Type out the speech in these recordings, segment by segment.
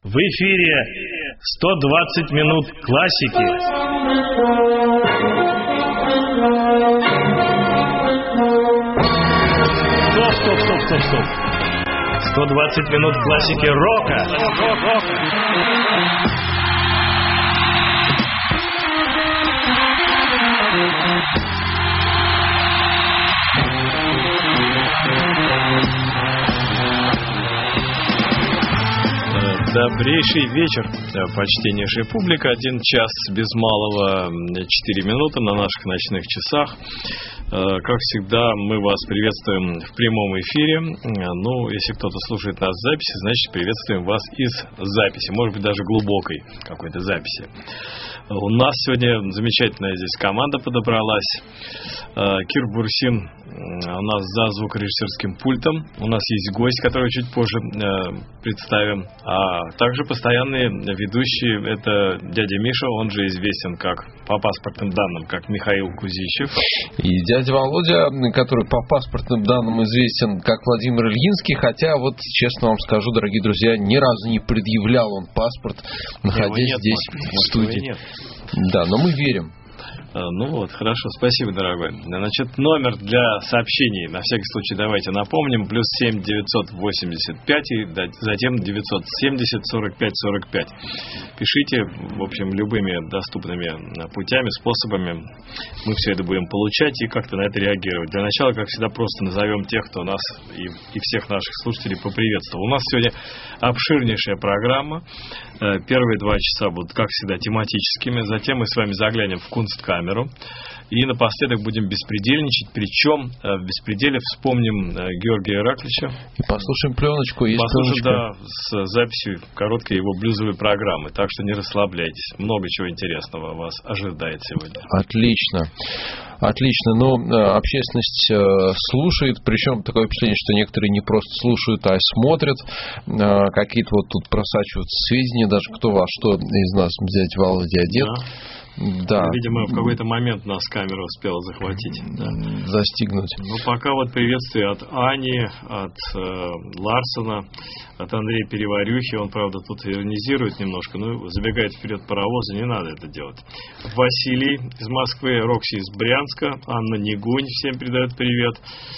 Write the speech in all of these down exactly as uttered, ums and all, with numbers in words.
В эфире сто двадцать минут классики. Стоп, стоп, стоп, стоп, стоп. сто двадцать минут классики рока. Добрейший вечер, почтеннейшая публика. Один час без малого четыре минуты на наших ночных часах. Как всегда, мы вас приветствуем в прямом эфире. Ну, если кто-то слушает нас в записи, значит, приветствуем вас из записи. Может быть, даже глубокой какой-то записи. У нас сегодня замечательная здесь команда подобралась. Кир Бурсин у нас за звукорежиссерским пультом. У нас есть гость, которого чуть позже представим. А также постоянные ведущие — это дядя Миша, он же известен как по паспортным данным, как Михаил Кузищев. И дядя Володя, который по паспортным данным известен как Владимир Ильинский, хотя вот, честно вам скажу, дорогие друзья, ни разу не предъявлял он паспорт, находясь нет, здесь может, в студии. Нет. Да, но мы верим. Ну вот, хорошо, спасибо, дорогой. Значит, номер для сообщений, на всякий случай, давайте напомним, плюс семь девятьсот восемьдесят пять и затем девятьсот семьдесят сорок пять сорок пять. Пишите, в общем, любыми доступными путями, способами. Мы все это будем получать и как-то на это реагировать. Для начала, как всегда, просто назовем тех, кто нас и, и всех наших слушателей поприветствовал. У нас сегодня обширнейшая программа. Первые два часа будут, как всегда, тематическими. Затем мы с вами заглянем в Кунсткамеру. И напоследок будем беспредельничать. Причем в беспределе вспомним Георгия Ираклича. И послушаем пленочку. Есть послушаем, пленочка. Да, с записью короткой его блюзовой программы. Так что не расслабляйтесь. Много чего интересного вас ожидает сегодня. Отлично. Отлично. Но э, общественность э, слушает. Причем такое впечатление, что некоторые не просто слушают, а и смотрят. Э, какие-то вот тут просачиваются сведения, даже кто во что из нас взять Володя одет. Да. Да. Видимо, в какой-то момент нас камера успела захватить. Да. Застигнуть. Ну, пока вот приветствие от Ани, от э, Ларсона, от Андрея Переварюхи. Он, правда, тут иронизирует немножко, но забегает вперед паровоза, не надо это делать. Василий из Москвы, Рокси из Брянска, Анна Негунь всем передает привет.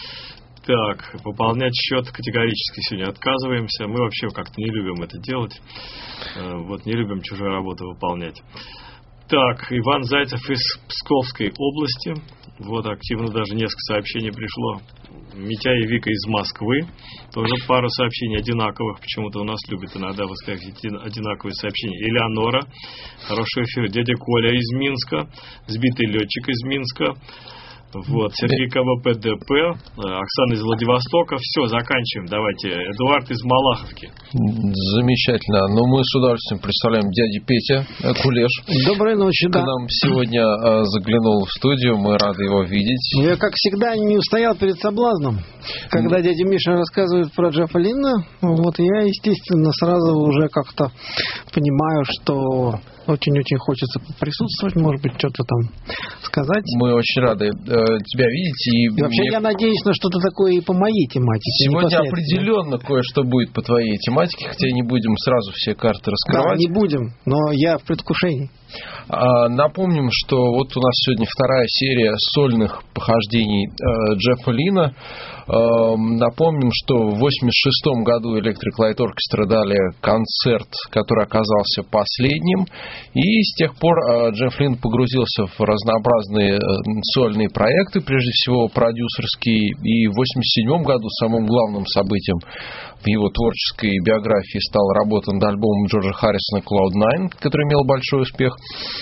Так, пополнять счет категорически сегодня отказываемся. Мы вообще как-то не любим это делать. Э, вот не любим чужую работу выполнять. Так, Иван Зайцев из Псковской области. Вот, активно даже несколько сообщений пришло. Митя и Вика из Москвы. Тоже пару сообщений одинаковых. Почему-то у нас любят иногда высказывать одинаковые сообщения. Элеонора. Хороший эфир. Дядя Коля из Минска. Сбитый летчик из Минска. Вот, Сергей КВП-ДП, Оксана из Владивостока. Все, заканчиваем. Давайте. Эдуард из Малаховки. Замечательно. Ну, мы с удовольствием представляем дядю Петя Кулеш. Доброй ночи, К да. нам сегодня а, заглянул в студию. Мы рады его видеть. Я, как всегда, не устоял перед соблазном. Когда mm. дядя Миша рассказывает про Джеффа Линна, вот я, естественно, сразу уже как-то понимаю, что очень-очень хочется присутствовать, может быть, что-то там сказать. Мы очень рады э, тебя видеть. И, и вообще мне... я надеюсь на что-то такое и по моей тематике. Сегодня определенно кое-что будет по твоей тематике, хотя не будем сразу все карты раскрывать. Да, не будем, но я в предвкушении. А, напомним, что вот у нас сегодня вторая серия сольных похождений э, Джеффа Линна. Э, напомним, что в восемьдесят шестом году Electric Light Orchestra дали концерт, который оказался последним. И с тех пор э, Джефф Линн погрузился в разнообразные э, сольные проекты, прежде всего продюсерские. И в восемьдесят седьмом году самым главным событием в его творческой биографии стала работа над альбомом Джорджа Харрисона «Cloud Nine», который имел большой успех.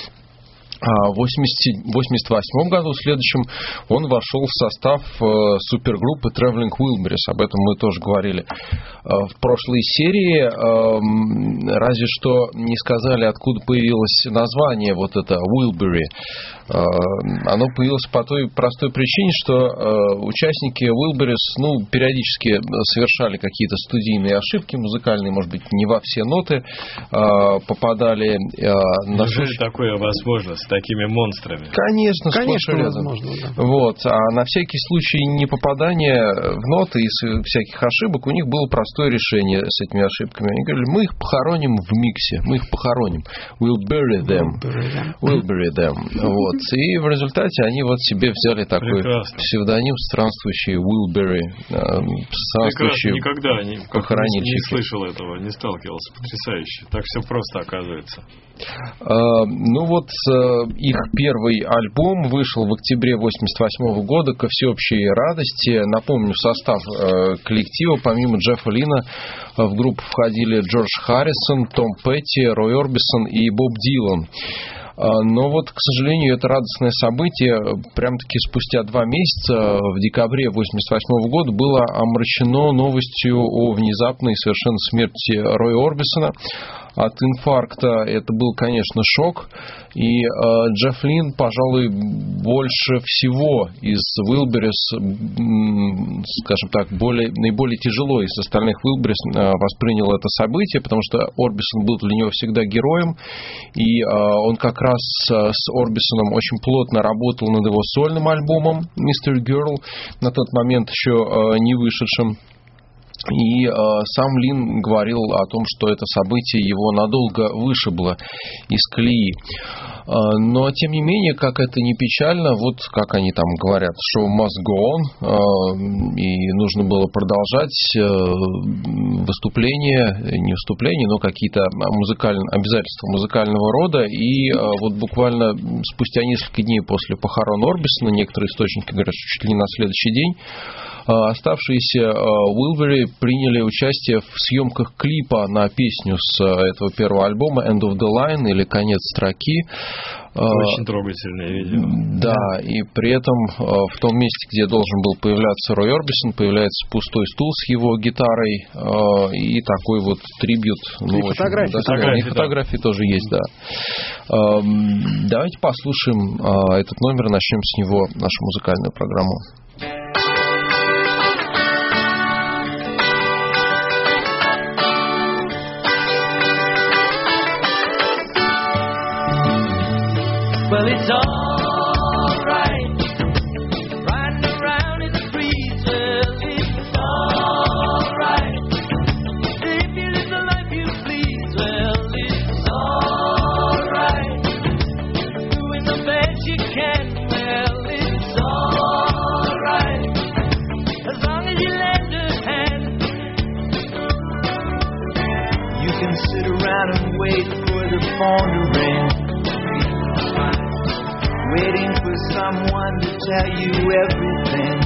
А в восемьдесят восьмом году, в следующем, он вошел в состав э, супергруппы Traveling Wilburys. Об этом мы тоже говорили э, в прошлой серии. Э, разве что не сказали, откуда появилось название вот это Wilbury. Э, оно появилось по той простой причине, что э, участники Wilburys, ну, периодически совершали какие-то студийные ошибки музыкальные, может быть, не во все ноты э, попадали. Э, на Неужели такое возможно? такими монстрами. Конечно, Конечно, сплошь и рядом. возможно, да. Вот. А на всякий случай непопадания в ноты из всяких ошибок у них было простое решение с этими ошибками. Они говорили, мы их похороним в миксе, мы их похороним. We'll bury them. We'll bury them. Вот. И в результате они вот себе взяли такой Прекрасно. псевдоним странствующий Wilbury. Странствующий никогда не, похоронильщики. не слышал этого, не сталкивался. Потрясающе. Так все просто оказывается. Ну вот их первый альбом вышел в октябре восемьдесят восьмого года ко всеобщей радости. Напомню, состав коллектива, помимо Джеффа Лина, в группу входили Джордж Харрисон, Том Петти, Рой Орбисон и Боб Дилан. Но вот, к сожалению, это радостное событие прям-таки спустя два месяца, в декабре восемьдесят восьмого года, было омрачено новостью о внезапной совершенно смерти Роя Орбисона от инфаркта. Это был, конечно, шок. И э, Джефф Лин, пожалуй, больше всего из Wilburys, м, скажем так, более, наиболее тяжело из остальных Wilburys э, воспринял это событие, потому что Орбисон был для него всегда героем, и э, он как раз э, с Орбисоном очень плотно работал над его сольным альбомом мистер Girl, на тот момент еще э, не вышедшим. И э, сам Лин говорил о том, что это событие его надолго вышибло из колеи. Э, но, тем не менее, как это ни печально, вот как они там говорят, show must go on, э, и нужно было продолжать э, выступления, не выступления, но какие-то музыкальные, обязательства музыкального рода. И э, вот буквально спустя несколько дней после похорон Орбисона, некоторые источники говорят, что чуть ли не на следующий день, оставшиеся Wilbury приняли участие в съемках клипа на песню с этого первого альбома End of the Line, или Конец строки. Очень трогательное видео. Да, и при этом в том месте, где должен был появляться Рой Орбисон, появляется пустой стул с его гитарой и такой вот трибют. Ну, и фотографии. Да, фотографии, и фотографии да. тоже есть, да. Давайте послушаем этот номер, начнем с него нашу музыкальную программу. Well, it's all right, riding around in the breeze. Well, it's all right, if you live the life you please. Well, it's all right, doing the best you can. Well, it's all right, as long as you lend a hand. You can sit around and wait for the phone to ring, waiting for someone to tell you everything.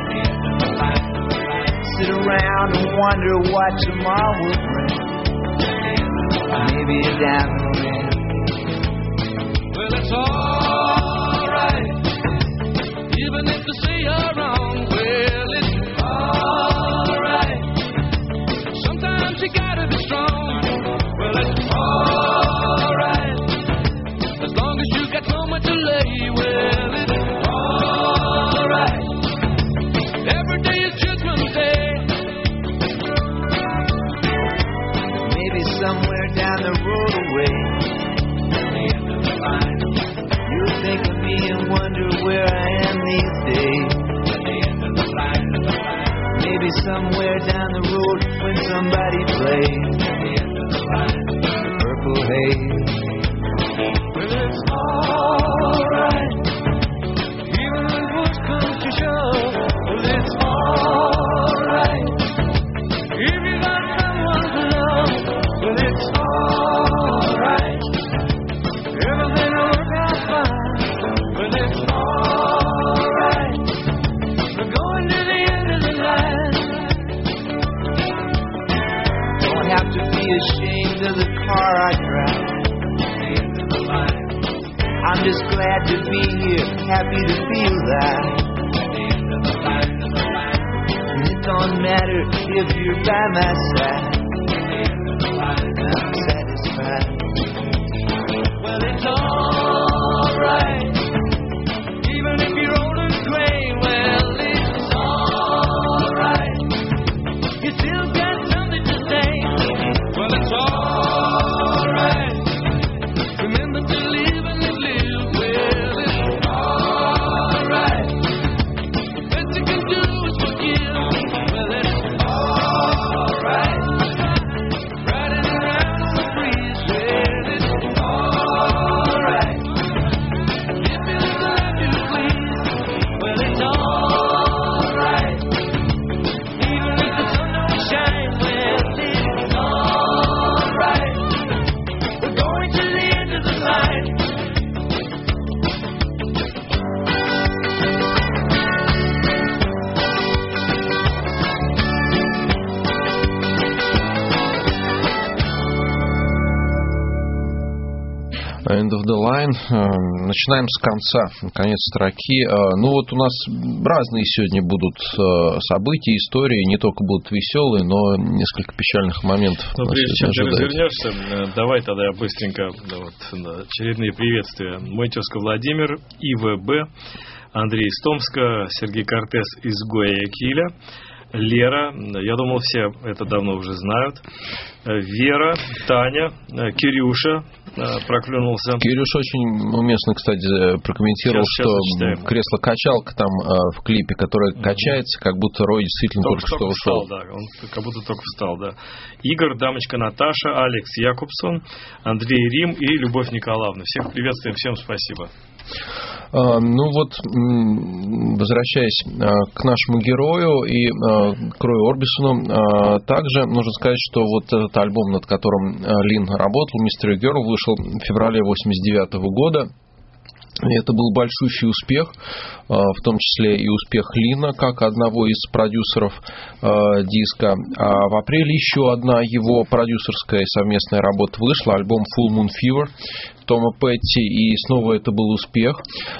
Sit around and wonder what tomorrow will bring. Maybe a diamond ring. Well, it's alright, even if they say you're wrong. Well, it's alright, sometimes you gotta be strong. Well, it's alright, as long as you got somewhere to lay. Well, it's alright, every day is Judgment Day. Maybe somewhere down the road away, at the end of the line, you'll think of me and wonder where I am these days. At the end of the line, maybe somewhere down the road when somebody plays. At the end of the line, the purple haze. Well, it's alright, even when push comes to shove. Well, it's alright, if you got someone to love. Well, it's alright, everything will work out fine. Well, it's alright, we're going to the end of the line. Don't have to be ashamed of the car I drive. I'm just glad to be here, happy to feel that. And it don't matter if you're by my side, I'm satisfied. Well, it's alright, even if you're old and gray. Well, it's alright, you still got something to say. Well, it's alright, remember to live and live, live. End of the line. Начинаем с конца, конец строки. Ну вот у нас разные сегодня будут события, истории, не только будут веселые, но несколько печальных моментов. Но прежде чем ты развернешься, давай тогда быстренько вот, очередные приветствия. Мой тезка Владимир, ИВБ, Андрей из Томска, Сергей Кортес из Гуаякиля, Лера, я думал, все это давно уже знают, Вера, Таня, Кирюша проклюнулся. Кирюша очень уместно, кстати, прокомментировал, сейчас, что сейчас кресло-качалка там в клипе, которое mm-hmm. качается, как будто Рой действительно только, только что ушел. Встал, да, он как будто только встал, да. Игорь, дамочка Наташа, Алекс Якубсон, Андрей Рим и Любовь Николаевна. Всех приветствуем, всем спасибо. Ну вот, возвращаясь к нашему герою и к Рою Орбисону, также нужно сказать, что вот этот альбом, над которым Лин работал, Mystery Girl, вышел в феврале восемьдесят девятого года. И это был большущий успех, в том числе и успех Лина, как одного из продюсеров диска. А в апреле еще одна его продюсерская совместная работа вышла, альбом Full Moon Fever Тома Петти, и снова это был успех.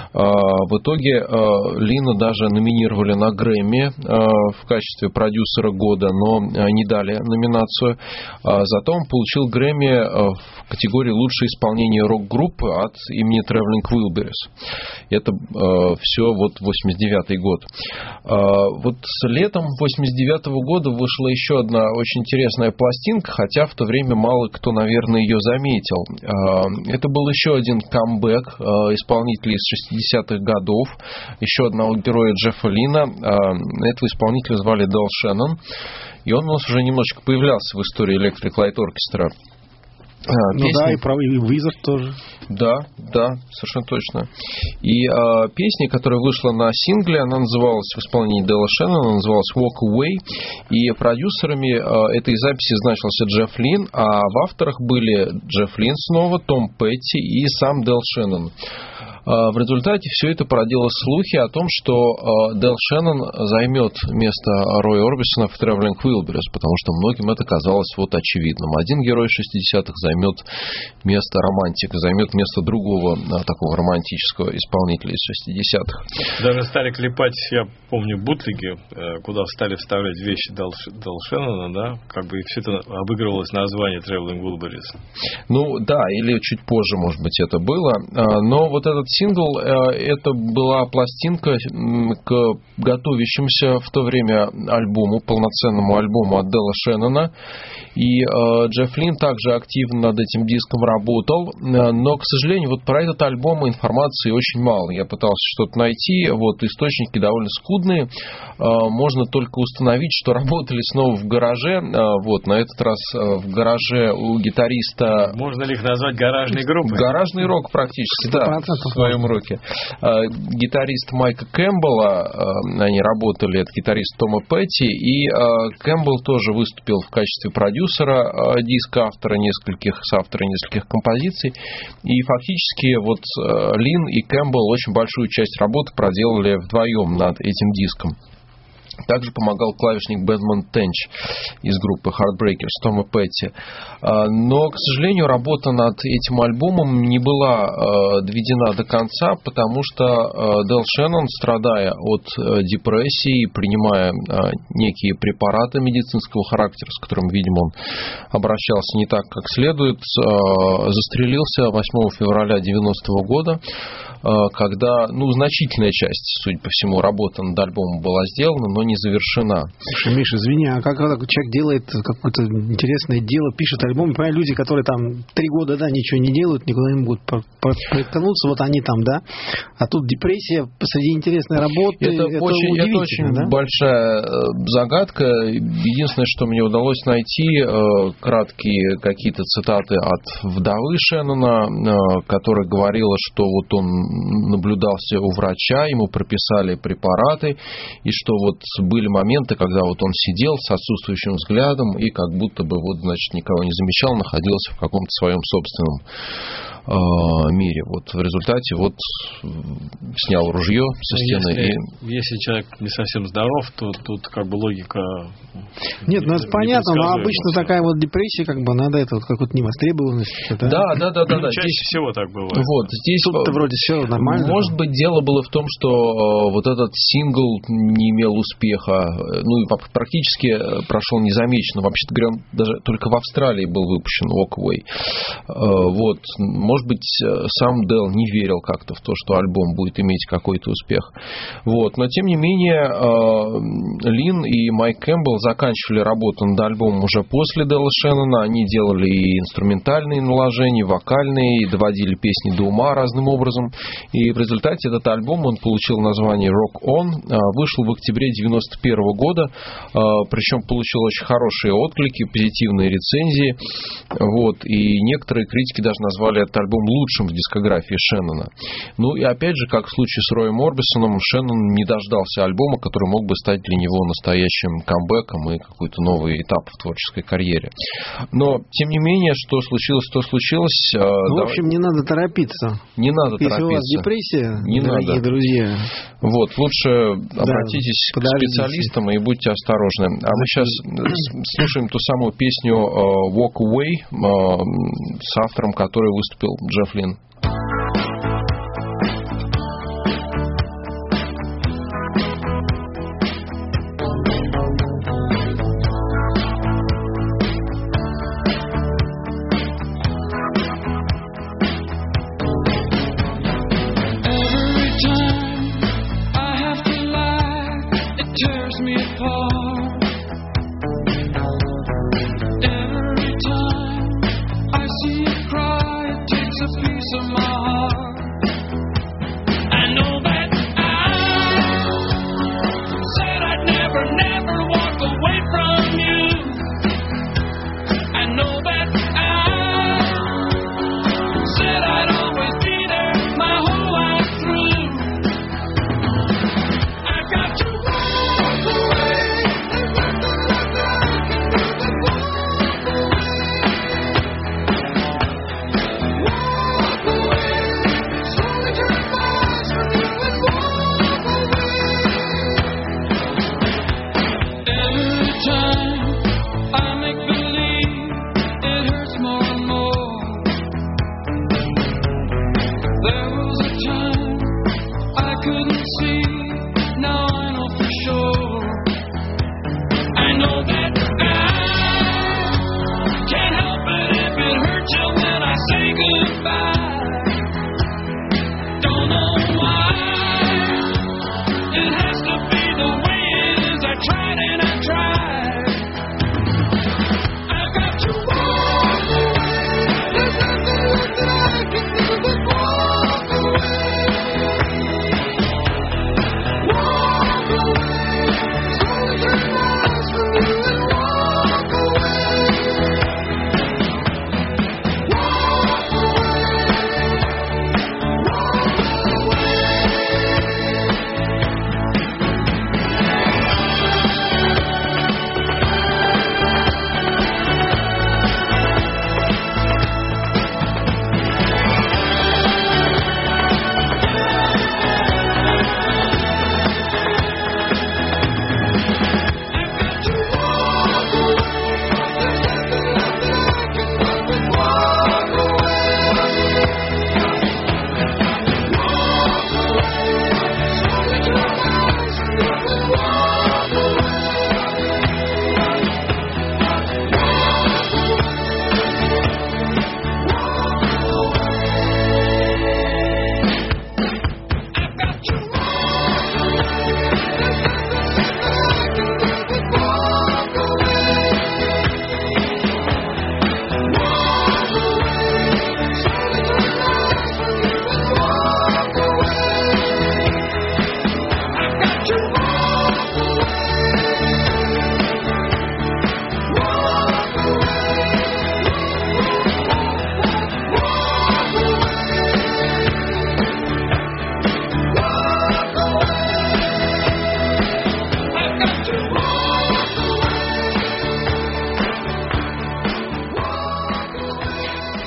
В итоге Лина даже номинировали на Грэмми в качестве продюсера года, но не дали номинацию. Зато он получил Грэмми в категории «Лучшее исполнение рок-группы» от имени Traveling Wilburys. Это все вот восемьдесят девятый год. Вот летом восемьдесят девятого года вышла еще одна очень интересная пластинка, хотя в то время мало кто, наверное, ее заметил. Это был еще один камбэк исполнителей из шестидесятых годов, еще одного героя Джеффа Лина. Этого исполнителя звали Дэл Шеннон, и он у нас уже немножечко появлялся в истории Electric Light Orchestra. А, ну песни... да, и про Wizard тоже. Да, да, совершенно точно. И а, песня, которая вышла на сингле, она называлась в исполнении Дэла Шеннона, она называлась Walk Away. И продюсерами а, этой записи значился Джефф Лин, а в авторах были Джефф Лин снова, Том Петти и сам Дэл Шеннон. В результате все это породило слухи о том, что Дэл Шеннон займет место Роя Орбисона в Traveling Wilburys, потому что многим это казалось вот очевидным. Один герой шестидесятых займет место романтика, займет место другого такого романтического исполнителя из шестидесятых. Даже стали клепать, я помню, бутлиги, куда стали вставлять вещи Дэл Шеннона, да, как бы и все это обыгрывалось название Traveling Wilburys. Ну да, или чуть позже, может быть, это было, но вот этот сингл, это была пластинка к готовящемуся в то время альбому, полноценному альбому от Дэла Шеннона. И Джефф Лин также активно над этим диском работал. Но, к сожалению, вот про этот альбом информации очень мало. Я пытался что-то найти. Вот источники довольно скудные. Можно только установить, что работали снова в гараже. Вот, на этот раз в гараже у гитариста... Можно ли их назвать гаражной группой? Гаражный рок практически, да. В своем роке. Гитарист Майка Кэмпбелла, они работали, это гитарист Тома Петти, и Кэмпбелл тоже выступил в качестве продюсера диска, автора нескольких, соавтора нескольких композиций, и фактически вот Лин и Кэмпбелл очень большую часть работы проделали вдвоем над этим диском. Также помогал клавишник Бэдмон Тенч из группы Heartbreakers Тома Петти. Но, к сожалению, работа над этим альбомом не была доведена до конца, потому что Дэл Шеннон, страдая от депрессии, принимая некие препараты медицинского характера, с которыми, видимо, он обращался не так, как следует, застрелился восьмого февраля девяностого года, когда, ну, значительная часть, судя по всему, работа над альбомом была сделана, но не завершена. Слушай, Миша, извини, а как человек делает какое-то интересное дело, пишет альбом, понимаете, люди, которые там три года, да, ничего не делают, никуда не могут приткнуться, вот они там, да, а тут депрессия посреди интересной работы, это, это очень, это очень да? большая загадка. Единственное, что мне удалось найти, краткие какие-то цитаты от вдовы Шеннона, которая говорила, что вот он наблюдался у врача, ему прописали препараты, и что вот были моменты, когда вот он сидел с отсутствующим взглядом и как будто бы вот, значит, никого не замечал, находился в каком-то своем собственном мире. Вот в результате вот снял ружье со стены. Если, и... если человек не совсем здоров, то тут как бы логика... Нет, ну это понятно, но обычно все. такая вот депрессия, как бы надо это вот какую-то невостребованность. Да, да, да, да. да, ну, да. Чаще здесь... всего так бывает. Вот, здесь... Тут-то вроде все нормально. Может быть, дело было в том, что э, вот этот сингл не имел успеха, ну и практически прошел незамеченно. Вообще-то говоря, он даже только в Австралии был выпущен Walk Away. Э, вот, может быть, сам Дэл не верил как-то в то, что альбом будет иметь какой-то успех. Вот, но тем не менее, э, Лин и Майк Кэмпбелл заканчивали работу над альбомом уже после Дэла Шеннона. Они делали и инструментальные наложения, и вокальные, и доводили песни до ума разным образом. И в результате этот альбом, он получил название Rock On, вышел в октябре девяносто первого года, причем получил очень хорошие отклики, позитивные рецензии. Вот, и некоторые критики даже назвали этот альбом лучшим в дискографии Шеннона. Ну и опять же, как в случае с Роем Орбисоном, Шеннон не дождался альбома, который мог бы стать для него настоящим камбэком и какой-то новый этап в творческой карьере. Но, тем не менее, что случилось, то случилось. Ну, давай... В общем, не надо торопиться. Не надо Если торопиться. у вас депрессия, не дорогие надо. друзья. Вот, лучше да, обратитесь к специалистам и будьте осторожны. А мы сейчас слушаем ту самую песню Walk Away, с автором которой выступил Джефф Лин. Every time I see you cry, it takes a piece of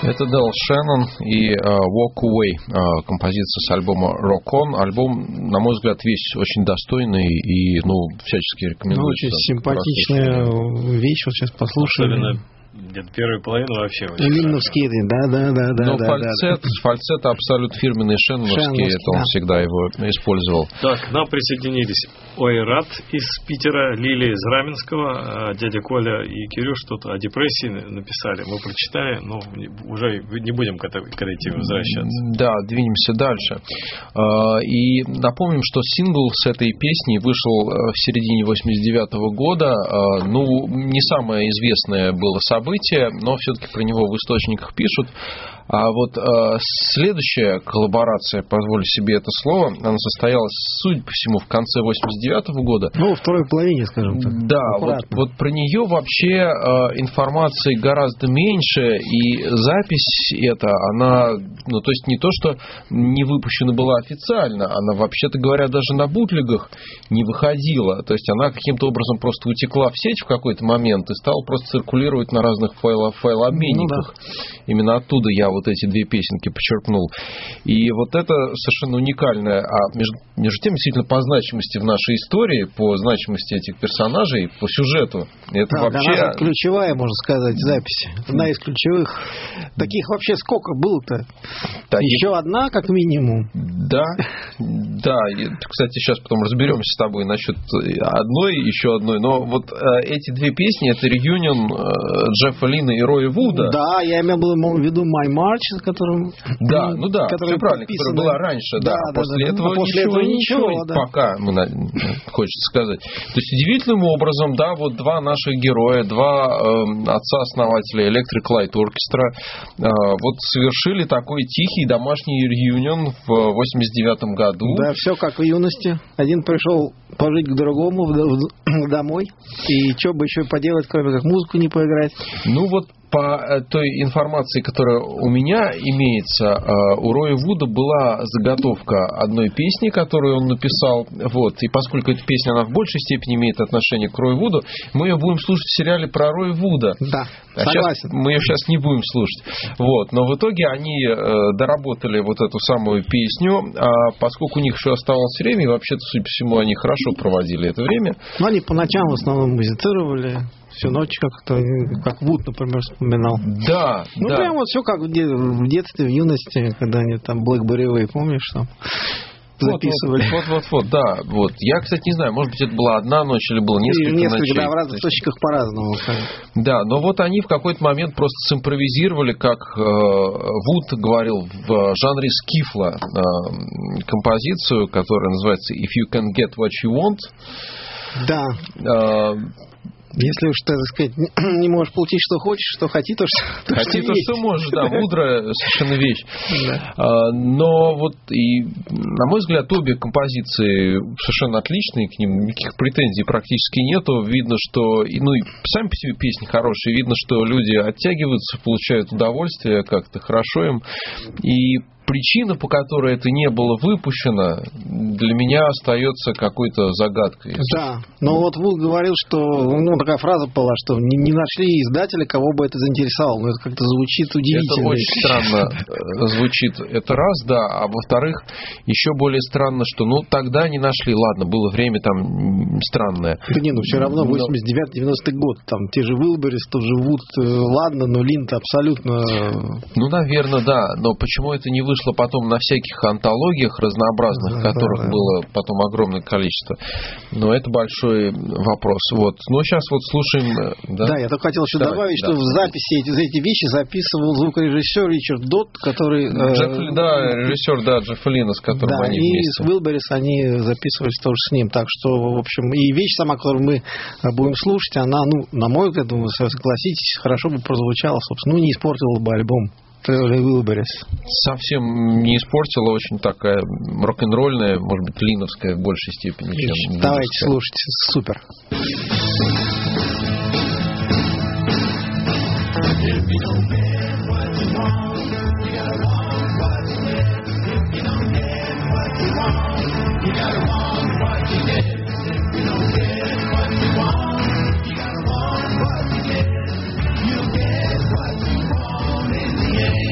Это Дэл Шеннон и uh, Walk Away, uh, композиция с альбома Rock On. Альбом, на мой взгляд, весь очень достойный и, ну, всячески рекомендую. Ну, очень симпатичная вещь, вот сейчас послушаем. Особенно где-то первую половину вообще. Линновские, да, да, да, да. Но да, фальцет, да. фальцет абсолютно фирменный шенноновский, Шенноновский, это он да. всегда его использовал. Так, к нам присоединились Ойрат из Питера, Лилия из Раменского, дядя Коля и Кирюш тут о депрессии написали. Мы прочитали, но уже не будем к этой, к этой теме возвращаться. Да, двинемся дальше. И напомним, что сингл с этой песней вышел в середине восемьдесят девятого года. Ну, не самое известное было событие, но все-таки про него в источниках пишут. А вот э, следующая коллаборация, позволю себе это слово, она состоялась, судя по всему, в конце восемьдесят девятого года. Ну, во второй половине, скажем так. Да, вот, вот про нее вообще э, информации гораздо меньше, и запись эта, она, ну, то есть не то, что не выпущена была официально, она, вообще-то говоря, даже на бутлегах не выходила. То есть она каким-то образом просто утекла в сеть в какой-то момент и стала просто циркулировать на разных файло- файлообменниках. Ну, да. Именно оттуда я вот эти две песенки почерпнул. И вот это совершенно уникальное, а между, между тем, действительно, по значимости в нашей истории, по значимости этих персонажей, по сюжету, это да, вообще... Для нас ключевая, можно сказать, запись. Одна из ключевых. Таких вообще сколько было-то? Таких... Еще одна, как минимум. Да, да. И, кстати, сейчас потом разберемся с тобой насчет одной, еще одной. Но вот э, эти две песни, это реюнион э, Джеффа Лина и Роя Вуда. Да, я имел в виду My March, которым... Да, ну да, все правильно, которая была раньше, да. да после, да, этого, а после ничего, этого ничего, ничего да. Пока, мы, хочется сказать. То есть, удивительным образом, да, вот два наших героя, два э, отца-основателя Electric Light Orchestra э, вот совершили такой тихий домашний реюнион в восемьдесят девятом году. Да, все как в юности. Один пришел пожить к другому в, в, домой. И что бы еще поделать, кроме как музыку не поиграть? Ну вот, по той информации, которая у меня имеется, у Роя Вуда была заготовка одной песни, которую он написал. Вот. И поскольку эта песня, она в большей степени имеет отношение к Рою Вуду, мы ее будем слушать в сериале про Роя Вуда. Да, а согласен. Сейчас, мы ее сейчас не будем слушать. Вот. Но в итоге они доработали вот эту самую песню, а поскольку у них еще оставалось время, и вообще-то, судя по всему, они хорошо проводили это время. Ну, они по ночам в основном музицировали. Всю ночь как-то, как Вуд, например, вспоминал. Да, ну, да. прям вот все как в детстве, в юности, когда они там Blackberry Way, помнишь, там записывали. Вот, вот, вот, вот, да. Вот. Я, кстати, не знаю, может быть, это была одна ночь или было несколько, несколько ночей. Да, в разных точках по-разному. Да, но вот они в какой-то момент просто симпровизировали, как э, Вуд говорил, в жанре скифла э, композицию, которая называется «If you can get what you want». Да. Э, Если уж, так сказать, не можешь получить, что хочешь, что хоти, то что Хоти, то что можешь, да, мудрая совершенно вещь. Да. А, но вот, и, на мой взгляд, обе композиции совершенно отличные, к ним никаких претензий практически нету. Видно, что, ну и сами по себе песни хорошие, видно, что люди оттягиваются, получают удовольствие, как-то хорошо им. И причина, по которой это не было выпущено, для меня остается какой-то загадкой. Да, но вот Вуд говорил, что, ну, такая фраза была, что не, не нашли издателя, кого бы это заинтересовало. Но это как-то звучит удивительно. Это очень странно звучит. Это раз, да. А во-вторых, еще более странно, что, ну, тогда не нашли. Ладно, было время там странное. Да не, ну, все равно восемьдесят девятый девяностый год. Там те же Wilburys, тот же Вуд, ладно, но Лин-то абсолютно... Ну, наверное, да. Но почему это не вышло потом на всяких антологиях разнообразных, да, которых да, да. было потом огромное количество. Но это большой вопрос. Вот. Но сейчас вот слушаем... Да, да я только хотел еще Давай, добавить, да. что в записи эти, эти вещи записывал звукорежиссер Ричард Дот, который... Джефф, э, да, режиссер, да, Джеффа Лина, с которым да, они и вместе. с Wilburys они записывались тоже с ним. Так что, в общем, и вещь сама, которую мы будем слушать, она, ну, на мой взгляд, думаю, согласитесь, хорошо бы прозвучала, собственно, ну, не испортила бы альбом. Совсем не испортила, очень такая рок-н-ролльная, может быть, линовская в большей степени, чем... Давайте слушайте, супер. Yeah.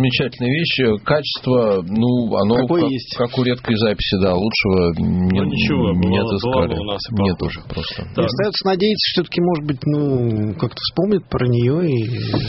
замечательная вещь. Качество, ну, оно Какое как, есть. как у редкой записи, да, лучшего не, Ну, ничего, не бывало- отыскали. бывало у нас и Нету похуже. просто. Да. Остается надеяться, что все-таки, может быть, ну, как-то вспомнит про нее и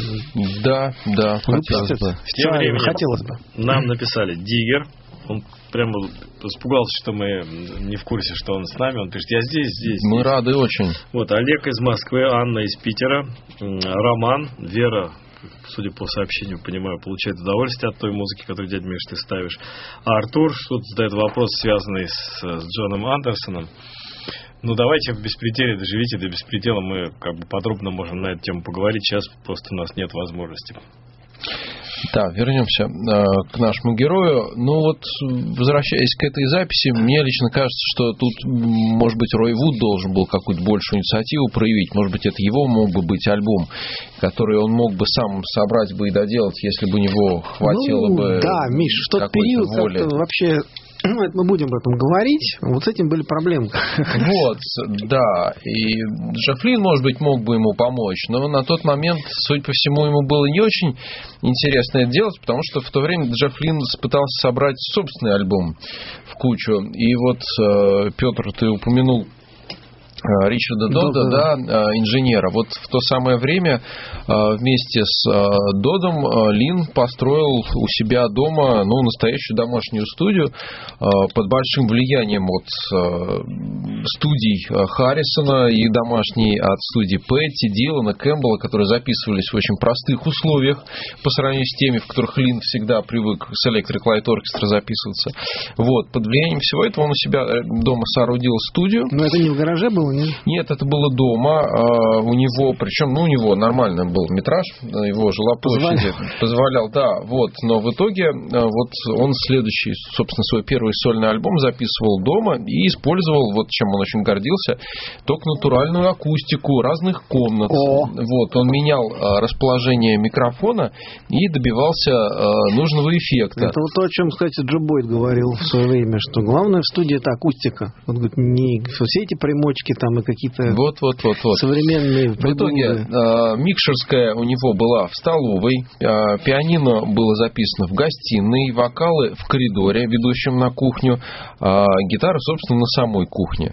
Да, да, хотелось выпустит. бы. Тем Официально временем хотелось бы. нам написали Диггер. Он прямо испугался, что мы не в курсе, что он с нами. Он пишет, я здесь, здесь. Мы здесь. рады очень. Вот, Олег из Москвы, Анна из Питера, м, Роман, Вера, судя по сообщению, понимаю, получает удовольствие от той музыки, которую, дядя Миш, ты ставишь. А Артур что-то задает вопрос, связанный с, с Джоном Андерсоном. Ну, давайте в беспределе доживите до беспредела. Мы как бы подробно можем на эту тему поговорить. Сейчас просто у нас нет возможности. Да, вернемся э, к нашему герою. Ну вот, возвращаясь к этой записи, мне лично кажется, что тут, м, может быть, Рой Вуд должен был какую-то большую инициативу проявить. Может быть, это его мог бы быть альбом, который он мог бы сам собрать бы и доделать, если бы у него хватило ну, бы да, Миш, в тот какой-то период воли. как-то вообще, ну, это мы будем об этом говорить, вот с этим были проблемы. Вот, да. И Джефф Лин, может быть, мог бы ему помочь, но на тот момент, судя по всему, ему было не очень интересно это делать, потому что в то время Джефф Лин пытался собрать собственный альбом в кучу. И вот, э, Петр, ты упомянул Ричарда Додда, да, инженера. Вот в то самое время вместе с Додом Лин построил у себя дома, ну, настоящую домашнюю студию под большим влиянием от студий Харрисона и домашней от студий Пэтти, Дилана, Кэмпбелла, которые записывались в очень простых условиях по сравнению с теми, в которых Лин всегда привык с Electric Light Orchestra записываться. Вот, под влиянием всего этого он у себя дома соорудил студию. Но это не в гараже было? Нет, Нет, это было дома э, у него, причем, ну, у него нормальный был метраж, его жилплощади позволял, да, вот, но в итоге э, вот он следующий, собственно, свой первый сольный альбом записывал дома и использовал, вот чем он очень гордился, только натуральную акустику разных комнат. О. Вот, он менял э, расположение микрофона и добивался э, нужного эффекта. это вот то, о чем, кстати, Джо Бойд говорил в свое время, что главное в студии это акустика. Он говорит, не все эти примочки там и какие-то Вот, вот, вот, вот. современные В итоге э, микшерская у него была в столовой, э, пианино было записано в гостиной, вокалы в коридоре, ведущем на кухню, э, гитара, собственно, на самой кухне.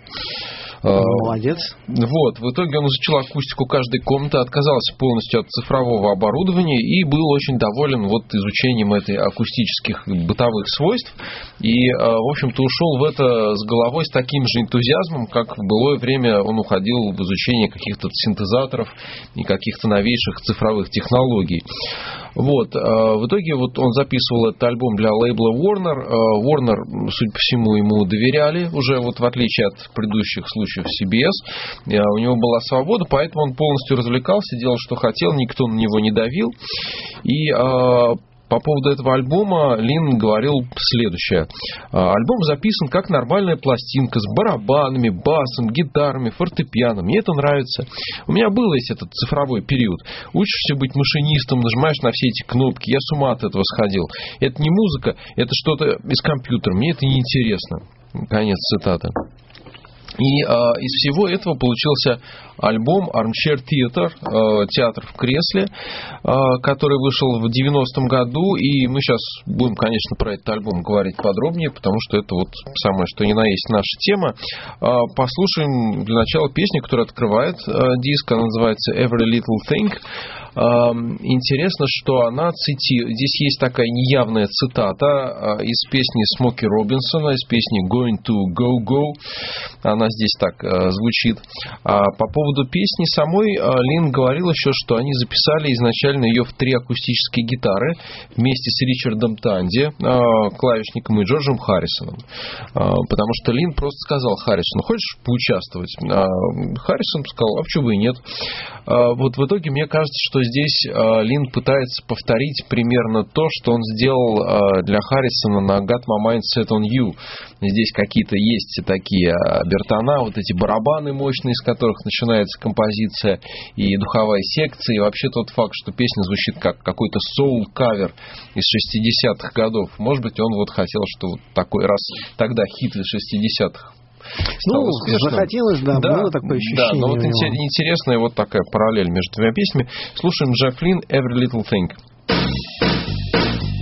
Молодец. Вот, в итоге он изучил акустику каждой комнаты, отказался полностью от цифрового оборудования и был очень доволен вот изучением этой акустических бытовых свойств. И, в общем-то, ушел в это с головой с таким же энтузиазмом, как в былое время он уходил в изучение каких-то синтезаторов и каких-то новейших цифровых технологий. Вот, в итоге вот он записывал этот альбом для лейбла Warner. Warner, судя по всему, ему доверяли уже, вот в отличие от предыдущих случаев си би эс. У него была свобода, поэтому он полностью развлекался, делал, что хотел, никто на него не давил. И по поводу этого альбома Лин говорил следующее. Альбом записан как нормальная пластинка с барабанами, басом, гитарами, фортепиано. Мне это нравится. У меня был весь этот цифровой период. Учишься быть машинистом, нажимаешь на все эти кнопки. Я с ума от этого сходил. Это не музыка, это что-то из компьютера. Мне это неинтересно. Конец цитаты. И э, из всего этого получился альбом Armchair Theater, э, театр в кресле, э, который вышел в девяностом году. И мы сейчас будем, конечно, про этот альбом говорить подробнее, потому что это вот самое, что ни на есть наша тема. Э, послушаем для начала песню, которая открывает э, диск. Она называется Every Little Thing. Интересно, что она цитирует... Здесь есть такая неявная цитата из песни Смоки Робинсона, из песни Going to Go Go. Она здесь так звучит. А по поводу песни самой Лин говорил еще, что они записали изначально ее в три акустические гитары вместе с Ричардом Танди, клавишником, и Джорджем Харрисоном. Потому что Лин просто сказал Харрисону: хочешь поучаствовать? А Харрисон сказал: а почему бы и нет? Вот в итоге мне кажется, что здесь Лин пытается повторить примерно то, что он сделал для Харрисона на Got My Mind Set on You. Здесь какие-то есть такие обертона, вот эти барабаны мощные, из которых начинается композиция, и духовая секция, и вообще тот факт, что песня звучит как какой-то соул-кавер из шестидесятых годов. Может быть, он вот хотел, что вот такой раз тогда хит из шестидесятых стал ну, успешным. Захотелось, да, да, было такое ощущение. Да, но вот у него. интересная вот такая параллель между двумя песнями. Слушаем Джефф Лин, Every Little Thing.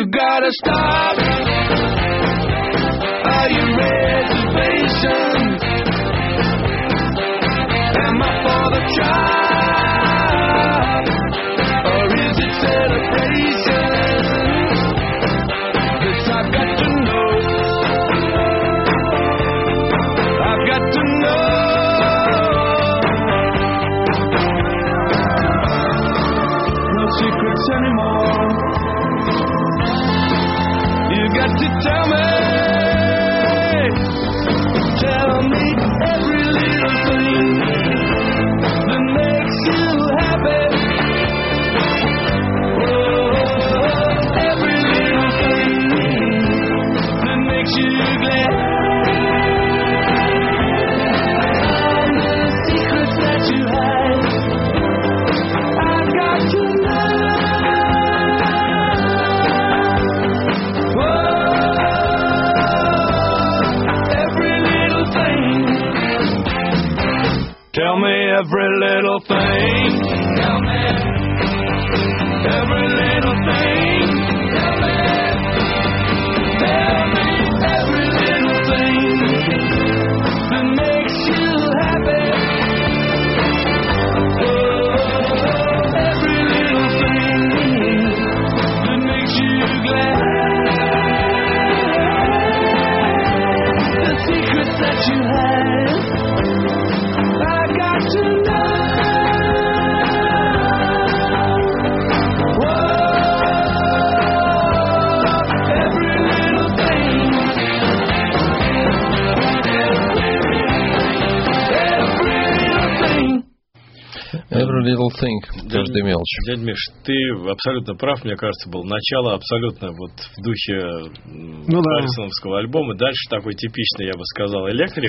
gotta stop all your reservations. Am I for the trial, or is it celebration? 'Cause I've got to know, I've got to know. No secrets anymore. You got to tell me, tell me every little thing that makes you happy. Oh, every little thing that makes you glad. All the secrets that you hide, I've got to know. Tell me every little thing. Tell me every little thing. Tell me, tell me every little thing that makes you happy. Oh, every little thing that makes you glad. The secrets that you have, I got to know. Whoa, every little thing, every little thing. Every little thing, каждая мелочь. Дядя Миш, ты абсолютно прав, мне кажется, был начало абсолютно вот в духе Ну да. Харрисоновского альбома. Дальше такой типичный, я бы сказал, электрик.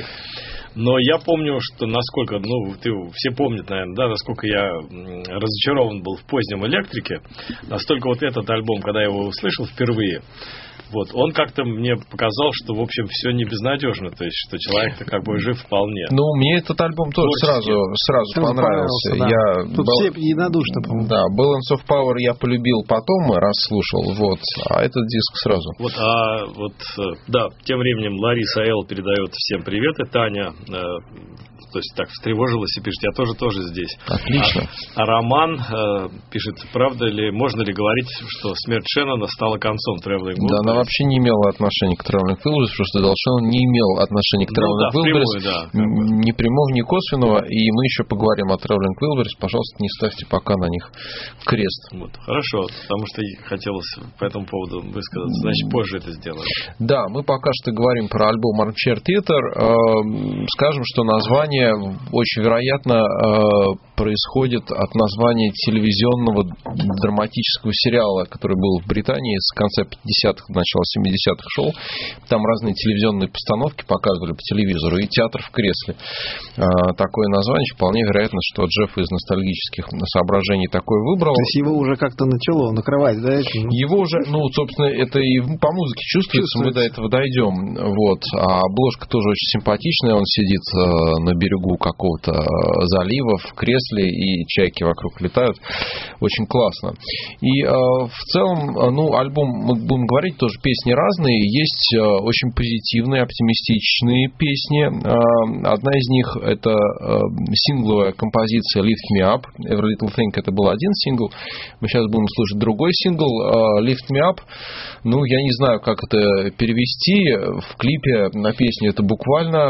Но я помню, что насколько, ну, ты, все помнят, наверное, да, насколько я м, разочарован был в позднем электрике, настолько вот этот альбом, когда я его услышал впервые, вот, он как-то мне показал, что, в общем, все не безнадежно, то есть, что человек-то как бы жив вполне. Ну, мне этот альбом тоже Творческий. сразу, сразу Сразу понравился. понравился, да. Я Тут был- все единодушно, по-моему. Да, Balance of Power я полюбил потом, раз слушал, вот, а этот диск сразу. Вот, а вот, э, да, тем временем Лариса Л. передает всем привет, и Таня, э, то есть так встревожилась и пишет, я тоже тоже здесь. Отлично. А, а Роман э, пишет, правда ли, можно ли говорить, что смерть Шеннона стала концом Traveling Да, она Wilburys? вообще не имела отношения к Traveling Wilburys, потому что Шеннон не имел отношения к Ну Traveling да, впрямую, Wilburys, да, как м, ни прямого, ни косвенного, и мы еще поговорим о Traveling Wilburys, пожалуйста, не ставьте пока на них крест. Вот, хорошо, потому что и хотелось по этому поводу высказаться, значит, позже это сделаем. Да, мы пока что говорим про альбом Armchair Theater. Э, Скажем, что название очень вероятно э, происходит от названия телевизионного драматического сериала, который был в Британии с конца пятидесятых, начала семидесятых шел. Там разные телевизионные постановки показывали по телевизору, и театр в кресле. Э, Такое название. Вполне вероятно, что Джефф из ностальгических соображений такое выбрал. То есть его уже как-то начало накрывать, да? этим? Его уже, ну, собственно, это и по музыке чувствуется, мы до этого дойдем. Вот. А обложка тоже очень симпатичная. Он сидит э, на берегу какого-то э, залива в кресле, и чайки вокруг летают. Очень классно. И э, в целом, э, ну, альбом, мы будем говорить, тоже песни разные. Есть э, очень позитивные, оптимистичные песни. Э, одна из них — это э, сингловая композиция Lift Me Up. Every Little Thing — это был один сингл. Мы сейчас будем слушать другой сингл Lift Me Up. Ну, я не знаю, как это перевести. В клипе на песню это буквально,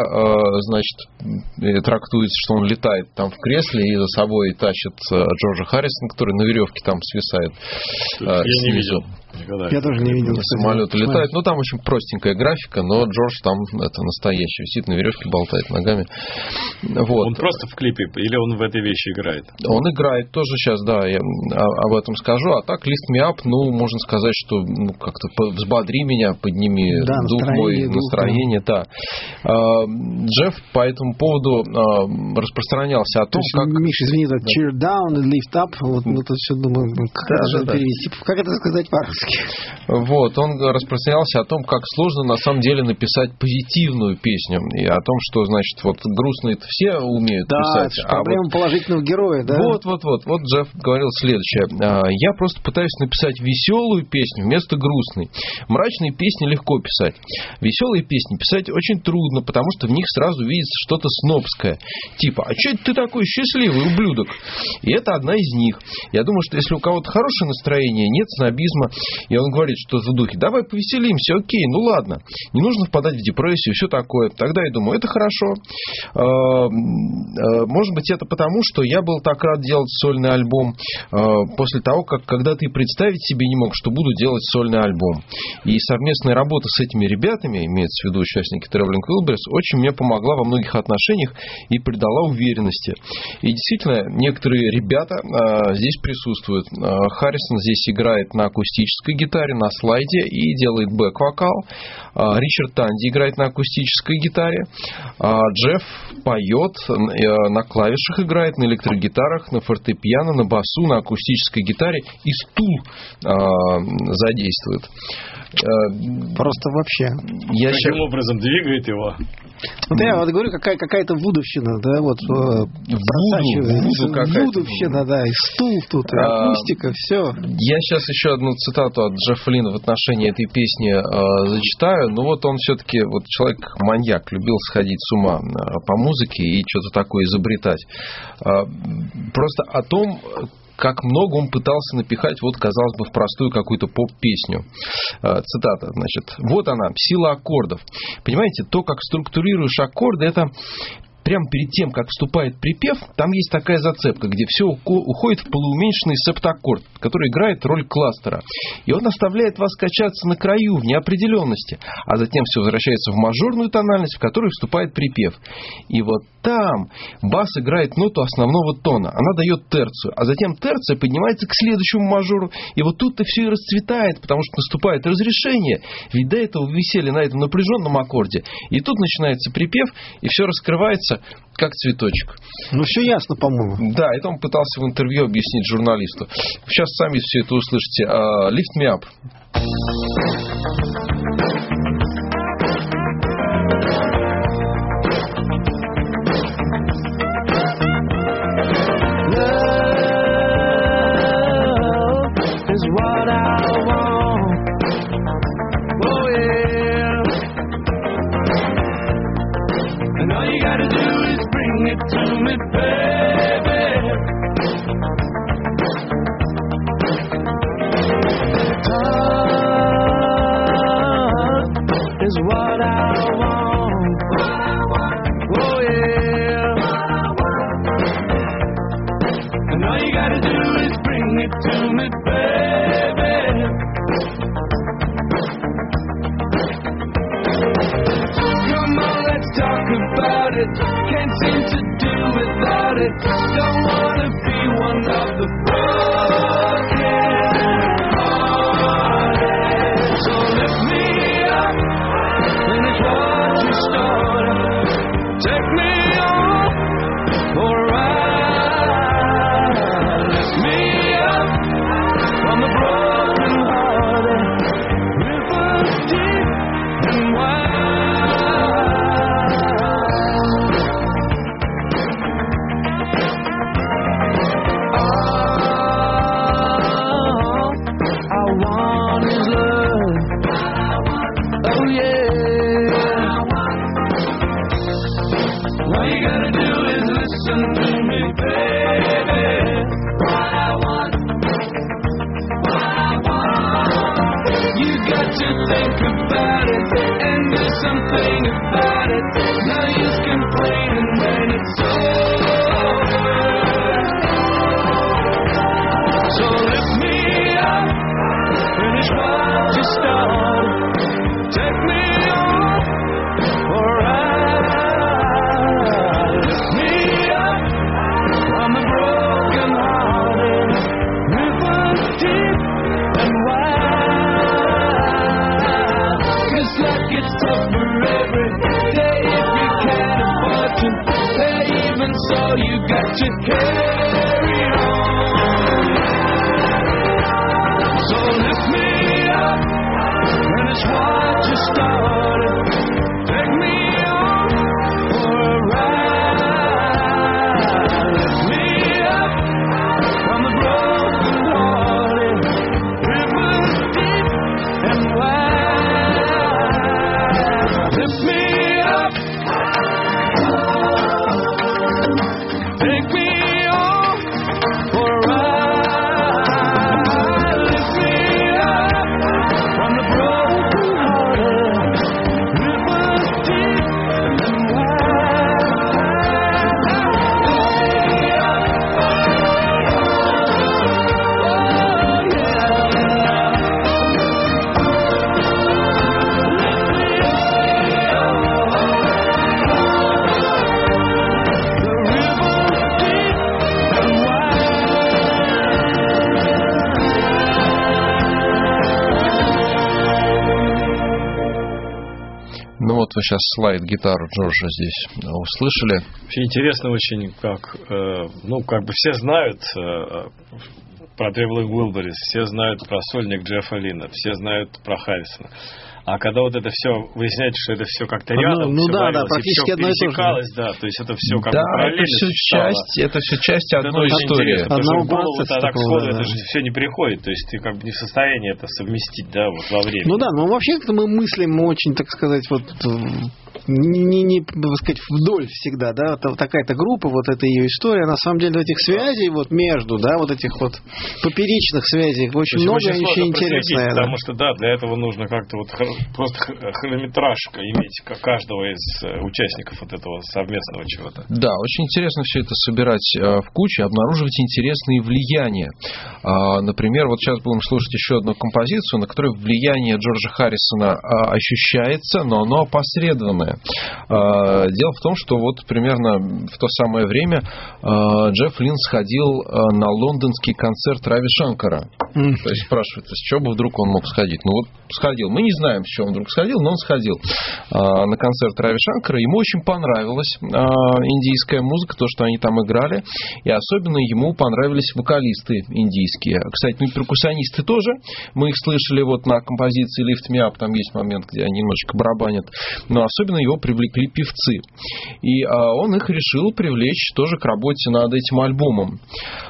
значит, трактуется, что он летает там в кресле и за собой тащит Джорджа Харрисона, который на веревке там свисает. Я не снизу. видел никогда. Я тоже не видел. кстати. Самолеты летают. Ну, там очень простенькая графика, но Джордж там это настоящий. Висит на веревке, болтает ногами. Вот. Он просто в клипе, или он в этой вещи играет? Он играет тоже сейчас, да, я об этом скажу. А так, Lift Me Up, ну, можно сказать, что ну, как-то взбодри меня, подними Да, дух мой, настроение, дух, настроение, да. А, Джефф по этому поводу что э, распространялся о том, есть, как... Миша, извини, да, cheer down and lift up. Вот мы тут все думаем, как, Да, это, да, да. перевести, как это сказать по-русски. Вот, он распространялся о том, как сложно на самом деле написать позитивную песню. И о том, что, значит, вот грустные все умеют Да, писать. это же а проблема вот... положительного героя, да? Вот, вот, вот. Вот Джефф говорил следующее. Я просто пытаюсь написать веселую песню вместо грустной. Мрачные песни легко писать. Веселые песни писать очень трудно, потому что в них сразу видится что-то снобское. Типа, а что это ты такой счастливый ублюдок? И это одна из них. Я думаю, что если у кого-то хорошее настроение, нет снобизма, и он говорит что-то в духе, давай повеселимся, окей, ну ладно. Не нужно впадать в депрессию, все такое. Тогда я думаю, это хорошо. Может быть, это потому, что я был так рад делать сольный альбом после того, как когда-то и представить себе не мог, что буду делать сольный альбом. И совместная работа с этими ребятами, имеется в виду участники Traveling Wilburys, очень мне помогла во многих отношениях и придала уверенности. И действительно, некоторые ребята а, здесь присутствуют. А, Харрисон здесь играет на акустической гитаре, на слайде и делает бэк-вокал. А, Ричард Танди играет на акустической гитаре. А, Джефф поет, а, на клавишах играет, на электрогитарах, на фортепиано, на басу, на акустической гитаре и стул а, задействует. Просто вообще. Я Каким сейчас... образом двигает его? Вот я вот говорю, какая, какая-то вудовщина, да, вот просачивается. Вудовщина, да, и стул тут, и акустика, все. Я сейчас еще одну цитату от Джеффа Лина в отношении этой песни э, зачитаю. Ну вот он все-таки, вот человек-маньяк, любил сходить с ума по музыке и что-то такое изобретать. Э, просто о том, как много он пытался напихать, вот, казалось бы, в простую какую-то поп-песню. Цитата, значит. Вот она, сила аккордов. Понимаете, то, как структурируешь аккорды, это... Прямо перед тем, как вступает припев, там есть такая зацепка, где все уходит в полууменьшенный септаккорд, который играет роль кластера. И он оставляет вас качаться на краю, в неопределенности. А затем все возвращается в мажорную тональность, в которую вступает припев. И вот там бас играет ноту основного тона. Она дает терцию. А затем терция поднимается к следующему мажору. И вот тут-то все и расцветает, потому что наступает разрешение. Ведь до этого вы висели на этом напряженном аккорде. И тут начинается припев, и все раскрывается как цветочек. Ну, все ясно, по-моему. Да, это он пытался в интервью объяснить журналисту. Сейчас сами все это услышите. Uh, Lift me up. It's tough for every day if you can't afford to pay. So you got to carry on. So lift me up, finish what you started. Take me on for a ride. Lift me up from the broken hearted. Rivers deep and wide. Lift me up. Take me on for a ride. Lift me up from the broken hearted. Rivers deep and wide. Ну вот вы сейчас слайд-гитару Джорджа здесь услышали. Вообще интересно очень, как, э, ну, как бы все знают э, про Traveling Wilburys, все знают про сольник Джеффа Линна, все знают про Харрисона. А когда вот это все выясняется, что это все как-то рядом, ну, все да, варилось, да, практически и все одно и то же, пересекалось, да, то есть это все как Да, бы параллельно это все существовало. часть, это все часть Вот это одной очень истории. интересно, потому что Одного в голову процесса так такого, сходу да, это да. же все не приходит, то есть ты как бы не в состоянии это совместить, да, вот во времени. Ну да, но вообще как-то мы мыслим очень, так сказать, вот не, не, так сказать, вдоль всегда, да, вот такая-то группа, вот эта ее история, на самом деле этих связей вот между, да, вот этих вот поперечных связей очень много, очень и сложно очень интересное. проследить, Да. потому что, да, для этого нужно как-то вот хр- просто х- хронометраж иметь ка- каждого из э, участников вот этого совместного чего-то. Да, очень интересно все это собирать э, в кучу, обнаруживать интересные влияния. А, например, вот сейчас будем слушать еще одну композицию, на которой влияние Джорджа Харрисона а, ощущается, но оно опосредованное. А, дело в том, что вот примерно в то самое время а, Джефф Линн сходил а, на лондонский концерт Рави Шанкара. Mm. То есть спрашивается, с чего бы вдруг он мог сходить? Ну вот сходил. Мы не знаем, с чего он вдруг сходил, но он сходил а, на концерт Рави Шанкара. Ему очень понравилась а, индийская музыка, то, что они там играли. И особенно ему понравились вокалисты индийские. Кстати, ну и перкуссионисты тоже. Мы их слышали вот на композиции Lift Me Up. Там есть момент, где они немножечко барабанят. Но особенно его привлекли певцы. И а, он их решил привлечь тоже к работе над этим альбомом.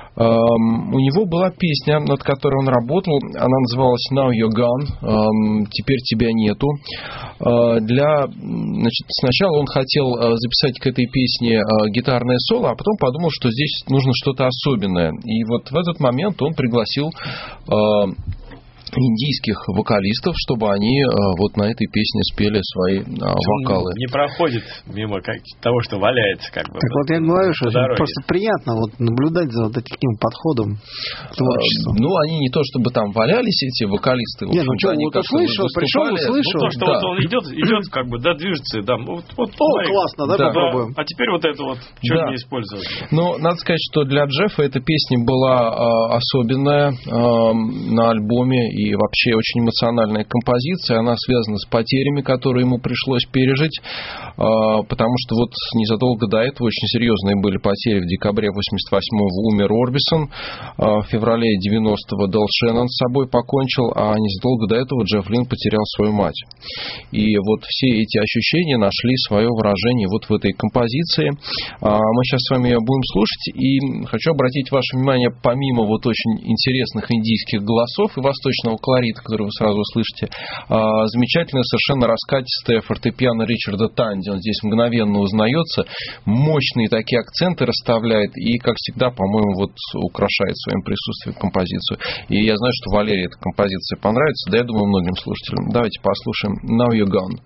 Um, у него была песня, над которой он работал, она называлась Now You're Gone, um, теперь тебя нету. Uh, для, значит, сначала он хотел uh, записать к этой песне uh, гитарное соло, а потом подумал, что здесь нужно что-то особенное. И вот в этот момент он пригласил uh, индийских вокалистов, чтобы они э, вот на этой песне спели свои э, вокалы. Не проходит мимо как, того, что валяется как бы. Так вот я говорю, что дороге. просто приятно вот наблюдать за вот таким подходом к творчеству. Э, ну, они не то, чтобы там валялись, эти вокалисты. Не, ну что, они вот как-то услышал, выступали. пришел, услышал. Ну, то, что Да. вот он идет, идет, как бы, да, движется, да, вот, вот, О, смотри. классно, да, Да. попробуем. А теперь вот это вот, что Да. не использовать? Но надо сказать, что для Джеффа эта песня была э, особенная э, на альбоме и вообще очень эмоциональная композиция. Она связана с потерями, которые ему пришлось пережить, э, потому что вот незадолго до этого очень серьезные были потери. В декабре восемьдесят восьмого умер Орбисон, э, в феврале девяностого Дэл Шеннон с собой покончил, а незадолго до этого Джефф Линн потерял свою мать. И вот все эти ощущения нашли свое выражение вот в этой композиции. Мы сейчас с вами ее будем слушать, и хочу обратить ваше внимание, помимо вот очень интересных индийских голосов и восточного колорита, который вы сразу услышите, замечательная совершенно раскатистая фортепиано Ричарда Танди. Он здесь мгновенно узнается, мощные такие акценты расставляет и, как всегда, по-моему, вот украшает своим присутствием композицию. И я знаю, что Валерии эта композиция понравится, да, я думаю, многим слушателям. Давайте послушаем Now You're Gone.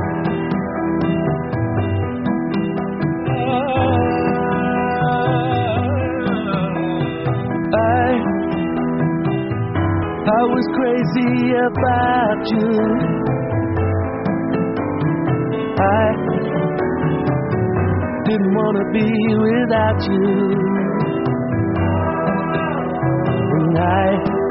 I was crazy about you. I didn't want to be without you. And I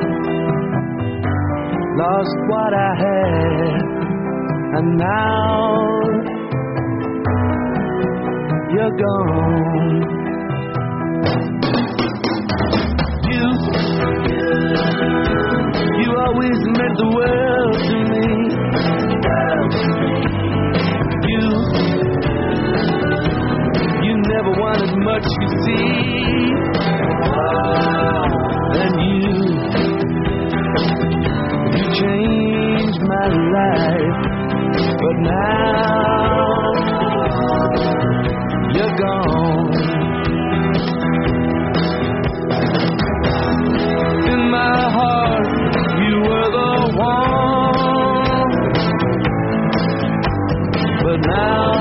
lost what I had. And now you're gone. You, you always meant the world to me. You, you never wanted much, you see. And you, you changed my life, but now you're gone. In my heart, you were the one, but now,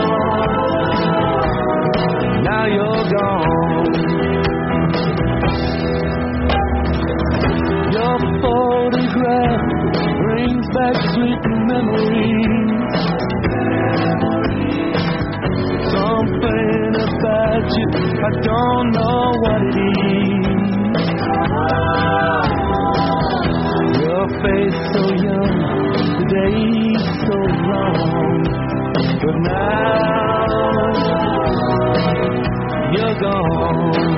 now you're gone. Your photograph brings back sweet memories. Something about you, I don't know what it is. Your face so young, today so long, but now you're gone.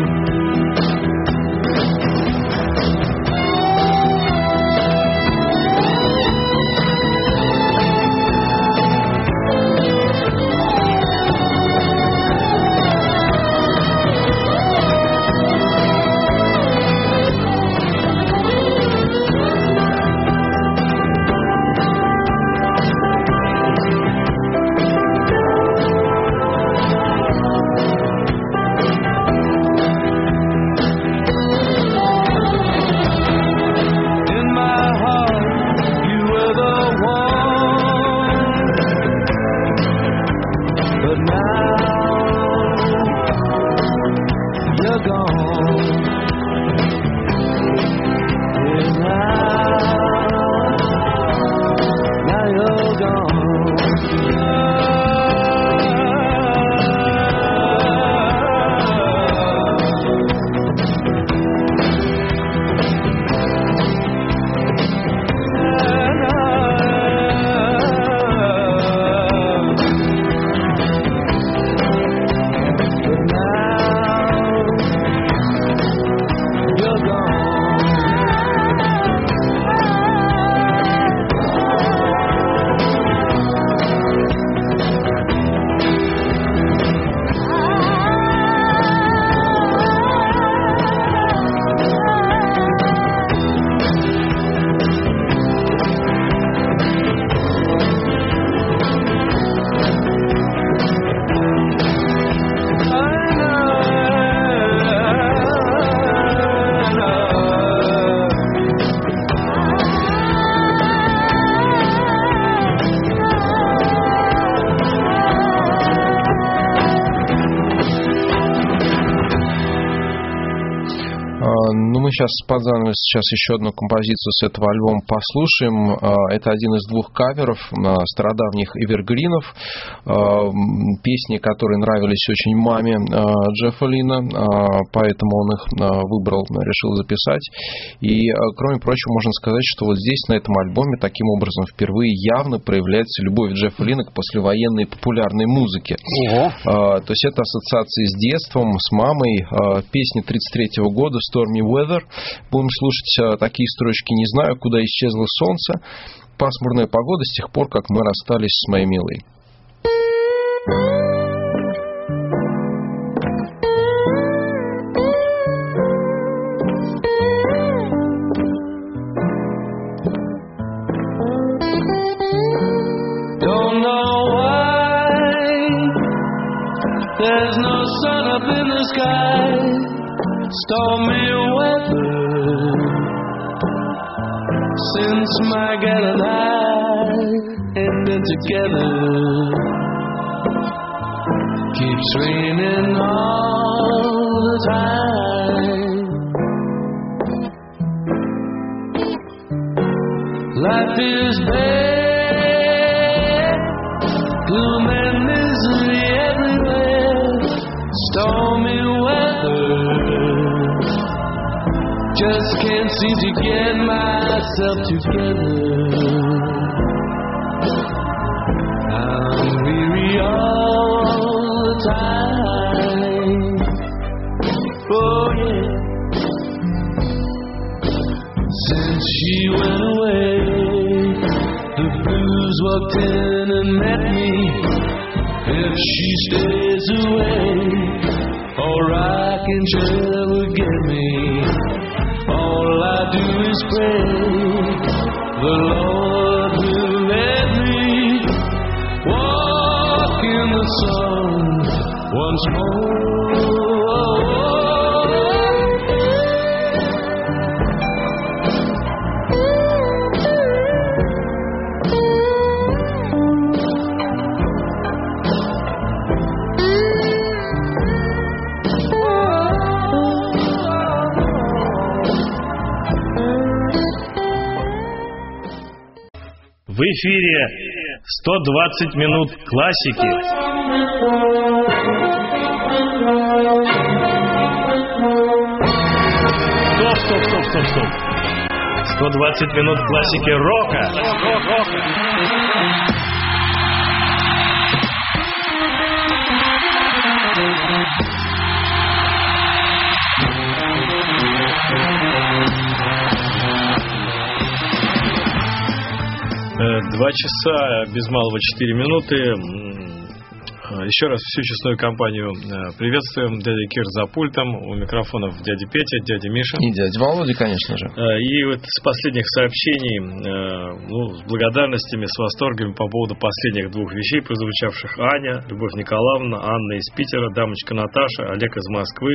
Сейчас спонтанно сейчас еще одну композицию с этого альбома послушаем. Это один из двух каверов стародавних эвергринов, песни, которые нравились очень маме Джеффа Лина, поэтому он их выбрал, решил записать. И, кроме прочего, можно сказать, что вот здесь, на этом альбоме, таким образом впервые явно проявляется любовь Джеффа Лина к послевоенной популярной музыке. Ого. То есть это ассоциации с детством, с мамой. Песня тридцать третьего года «Stormy Weather». Будем слушать такие строчки: «Не знаю, куда исчезло солнце. Пасмурная погода с тех пор, как мы расстались с моей милой». Don't know why there's no sun up in the sky. Stormy weather since my gal and I ain't been together. Keeps raining all the time. Life is bad, gloom and misery everywhere. Stormy weather, just can't seem to get myself together. I'm weary all the time. Oh, who's walked in and met me. If she stays away, or I can tell her get me. All I do is pray the Lord will let me walk in the sun once more. В эфире сто двадцать минут классики. Стоп, стоп, стоп, стоп, стоп. сто двадцать минут классики рока. Два часа, без малого четыре минуты. Еще раз всю честную компанию приветствуем. Дядя Кир за пультом. У микрофонов дядя Петя, дядя Миша. И дядя Володя, конечно же. И вот с последних сообщений, ну, с благодарностями, с восторгами по поводу последних двух вещей, прозвучавших: Аня, Любовь Николаевна, Анна из Питера, дамочка Наташа, Олег из Москвы,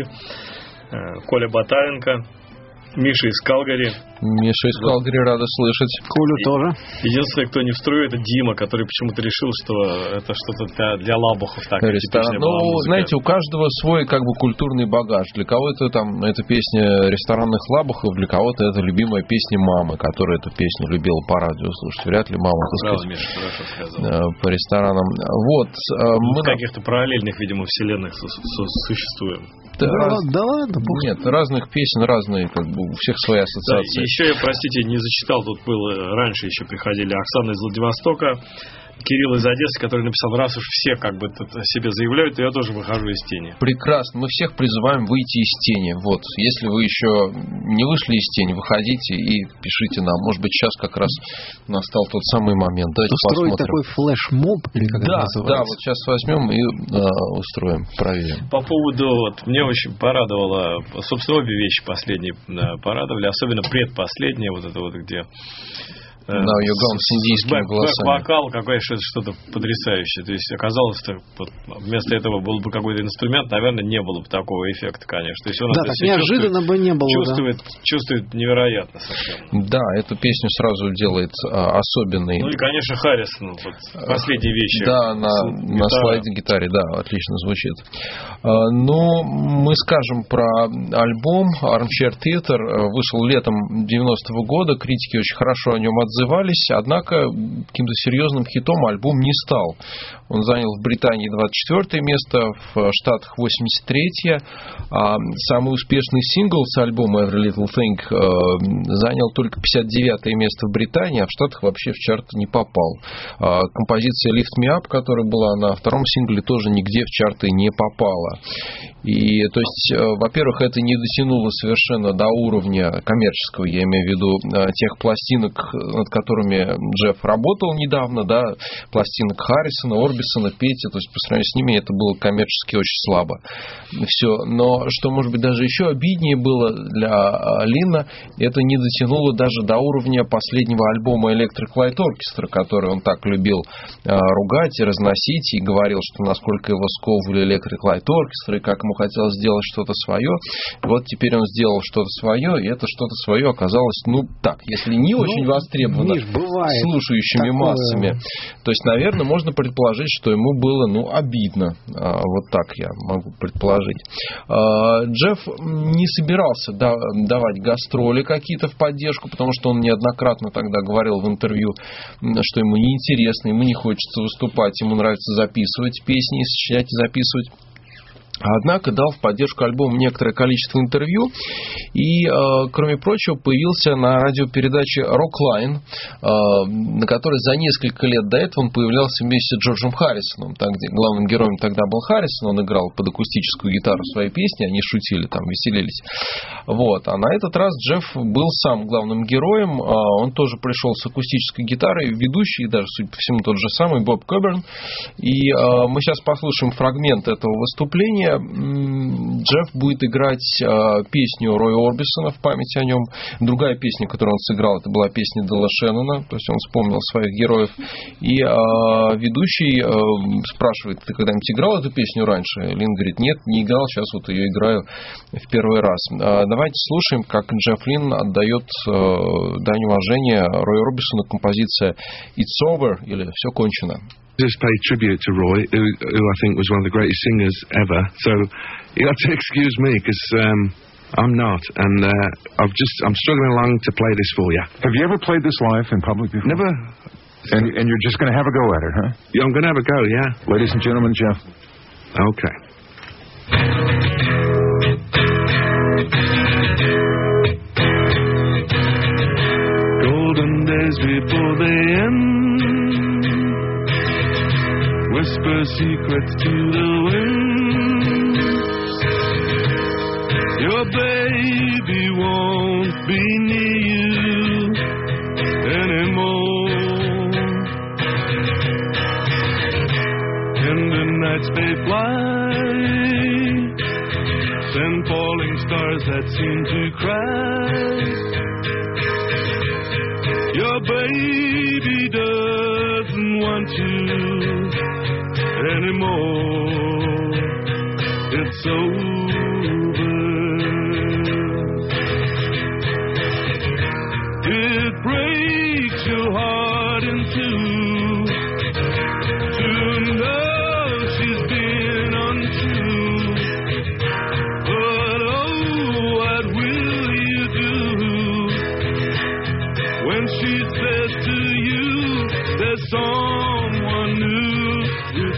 Коля Батаренко, Миша из Калгари. Миша из Калгари, рада слышать. Колю тоже. Единственное, кто не в струю, это Дима, который почему-то решил, что это что-то для, для лабухов. Так, Ресторан. Ну, знаете, у каждого свой как бы культурный багаж. Для кого-то там это песня ресторанных лабухов, для кого-то это любимая песня мамы, которая эту песню любила по радио слушать. Вряд ли мама, так Браво, сказать, Миша, хорошо сказал. по ресторанам. Вот. Мы мы в каких-то параллельных, видимо, вселенных существуем. Да, Да, раз... да ладно, бог. Нет, разных песен, разные, как бы, у всех свои ассоциации. Да, еще я, простите, не зачитал, тут было, раньше еще приходили Оксана из Владивостока, Кирилл из Одессы, который написал: раз уж все как бы о себе заявляют, то я тоже выхожу из тени. Прекрасно. Мы всех призываем выйти из тени. Вот. Если вы еще не вышли из тени, выходите и пишите нам. Может быть, сейчас как раз настал тот самый момент. Давайте устроить посмотрим. такой флешмоб, или как Да, это называется? да, вот сейчас возьмем и да, устроим, проверим. По поводу, вот, мне очень порадовало, собственно, обе вещи последние порадовали, особенно предпоследняя, вот это вот, где... Now you're gone с индийскими голосами. Вокал какое что-то потрясающее. То есть оказалось, что вот, вместо этого был бы какой-то инструмент, наверное, не было бы такого эффекта, конечно. То есть он да, так неожиданно чувствует, бы не было. Чувствует, да. чувствует невероятно совсем. Да, эту песню сразу делает а, особенной. Ну и, конечно, Харрисон. Вот, последние вещи. Да, на, на слайд-гитаре, да, отлично звучит. А, ну, мы скажем про альбом Armchair Theater. Вышел летом девяностого года. Критики очень хорошо о нем отзывались. Однако каким-то серьезным хитом альбом не стал. Он занял в Британии двадцать четвёртое место, в Штатах восемьдесят третье. А самый успешный сингл с альбома Every Little Thing занял только пятьдесят девятое место в Британии, а в Штатах вообще в чарт не попал. А композиция Lift Me Up, которая была на втором сингле, тоже нигде в чарты не попала. И, то есть, во-первых, это не дотянуло совершенно до уровня коммерческого, я имею в виду тех пластинок, над которыми Джефф работал недавно, да, пластинок Харрисона, Орбисона, Петти, то есть по сравнению с ними это было коммерчески очень слабо. Все. Но что, может быть, даже еще обиднее было для Лина, это не дотянуло даже до уровня последнего альбома Electric Light Orchestra, который он так любил ругать и разносить, и говорил, что насколько его сковывали Electric Light Orchestra, и как ему хотелось сделать что-то свое. И вот теперь он сделал что-то свое, и это что-то свое оказалось, ну так, если не ну, очень востребовано Миш, бывает слушающими такое... массами, то есть, наверное, можно предположить, что ему было, ну, обидно. А, вот так я могу предположить. А, Джефф не собирался да, давать гастроли какие-то в поддержку, потому что он неоднократно тогда говорил в интервью, что ему неинтересно, ему не хочется выступать, ему нравится записывать песни, сочинять и записывать. Однако дал в поддержку альбома некоторое количество интервью и, э, кроме прочего, появился на радиопередаче Rockline, э, на которой за несколько лет до этого он появлялся вместе с Джорджем Харрисоном. Там, где главным героем тогда был Харрисон, он играл под акустическую гитару свои песни, они шутили, там, веселились. Вот. А на этот раз Джефф был сам главным героем, э, он тоже пришел с акустической гитарой, ведущий, даже, судя по всему, тот же самый Боб Коберн. И э, мы сейчас послушаем фрагмент этого выступления. Джефф будет играть э, песню Роя Орбисона в память о нем. Другая песня, которую он сыграл, это была песня Делла Шеннона, то есть он вспомнил своих героев. И э, ведущий э, спрашивает: ты когда-нибудь играл эту песню раньше? Лин говорит: нет, не играл, сейчас вот ее играю в первый раз. Э, давайте слушаем, как Джефф Лин отдает э, дань уважения Рою Орбисону, композиция It's Over, или Все кончено. Just pay tribute to Roy, who, who I think was one of the greatest singers ever. So you have to excuse me because um, I'm not, and uh, I've just I'm struggling along to play this for you. Have you ever played this live in public before? Never. And, and you're just going to have a go at it, huh? Yeah, I'm going to have a go. Yeah. Ladies and gentlemen, Jeff. Okay. Golden days before they end. Whisper secrets to the wind. Your baby won't be near you anymore. And the nights they fly, send falling stars that seem to cry. Your baby doesn't want you anymore. It's over. It breaks your heart in two to know she's been untrue. But oh, what will you do when she says to you there's someone new?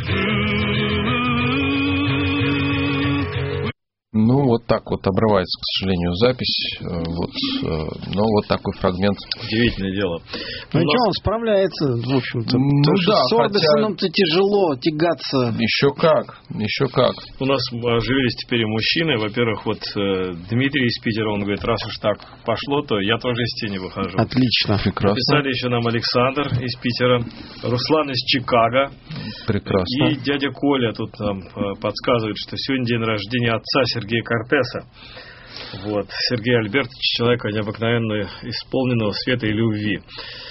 Ну, вот так вот обрывается, к сожалению, запись. Вот, но вот такой фрагмент. Удивительное дело. Ну, ничего, он справляется, в общем-то. Ну, Потому что да, с Орбисоном-то хотя... тяжело тягаться. Еще как, еще как. У нас оживились теперь и мужчины. Во-первых, вот Дмитрий из Питера, он говорит: раз уж так пошло, то я тоже из тени выхожу. Отлично. Прекрасно. Написали еще нам Александр из Питера, Руслан из Чикаго. Прекрасно. И дядя Коля тут нам подсказывает, что сегодня день рождения отца Сергея Кортеса. Вот. Сергей Альбертович, человека необыкновенно исполненного света и любви.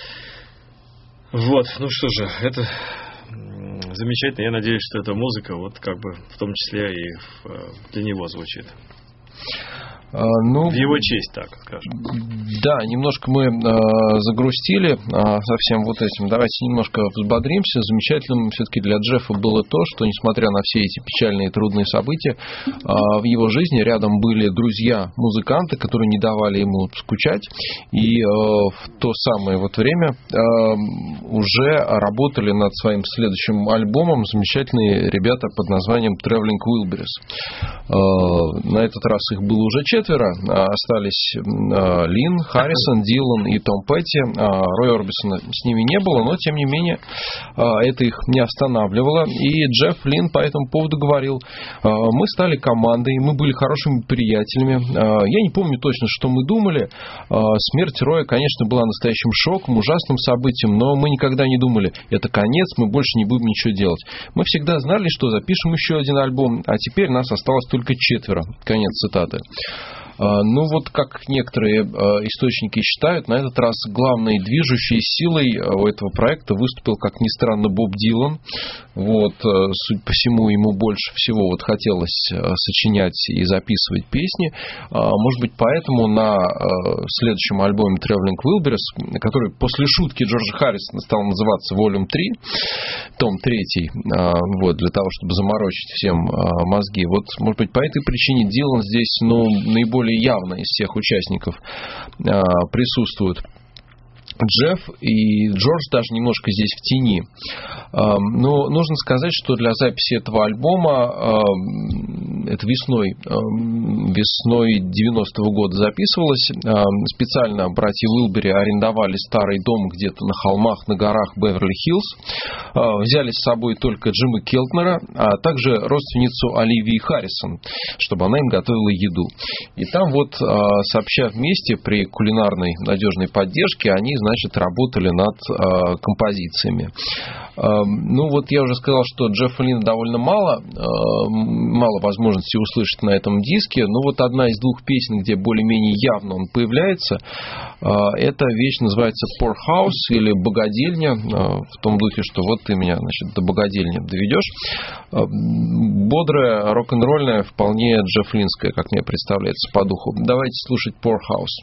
Вот. Ну что же, это замечательно. Я надеюсь, что эта музыка, вот как бы в том числе и для него звучит. А, ну, в его честь, так скажем. Да, немножко мы э, загрустили э, со всем вот этим. Давайте немножко взбодримся. Замечательным все-таки для Джеффа было то, что, несмотря на все эти печальные и трудные события, э, в его жизни рядом были друзья-музыканты, которые не давали ему скучать. И э, в то самое вот время э, уже работали над своим следующим альбомом замечательные ребята под названием Traveling Wilburys. Э, на этот раз их было уже четыре. Четверо. Остались Лин, Харрисон, Дилан и Том Петти. Роя Орбисона с ними не было, но, тем не менее, это их не останавливало. И Джефф Лин по этому поводу говорил: мы стали командой, мы были хорошими приятелями. Я не помню точно, что мы думали. Смерть Роя, конечно, была настоящим шоком, ужасным событием, но мы никогда не думали: это конец, мы больше не будем ничего делать. Мы всегда знали, что запишем еще один альбом, а теперь нас осталось только четверо. Конец цитаты. Ну вот, как некоторые источники считают, на этот раз главной движущей силой у этого проекта выступил, как ни странно, Боб Дилан. Вот, судя по всему, ему больше всего вот хотелось сочинять и записывать песни. Может быть, поэтому на следующем альбоме Traveling Wilburys, который после шутки Джорджа Харрисона стал называться Volume три, том третий, вот, для того, чтобы заморочить всем мозги. Вот, может быть, по этой причине Дилан здесь, ну, наиболее явно из всех участников э, присутствуют. Джефф и Джордж даже немножко здесь в тени. Э, но нужно сказать, что для записи этого альбома э, это весной, весной девяностого года записывалось. Специально братья Уилбери арендовали старый дом где-то на холмах, на горах Беверли-Хиллз. Взяли с собой только Джима Келтнера, а также родственницу Оливии Харрисон, чтобы она им готовила еду. И там вот, сообща вместе при кулинарной надежной поддержке, они, значит, работали над композициями. Ну, вот я уже сказал, что Джеффа Линна довольно мало, мало возможностей услышать на этом диске. Но вот одна из двух песен, где более-менее явно он появляется, эта вещь называется Poorhouse или Богадельня, в том духе, что вот ты меня, значит, до богадельни доведешь. Бодрая, рок-н-ролльная, вполне джеффлинская, как мне представляется, по духу. Давайте слушать Poorhouse.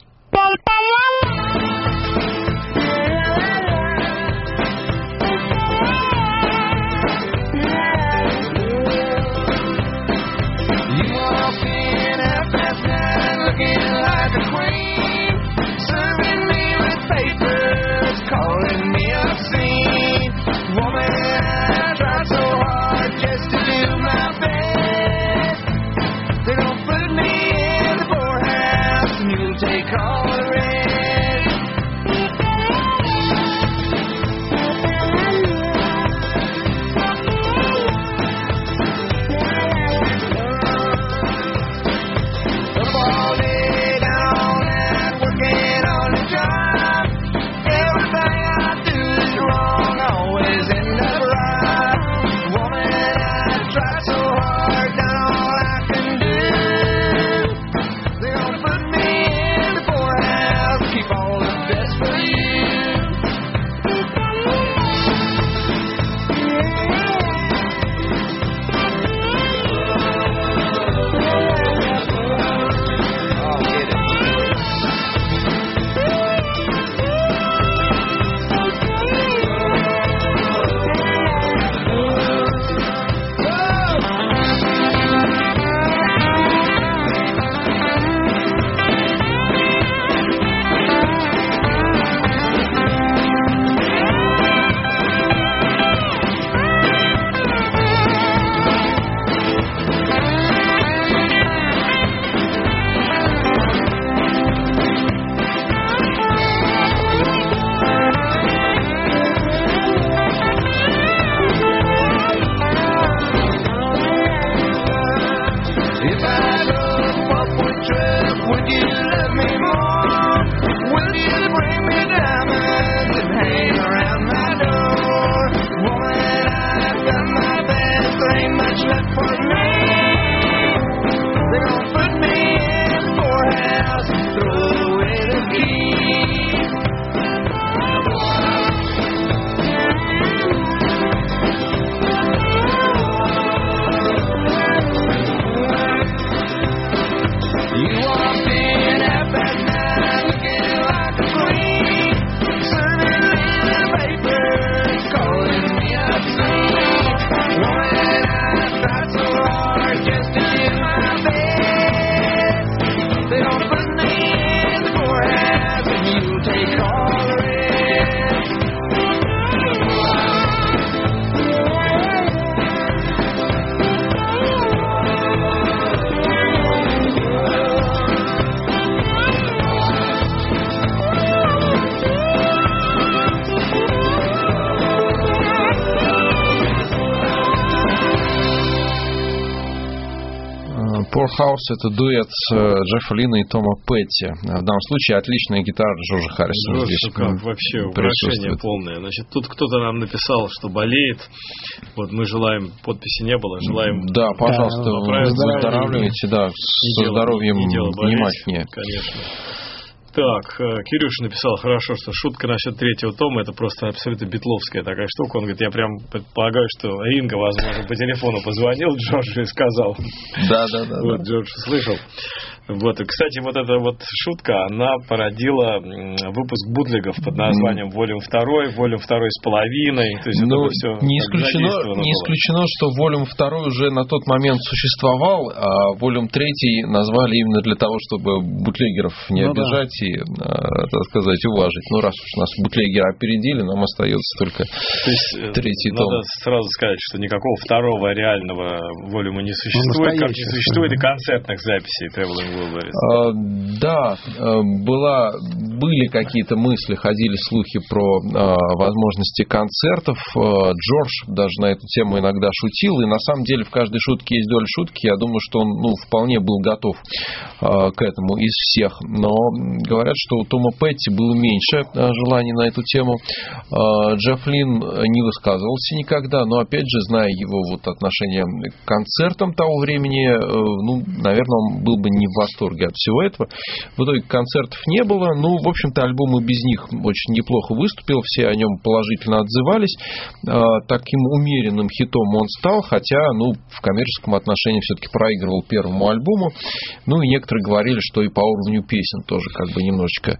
Poorhouse — это дуэт с Джеффа Линна и Тома Петти. В данном случае отличная гитара Джорджа Харрисона. Джордж, здесь как вообще украшение полное. Значит, тут кто-то нам написал, что болеет. Вот мы желаем, подписи не было, желаем... Да, пожалуйста, да, выздоравливайте, да, со здоровьем внимательнее. Конечно. Так, Кирюша написал, хорошо, что шутка насчет третьего тома, это просто абсолютно битловская такая штука. Он говорит, я прям предполагаю, что Ринго, возможно, по телефону позвонил Джорджу и сказал. Да, да, да. Вот, Джордж слышал. Вот, и, кстати, вот эта вот шутка, она породила выпуск бутлегов под названием Volume два, Volume два с половиной. То есть ну, это все не исключено, не исключено, что Volume два уже на тот момент существовал, а Volume три назвали именно для того, чтобы бутлегеров не ну, обижать да. и, так сказать, уважить. Ну, раз уж нас бутлегеры опередили, нам остается только То есть, третий том. Надо сразу сказать, что никакого второго реального волюма не существует, как не существует и концертных записей Traveling Wilburys. А, да, была, были какие-то мысли, ходили слухи про а, возможности концертов. Джордж даже на эту тему иногда шутил, и на самом деле в каждой шутке есть доля шутки. Я думаю, что он ну, вполне был готов а, к этому из всех. Но говорят, что у Тома Петти было меньше а, желаний на эту тему. А, Джефф Лин не высказывался никогда, но опять же, зная его вот отношение к концертам того времени, ну, наверное, он был бы не в восторге от всего этого. В итоге концертов не было. Ну, в общем-то, альбом и без них очень неплохо выступил. Все о нем положительно отзывались. Таким умеренным хитом он стал, хотя, ну, в коммерческом отношении все-таки проигрывал первому альбому. Ну, и некоторые говорили, что и по уровню песен тоже как бы немножечко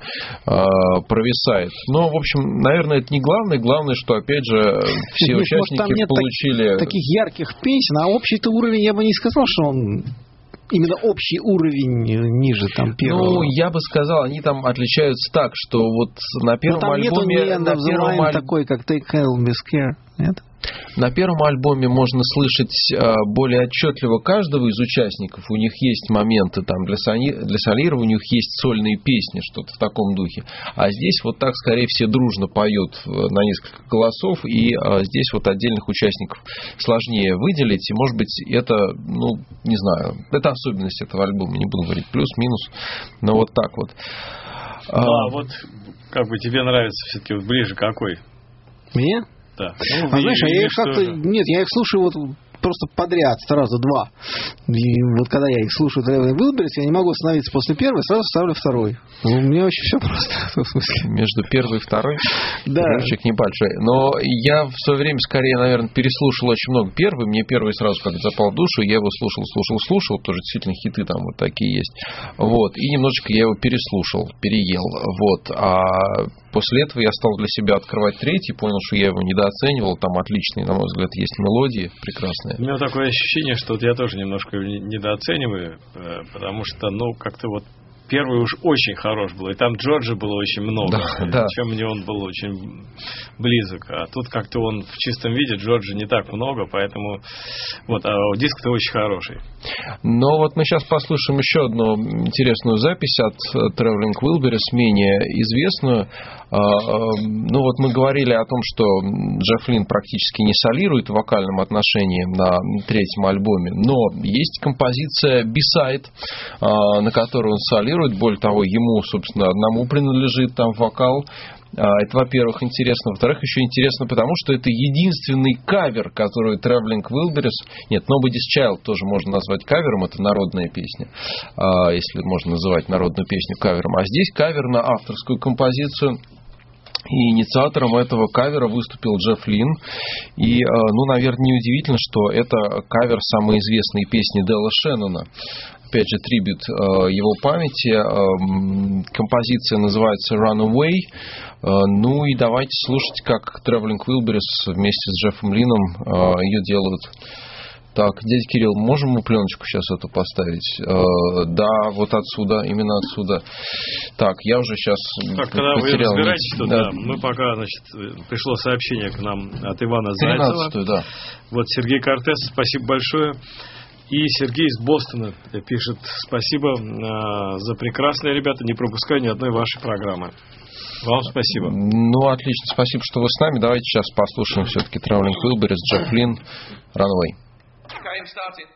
провисает. Но, в общем, наверное, это не главное. Главное, что, опять же, все Нет, участники может, там нет получили... Так, таких ярких песен, а общий-то уровень, я бы не сказал, что он... Именно общий уровень ниже там первого. Ну, я бы сказал, они там отличаются так, что вот на первом там альбоме... Нету на первом аль... такой, как Take Hell Miss Care, нет? На первом альбоме можно слышать более отчетливо каждого из участников. У них есть моменты там для, сони... для солирования, у них есть сольные песни, что-то в таком духе. А здесь вот так, скорее, все дружно поют на несколько голосов, и здесь вот отдельных участников сложнее выделить. И, может быть, это, ну, не знаю, это особенность этого альбома, не буду говорить плюс-минус, но вот так вот. Ну, а вот как бы тебе нравится все-таки вот ближе какой? Мне? Да. Ну, а знаешь, а я их как-то... Нет, я их слушаю вот просто подряд, сразу два. И вот когда я их слушаю Traveling Wilburys, я не могу остановиться после первой, сразу ставлю второй. Ну, у меня очень все просто. В смысле. Между первой и второй да. рычаг небольшой. Но я в свое время, скорее, наверное, переслушал очень много первый. Мне первый сразу как-то запал в душу. Я его слушал, слушал, слушал. Тоже действительно хиты там вот такие есть. Вот. И немножечко я его переслушал, переел. Вот. А после этого я стал для себя открывать третий, понял, что я его недооценивал. Там отличные, на мой взгляд, есть мелодии прекрасные. У меня такое ощущение, что вот я тоже немножко недооцениваю, потому что, ну, как-то вот первый уж очень хорош был, и там Джорджа было очень много, да, да. чем мне он был очень близок, а тут как-то он в чистом виде, Джорджа не так много, поэтому вот, а диск-то очень хороший. Но вот мы сейчас послушаем еще одну интересную запись от Traveling Wilburys, менее известную. Ну вот мы говорили о том, что Джефф Лин практически не солирует в вокальном отношении на третьем альбоме, но есть композиция B-Side, на которую он солирует, более того, ему, собственно, одному принадлежит там вокал. Это, во-первых, интересно. Во-вторых, еще интересно, потому что это единственный кавер, который Traveling Wilburys... Нет, Nobody's Child тоже можно назвать кавером, это народная песня, если можно называть народную песню кавером. А здесь кавер на авторскую композицию. И инициатором этого кавера выступил Джефф Лин. И, ну, наверное, неудивительно, что это кавер самой известной песни Делла Шеннона. Опять же, трибют его памяти. Композиция называется Runaway. Ну и давайте слушать, как Traveling Wilburys вместе с Джеффом Лином ее делают. Так, дядя Кирилл, можем мы пленочку сейчас эту поставить? Э, да, вот отсюда, именно отсюда. Так, я уже сейчас так, когда потерял. Вы разбираетесь, то да. да, мы пока, значит, пришло сообщение к нам от Ивана Зайцева. Да. Вот Сергей Кортес, спасибо большое. И Сергей из Бостона пишет: спасибо э, за прекрасные, ребята, не пропускай ни одной вашей программы. Вам спасибо. Ну, отлично, спасибо, что вы с нами. Давайте сейчас послушаем все-таки Traveling Wilburys, Джефф Лин, Runaway. Okay, I'm starting.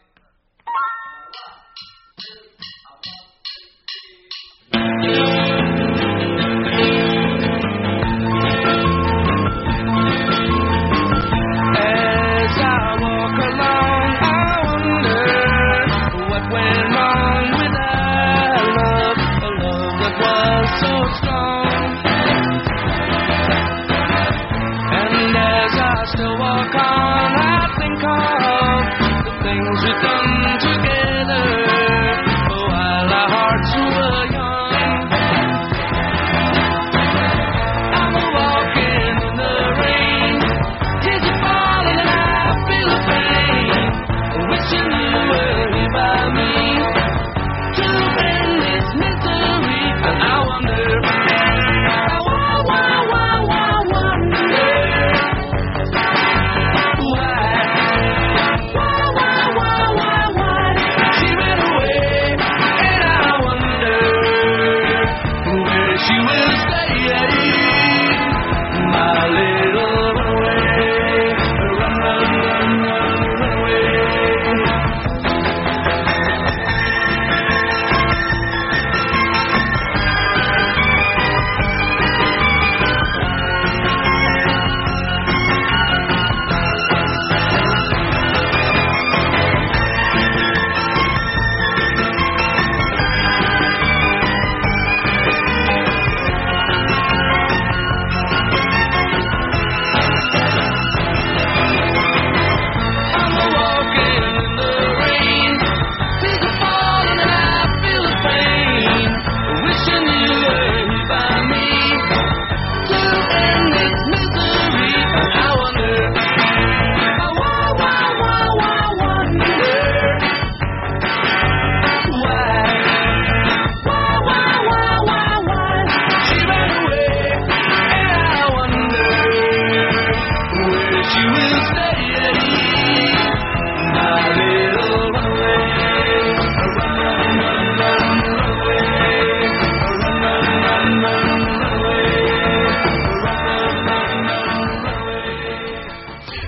As I walk along, I wonder what went wrong with our love, a love that was so strong. And as I still walk on, I think of things we've done together. While our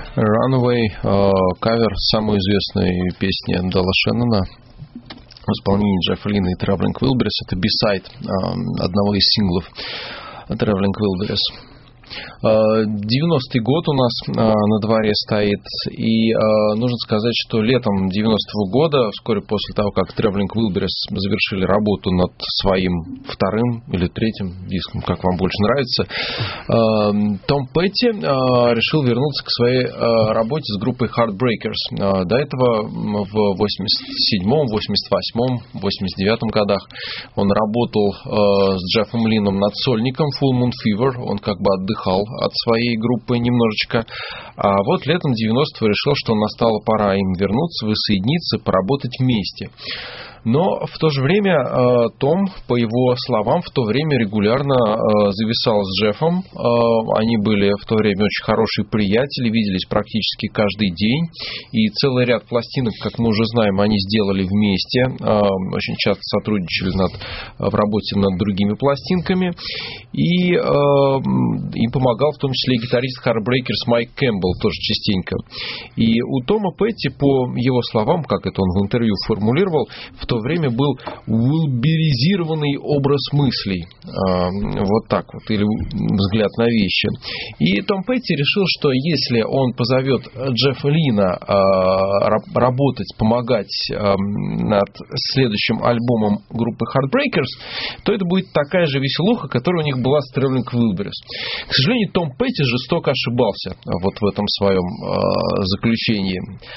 Runaway, кавер самой известной песни Дала Шеннона в исполнении Джеффа Лина и Traveling Wilburys. Это бисайд одного из синглов Traveling Wilburys. девяностый год у нас на дворе стоит, и нужно сказать, что летом девяностого года, вскоре после того, как Traveling Wilburys завершили работу над своим вторым или третьим диском, как вам больше нравится, Том Петти решил вернуться к своей работе с группой Heartbreakers. До этого в восемьдесят седьмом, восемьдесят восьмом, восемьдесят девятом годах он работал с Джеффом Лином над сольником Full Moon Fever, он как бы отдыхал от своей группы немножечко. А вот летом девяностого решил, что настала пора им вернуться, воссоединиться, поработать вместе. Но в то же время Том, по его словам, в то время регулярно зависал с Джеффом. Они были в то время очень хорошие приятели, виделись практически каждый день. И целый ряд пластинок, как мы уже знаем, они сделали вместе. Очень часто сотрудничали над, в работе над другими пластинками. И им помогал в том числе и гитарист Heartbreakers Майк Кэмпбелл тоже частенько. И у Тома Петти, по его словам, как это он в интервью формулировал, в то время был вилберизированный образ мыслей. Вот так вот. Или взгляд на вещи. И Том Петти решил, что если он позовет Джеффа Лина работать, помогать над следующим альбомом группы Heartbreakers, то это будет такая же веселуха, которая у них была с Traveling Wilburys. К сожалению, Том Петти жестоко ошибался вот в этом своем заключении.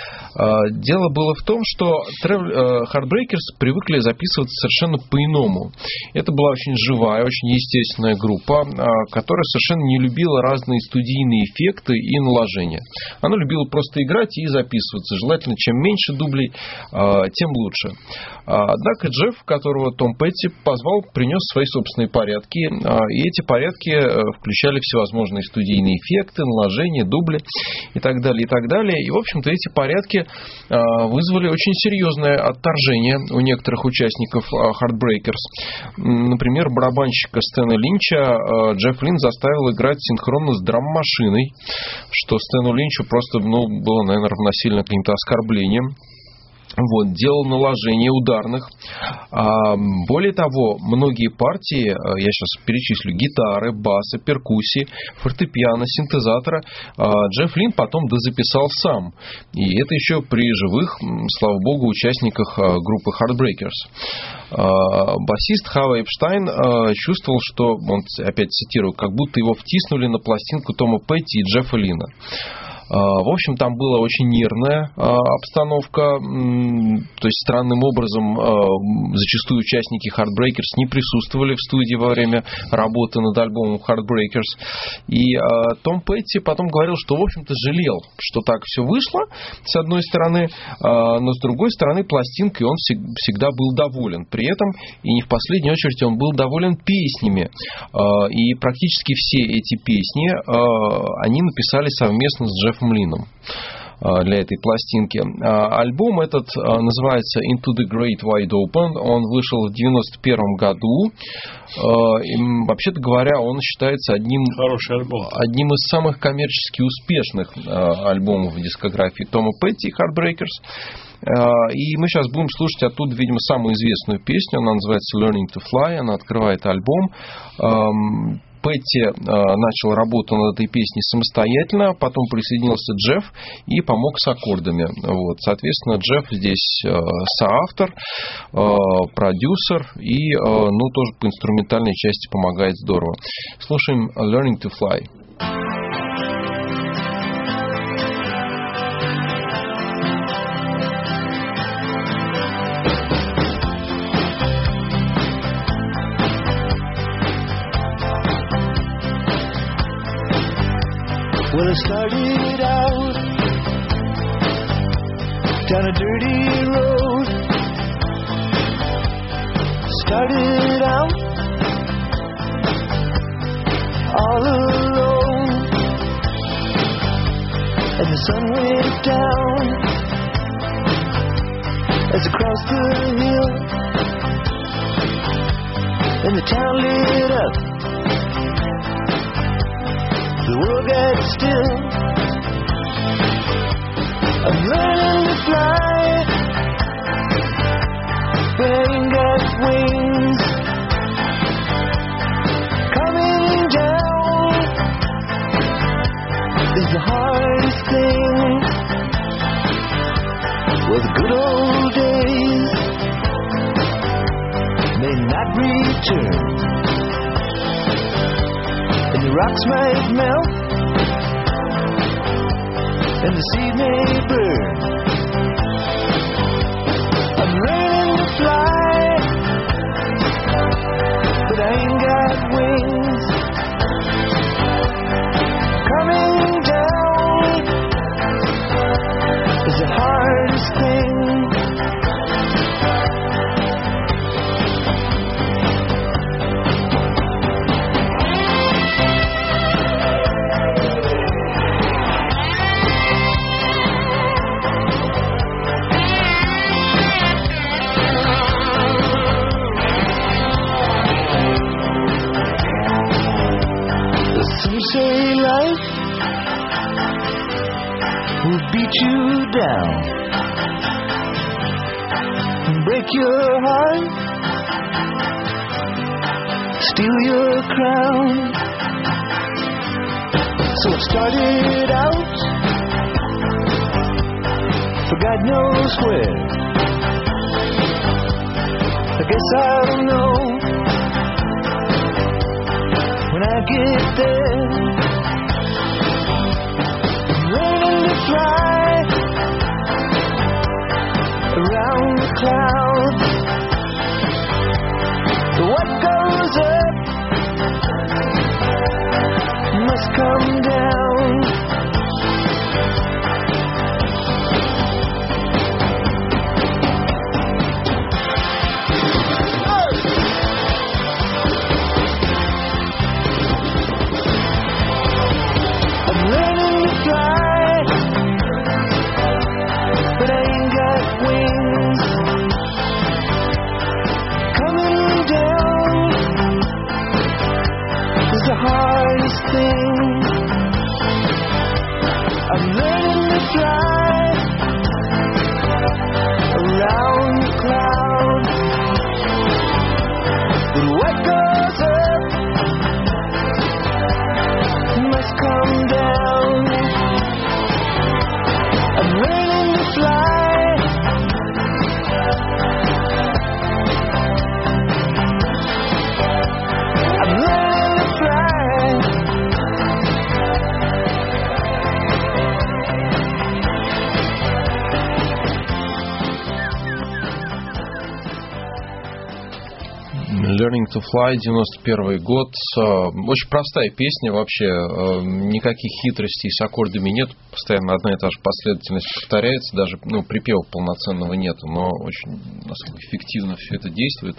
Дело было в том, что Heartbreakers привыкли записываться совершенно по-иному. Это была очень живая, очень естественная группа, которая совершенно не любила разные студийные эффекты и наложения. Она любила просто играть и записываться. Желательно, чем меньше дублей, тем лучше. Однако Джефф, которого Том Петти позвал, принес свои собственные порядки. И эти порядки включали всевозможные студийные эффекты, наложения, дубли и так далее, и так далее. И, в общем-то, эти порядки вызвали очень серьезное отторжение у некоторых участников Heartbreakers. Например, барабанщика Стэна Линча Джефф Лин заставил играть синхронно с драм-машиной, что Стэну Линчу просто ну, было, наверное, равносильно каким-то оскорблением. Вот, делал наложение ударных. А, более того, многие партии, я сейчас перечислю, гитары, басы, перкуссии, фортепиано, синтезатора, а, Джефф Лин потом дозаписал сам. И это еще при живых, слава богу, участниках а, группы Heartbreakers. А, басист Хава Эпштайн а, чувствовал, что, он опять цитирую, как будто его втиснули на пластинку Тома Петти и Джеффа Лина. В общем, там была очень нервная обстановка, то есть странным образом зачастую участники Heartbreakers не присутствовали в студии во время работы над альбомом Heartbreakers. И Том Петти потом говорил, что, в общем-то, жалел, что так все вышло, с одной стороны, но с другой стороны, пластинкой он всегда был доволен. При этом, и не в последнюю очередь, он был доволен песнями. И практически все эти песни они написали совместно с Джеффом Лином для этой пластинки. Альбом этот называется Into the Great Wide Open. Он вышел в девяносто первом году. И, вообще-то говоря, он считается одним, Хороший альбом. одним из самых коммерчески успешных альбомов в дискографии Тома Петти и Heartbreakers. И мы сейчас будем слушать оттуда, видимо, самую известную песню. Она называется Learning to Fly. Она открывает альбом. Петти э, начал работу над этой песней самостоятельно, потом присоединился Джефф и помог с аккордами. Вот. Соответственно, Джефф здесь э, соавтор, э, продюсер и э, ну, тоже по инструментальной части помогает здорово. Слушаем Learning to Fly. Well, I started out down a dirty road. Started out all alone, and the sun went down as I crossed the hill, and the town lit up. The world got still. hardest thing. Well, the good old days may not return, and the rocks might melt, and the sea may burn. I'm learning to fly, but I ain't got wings. Coming down is the hardest thing. Some say life will beat you down and break your heart, steal your crown. So it started out for God knows where. I guess I'll know when I get there. I'm learning to fly around the clouds. What goes up must come down. Hardest thing. I'm learning to fly around the clouds. But what goes up must come down. I'm learning to fly. I'm learning to fly. Learning to Fly, девяносто первый год. Очень простая песня вообще, никаких хитростей с аккордами нет, постоянно одна и та же последовательность повторяется, даже ну, припева полноценного нету, но очень насколько эффективно все это действует.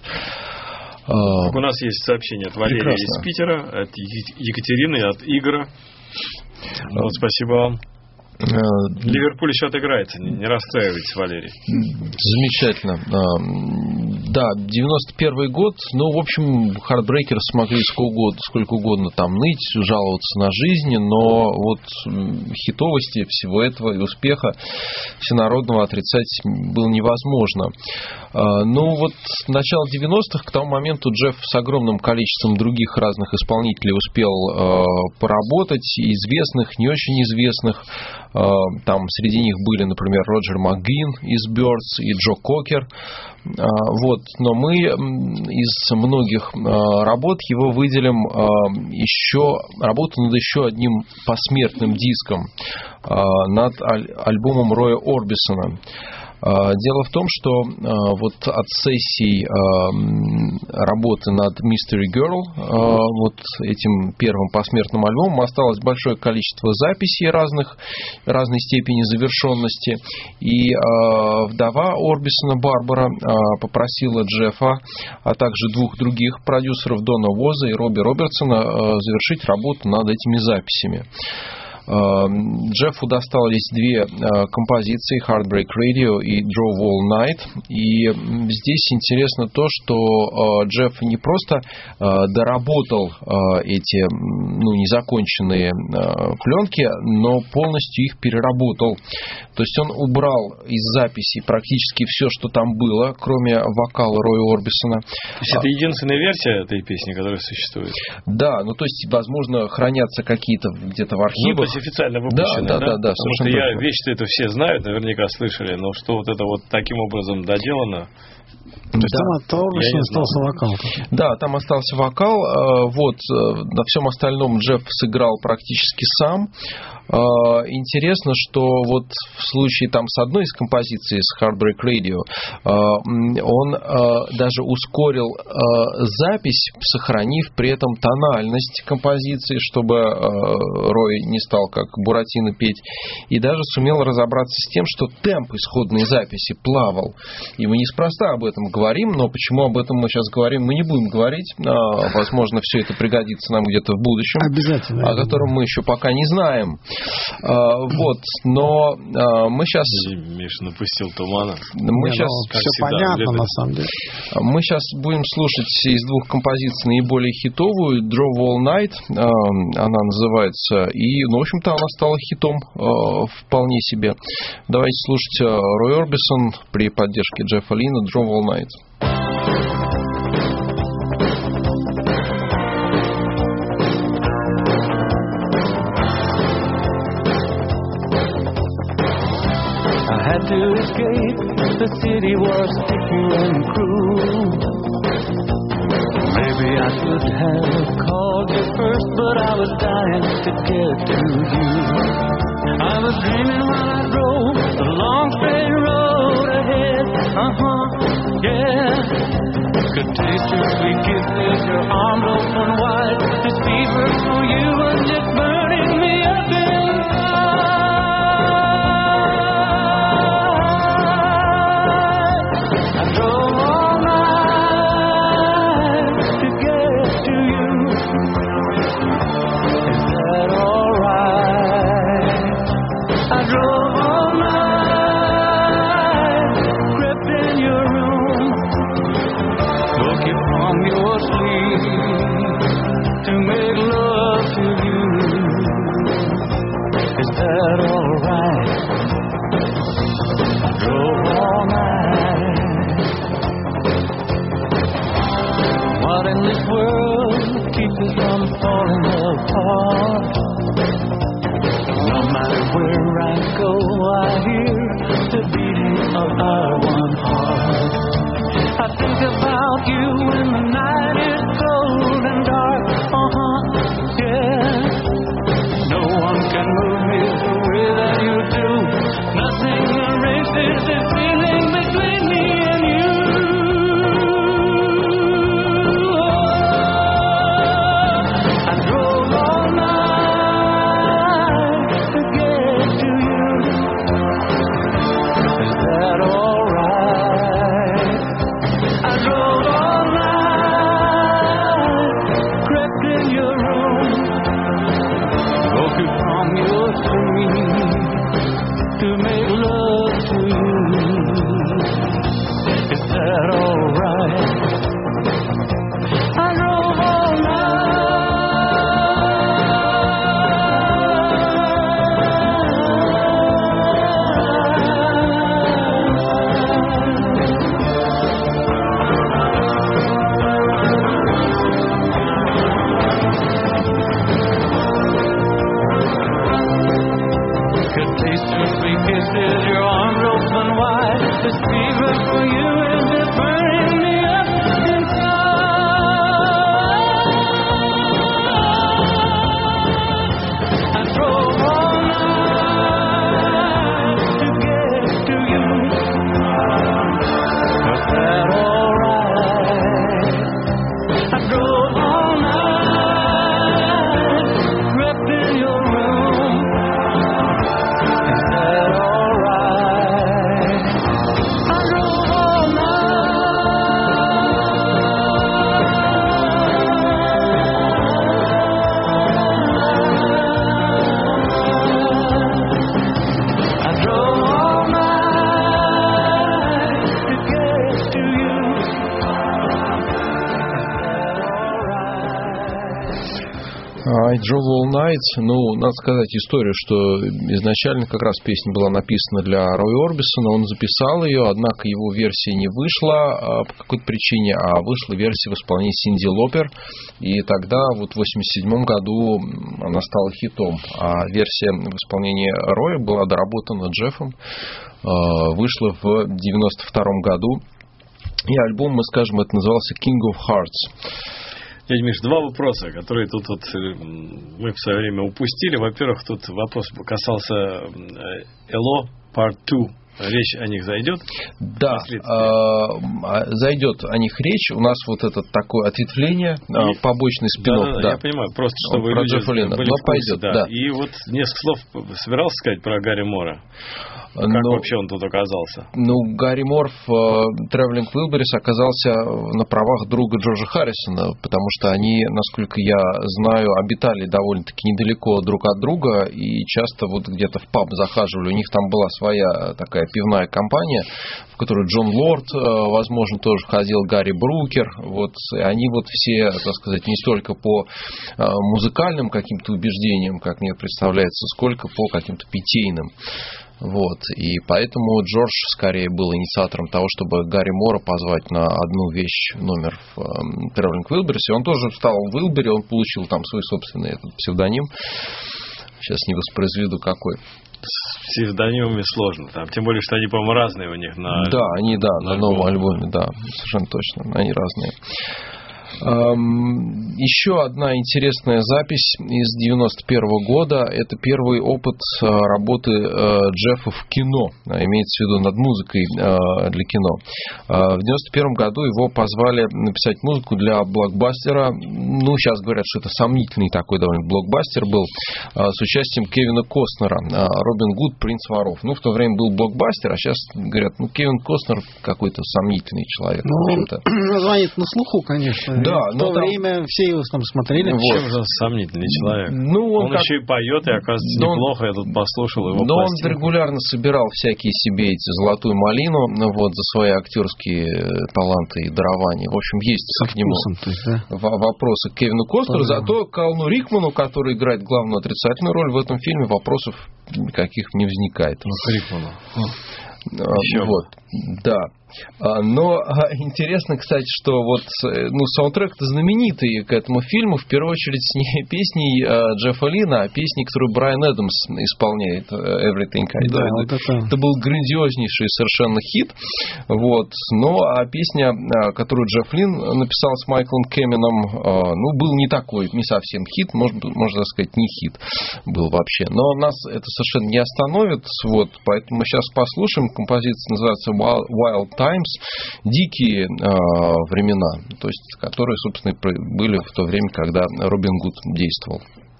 У нас есть сообщение от Валерия Прекрасно. из Питера, от Екатерины, от Игоря. Вот, спасибо вам. Ливерпуль еще отыграется, не, не расстраивайтесь, Валерий. Замечательно. Да, девяносто первый год. Ну, в общем, Heartbreakers смогли сколько угодно, сколько угодно там ныть, жаловаться на жизнь, но вот хитовости всего этого и успеха всенародного отрицать было невозможно. Ну, вот начало девяностых, к тому моменту Джефф с огромным количеством других разных исполнителей успел поработать, известных, не очень известных. Там среди них были, например, Роджер МакГуин из Бёрдс и Джо Кокер. Вот. Но мы из многих работ его выделим еще работу над еще одним посмертным диском, над альбомом Роя Орбисона. Дело в том, что вот от сессий работы над Mystery Girl, вот этим первым посмертным альбомом, осталось большое количество записей разных, разной степени завершенности. И вдова Орбисона Барбара попросила Джеффа, а также двух других продюсеров, Дона Уоза и Робби Робертсона, завершить работу над этими записями. Джеффу достались две композиции, Heartbreak Radio и Drove All Night. И здесь интересно то, что Джефф не просто доработал эти ну, незаконченные пленки, но полностью их переработал. То есть он убрал из записей практически все, что там было, кроме вокала Роя Орбисона. То есть это единственная версия этой песни, которая существует? Да, ну то есть, возможно, хранятся какие-то где-то в архивах. Ну, запись официально выпущена, да? Да, да, да. Потому что я, вещи-то это все знают, наверняка слышали, но что вот это вот таким образом доделано... То есть там точно остался вокал. Да, там остался вокал. Вот, на всем остальном Джефф сыграл практически сам. Интересно, что вот в случае там с одной из композиций, с Heartbreak Radio, он даже ускорил запись, сохранив при этом тональность композиции, чтобы Рой не стал как Буратино петь, и даже сумел разобраться с тем, что темп исходной записи плавал. И мы неспроста об этом говорим, но почему об этом мы сейчас говорим, мы не будем говорить. Возможно, все это пригодится нам где-то в будущем. Обязательно. О котором мы еще пока не знаем. Вот, но мы сейчас... Миша напустил тумана. Мы не, сейчас... Ну, все понятно, любит. на самом деле. Мы сейчас будем слушать из двух композиций наиболее хитовую, Drove All Night, она называется, и, ну, в общем-то, она стала хитом вполне себе. Давайте слушать Рой Орбисон при поддержке Джеффа Лина, Drove All Night. To escape, the city was sticky and cruel. Maybe I should have called you first, but I was dying to get to you. I was dreaming while I drove the long straight road ahead. Uh-huh, yeah. Could taste your sweet kisses, your arms open wide. This fever for you was just burning me up inside. Jewel Nights, ну, надо сказать историю, что изначально как раз песня была написана для Роя Орбисона, он записал ее, однако его версия не вышла по какой-то причине, а вышла версия в исполнении Синди Лопер, и тогда вот в восемьдесят седьмом году она стала хитом, а версия в исполнении Роя была доработана Джеффом, вышла в девяносто втором году, и альбом, мы скажем, это назывался King of Hearts. Дядя Миш, два вопроса, которые тут вот мы в свое время упустили. Во-первых, тут вопрос касался Эло Part два. Речь о них зайдет? Да, э, зайдет о них речь. У нас вот это такое ответвление, и... побочный спин-офф. Да, да, да, я понимаю, просто чтобы про люди Джеффа Линна. были Но в курсе. пойдет, да. да. И вот несколько слов собирался сказать про Гарри Мора. Как Но, вообще он тут оказался? Ну, Гарри Мор в Traveling Wilburys оказался на правах друга Джорджа Харрисона, потому что они, насколько я знаю, обитали довольно-таки недалеко друг от друга и часто вот где-то в паб захаживали. У них там была своя такая пивная компания, в которую Джон Лорд, возможно, тоже ходил, Гарри Брукер. Вот, и они вот все, так сказать, не столько по музыкальным каким-то убеждениям, как мне представляется, сколько по каким-то питейным. Вот. И поэтому Джордж скорее был инициатором того, чтобы Гарри Мора позвать на одну вещь номер в Traveling Wilburys. Он тоже стал в Уилбери, он получил там свой собственный этот псевдоним. Сейчас не воспроизведу какой. С псевдонимами сложно. Там, тем более, что они, по-моему, разные у них на Да, они, да, на, на новом альбоме, да, совершенно точно. Они разные. Еще одна интересная запись из девяносто первого года. Это первый опыт работы Джеффа в кино. Имеется в виду над музыкой для кино. В девяносто первом году его позвали написать музыку для блокбастера. Ну, сейчас говорят, что это сомнительный такой довольно блокбастер был. С участием Кевина Костнера. Робин Гуд, Принц воров. Ну, в то время был блокбастер, а сейчас говорят, ну, Кевин Костнер какой-то сомнительный человек. Ну, в общем-то. Название на слуху, конечно. Да, в то там... время все его там смотрели. Вот. Чем же он сомнительный человек? Ну, он он как... еще и поет, и оказывается но неплохо. он... Я тут послушал его. Но пластинку. он регулярно собирал всякие себе эти золотую малину, ну, вот, за свои актерские таланты и дарования. В общем, есть Со к нему вкусом, то есть, да? вопросы к Кевину Костнеру. Тоже. Зато к Алану Рикману, который играет главную отрицательную роль в этом фильме, вопросов никаких не возникает. Ну, к Рикману. А, вот, да. Но интересно, кстати, что вот, ну, саундтрек-то знаменитый к этому фильму, в первую очередь не песней Джеффа Линна, а песней, которую Брайан Эдамс исполняет, Everything I Do. Да, вот это... это был грандиознейший совершенно хит. Вот. Но а песня, которую Джефф Линн написал с Майклом Кэмином, ну, был не такой, не совсем хит, можно, можно сказать, не хит был вообще. Но нас это совершенно не остановит, вот, поэтому мы сейчас послушаем. Композиция называется Wild Times, дикие э, времена, то есть, которые, собственно, были в то время, когда Робин Гуд действовал.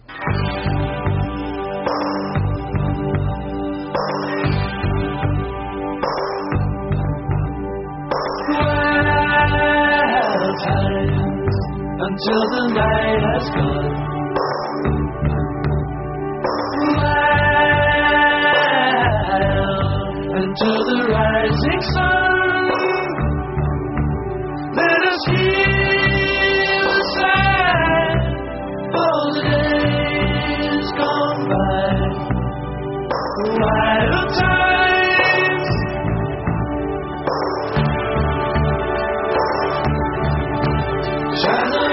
Wild times until the night has gone. Wild until the rising sun. Let us hear the sigh for the days gone by. Wild times. Shine the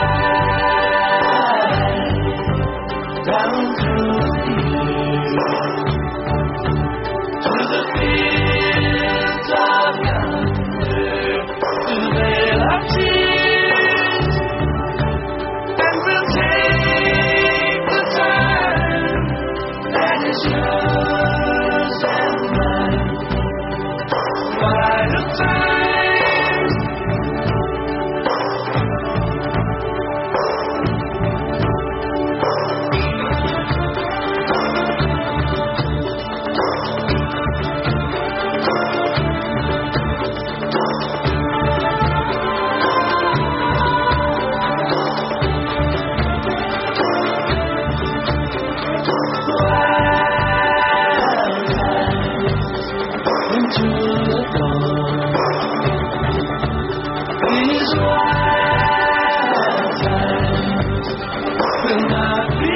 light down through the years to the fields of yonder. To the veil of tears, and we'll take the time that is yours and mine. Wild times. Into the dawn. These wild times will not be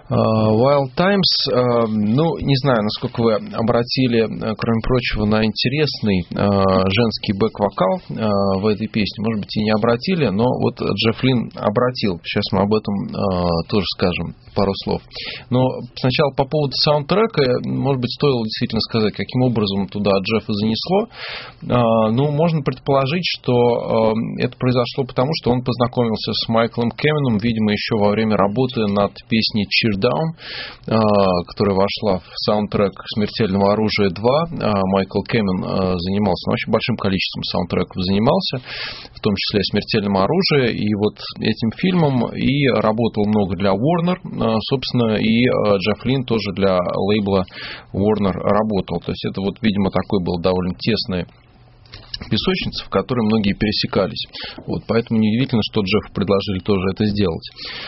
Wild Times, ну, не знаю, насколько вы обратили, кроме прочего, на интересный женский бэк-вокал в этой песне. Может быть, и не обратили, но вот Джефф Линн обратил. Сейчас мы об этом тоже скажем пару слов. Но сначала по поводу саундтрека, может быть, стоило действительно сказать, каким образом туда Джеффа занесло. Ну, можно предположить, что это произошло потому, что он познакомился с Майклом Кэмином, видимо, еще во время работы над песней Cheer Down, которая вошла в саундтрек «Смертельного оружия два». Майкл Кэмин занимался, ну, очень большим количеством саундтреков занимался, в том числе «Смертельным оружием», и вот этим фильмом и работал много для Warner, собственно, и Джефф Линн тоже для лейбла Warner работал. То есть это вот, видимо, такой был довольно тесный песочница, в которой многие пересекались. Вот, поэтому неудивительно, что Джеффу предложили тоже это сделать.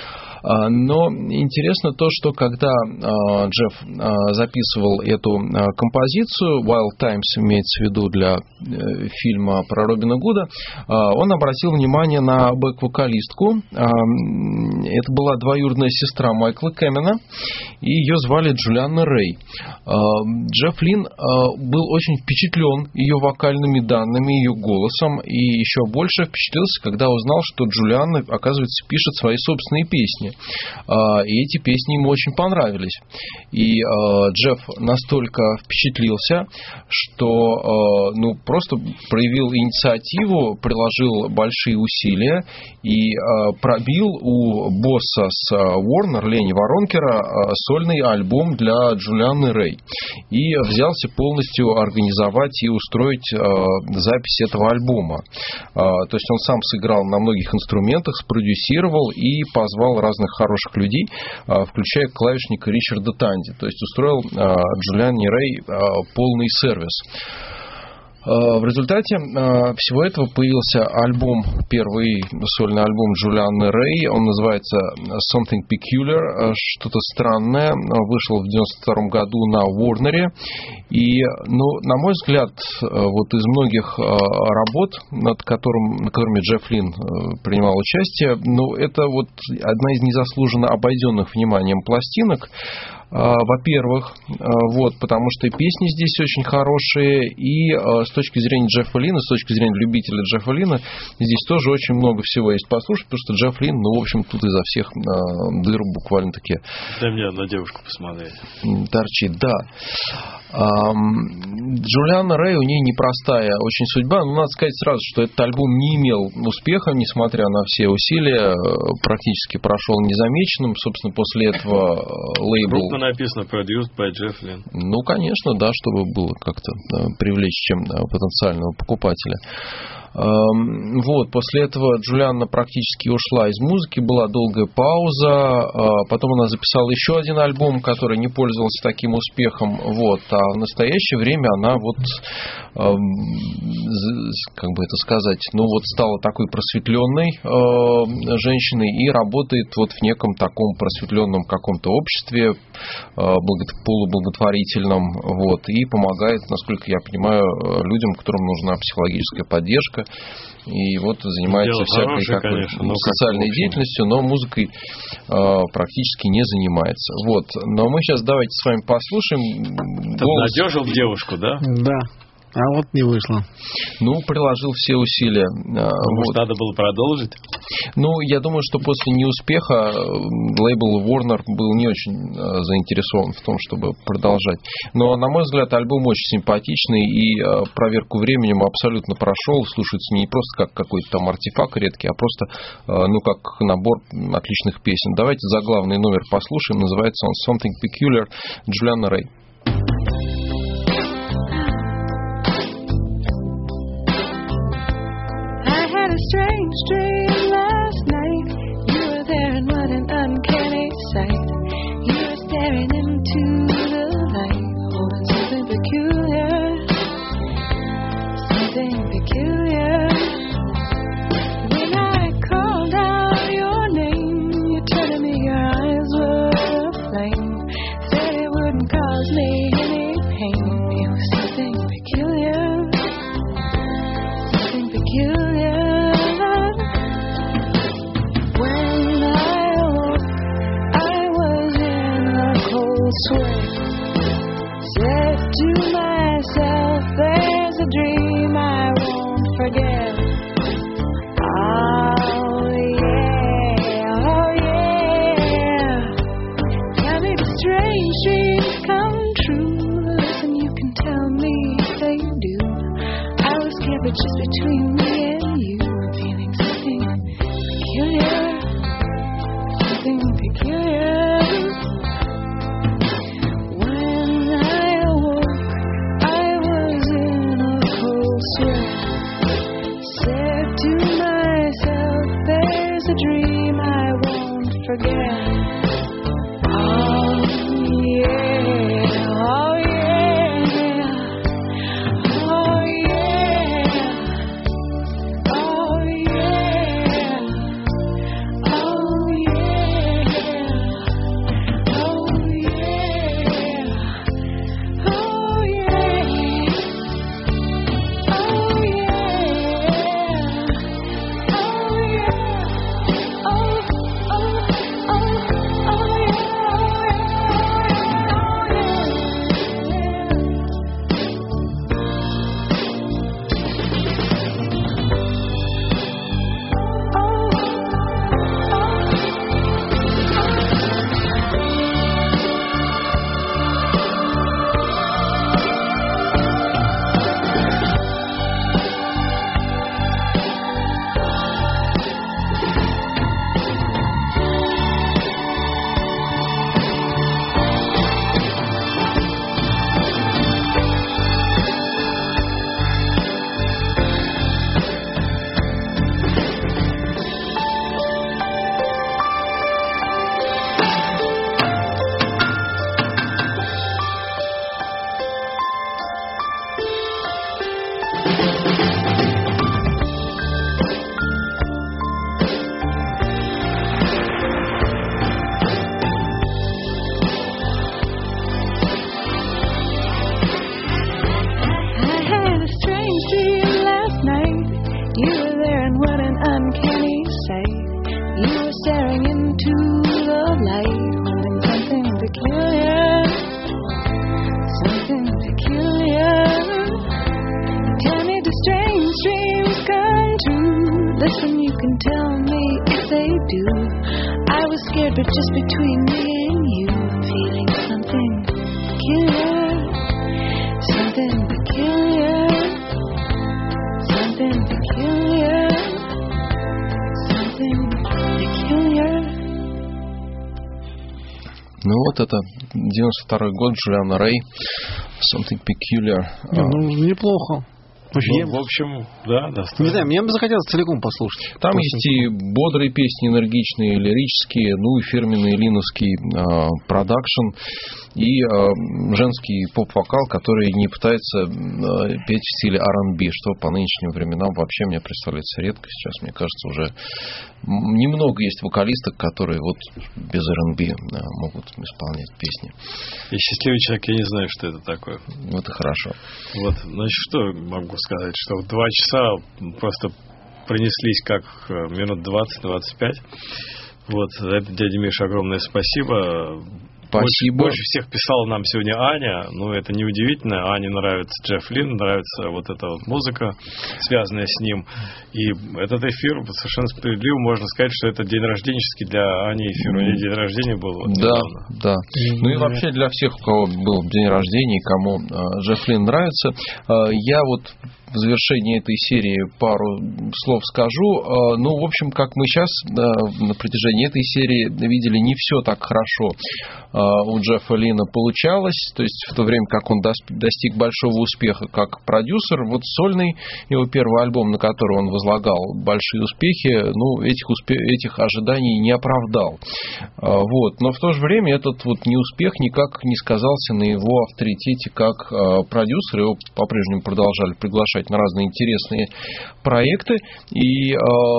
Но интересно то, что когда Джефф записывал эту композицию, Wild Times имеется в виду для фильма про Робина Гуда, он обратил внимание на бэк-вокалистку. Это была двоюродная сестра Майкла Кэмина, и ее звали Джулианна Рэй. Джефф Линн был очень впечатлен ее вокальными данными, ее голосом, и еще больше впечатлился, когда узнал, что Джулианна, оказывается, пишет свои собственные песни. И эти песни ему очень понравились. И Джефф настолько впечатлился, что ну, просто проявил инициативу, приложил большие усилия и пробил у босса с Warner, Ленни Воронкера, сольный альбом для Джулианны Рэй. И взялся полностью организовать и устроить запись этого альбома. То есть он сам сыграл на многих инструментах, спродюсировал и позвал разных хороших людей, включая клавишника Ричарда Танди. То есть устроил Джулианне Рэй полный сервис. В результате всего этого появился альбом, первый сольный альбом Джулианны Рэй. Он называется Something Peculiar, что-то странное. Вышел в девяносто втором году на Warner. И, ну, на мой взгляд, вот из многих работ, над которым, над которыми Джефф Линн принимал участие, ну, это вот одна из незаслуженно обойденных вниманием пластинок. Во-первых, вот, потому что и песни здесь очень хорошие, и с точки зрения Джеффа Линна, с точки зрения любителя Джеффа Линна, здесь тоже очень много всего есть послушать, потому что Джефф Линн, ну, в общем, тут изо всех дыр буквально-таки... Дай мне на девушку посмотреть. Торчит, да. Джулианна Рэй, у нее непростая очень судьба, но надо сказать сразу, что этот альбом не имел успеха, несмотря на все усилия, практически прошел незамеченным. Собственно, после этого лейбл... Крупно написано «Produced by Jeff Lynne». Ну, конечно, да, чтобы было как-то привлечь чем потенциального покупателя. Вот, после этого Джулианна практически ушла из музыки, была долгая пауза, потом она записала еще один альбом, который не пользовался таким успехом, вот, а в настоящее время она вот, как бы это сказать, ну вот стала такой просветленной женщиной и работает вот в неком таком просветленном каком-то обществе, полублаготворительном, вот, и помогает, насколько я понимаю, людям, которым нужна психологическая поддержка. И вот занимается Дело всякой хорошее, такой конечно, но социальной как, деятельностью, но музыкой э, практически не занимается. Вот. Но мы сейчас давайте с вами послушаем. Обнадежил девушку, да? Да. А вот не вышло. Ну, приложил все усилия. Может, вот. Надо было продолжить? Ну, я думаю, что после неуспеха лейбл Warner был не очень заинтересован в том, чтобы продолжать. Но, на мой взгляд, альбом очень симпатичный и проверку временем абсолютно прошел. Слушается не просто как какой-то там артефакт редкий, а просто, ну, как набор отличных песен. Давайте заглавный номер послушаем. Называется он Something Peculiar, Джулианна Рэй. Strange dream last night. You were there and what an uncanny sight. You were staring into the light, holding something peculiar, something peculiar. When I called out your name, you turned to me, your eyes were aflame. Said it wouldn't cause me any pain. It was something peculiar, something peculiar. sweat. Said to myself, there's a dream I won't forget. Oh yeah, oh yeah. Tell me the strange dreams come true. Listen, you can tell me if they do. I was scared, but just between me and you, I'm feeling something peculiar, something peculiar. When I awoke, I was in a cold sweat. Said to myself, there's a dream I won't forget. Oh yeah, oh yeah, oh yeah, oh yeah, oh yeah, oh yeah, oh yeah, oh but just between me and you, I'm feeling something peculiar, something peculiar, something peculiar, something peculiar. Ну вот это девяносто второй год, Джулиана Рэй, Something Peculiar. Не, ну, неплохо. Ну, в общем, да, да. Не знаю, мне бы захотелось целиком послушать. Там После... есть и бодрые песни, энергичные, лирические, ну и фирменный линовский э, продакшн, и э, женский поп-вокал, который не пытается э, петь в стиле ар энд би, что по нынешним временам вообще мне представляется редко. Сейчас, мне кажется, уже немного есть вокалисток, которые вот без ар энд би э, могут исполнять песни. И счастливый человек, я не знаю, что это такое. Вот и хорошо. Вот, значит, что могу сказать, что в два часа просто пронеслись как минут двадцать-двадцать пять. Вот, за это, дядя Миша, огромное спасибо. Спасибо. Больше, больше всех писала нам сегодня Аня. Ну, это неудивительно. Ане нравится Джефф Линн, нравится вот эта вот музыка, связанная с ним. И этот эфир совершенно справедливо. Можно сказать, что это день рожденческий для Ани эфир. У нее день рождения был. Вот, да, да. Ну и вообще для всех, у кого был день рождения, кому э, Джефф Линн нравится. Э, я вот в завершении этой серии пару слов скажу. Ну, в общем, как мы сейчас на протяжении этой серии видели, не все так хорошо у Джеффа Линна получалось. То есть в то время, как он достиг большого успеха как продюсер, вот сольный его первый альбом, на который он возлагал большие успехи, ну, этих, успех, этих ожиданий не оправдал. Вот. Но в то же время этот вот неуспех никак не сказался на его авторитете как продюсер. Его по-прежнему продолжали приглашать на разные интересные проекты, и э,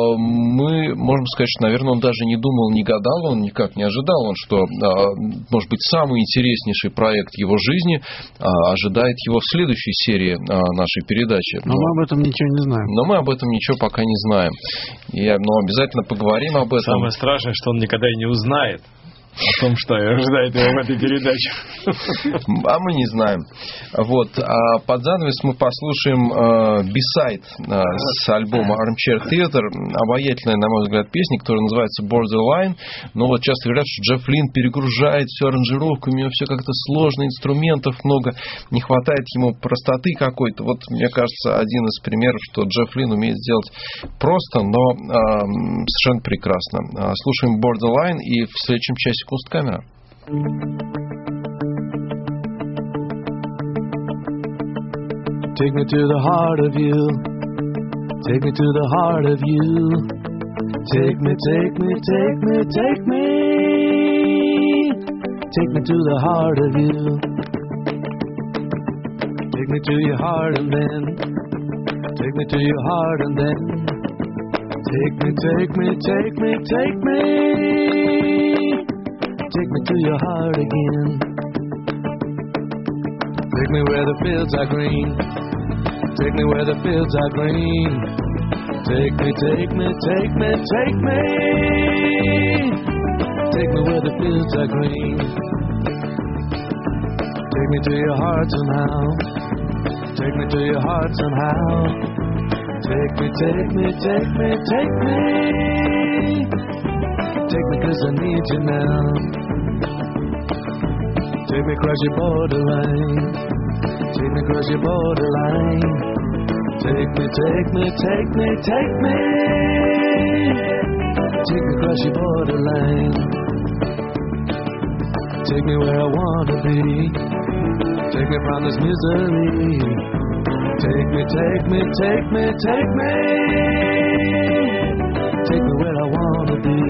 мы можем сказать, что, наверное, он даже не думал, не гадал, он никак не ожидал, он, что, э, может быть, самый интереснейший проект его жизни э, ожидает его в следующей серии э, нашей передачи. Но, но мы об этом ничего не знаем. Но мы об этом ничего пока не знаем. И, но обязательно поговорим об этом. Самое страшное, что он никогда и не узнает. О том, что ожидает его в этой передаче. А мы не знаем. Вот. А под занавес мы послушаем B-side э, с альбома Armchair Theater. Обаятельная, на мой взгляд, песня, которая называется Borderline. Но вот часто говорят, что Джефф Линн перегружает всю аранжировку, у него все как-то сложно, инструментов много, не хватает ему простоты какой-то. Вот, мне кажется, один из примеров, что Джефф Линн умеет сделать просто, но э, совершенно прекрасно. Слушаем Borderline и в следующем часе Kunstkamera. Take me to the heart of you. Take me to the heart of you. Take me, take me, take me, take me. Take me to the heart of you. Take me to your heart and then. Take me to your heart and then. Take me, take me, take me, take me. Take me to your heart again. Take me where the fields are green. Take me where the fields are green. Take me, take me, take me, take me. Take me where the fields are green. Take me to your heart somehow. Take me to your heart somehow. Take me, take me, take me, take me. Take me 'cause I need you now. Take me across your borderline. Take me across your borderline. Take me, take me, take me, take me. Take me across your borderline. Take me where I want to be. Take me from this misery. Take me, take me, take me, take me. Take me where I want to be.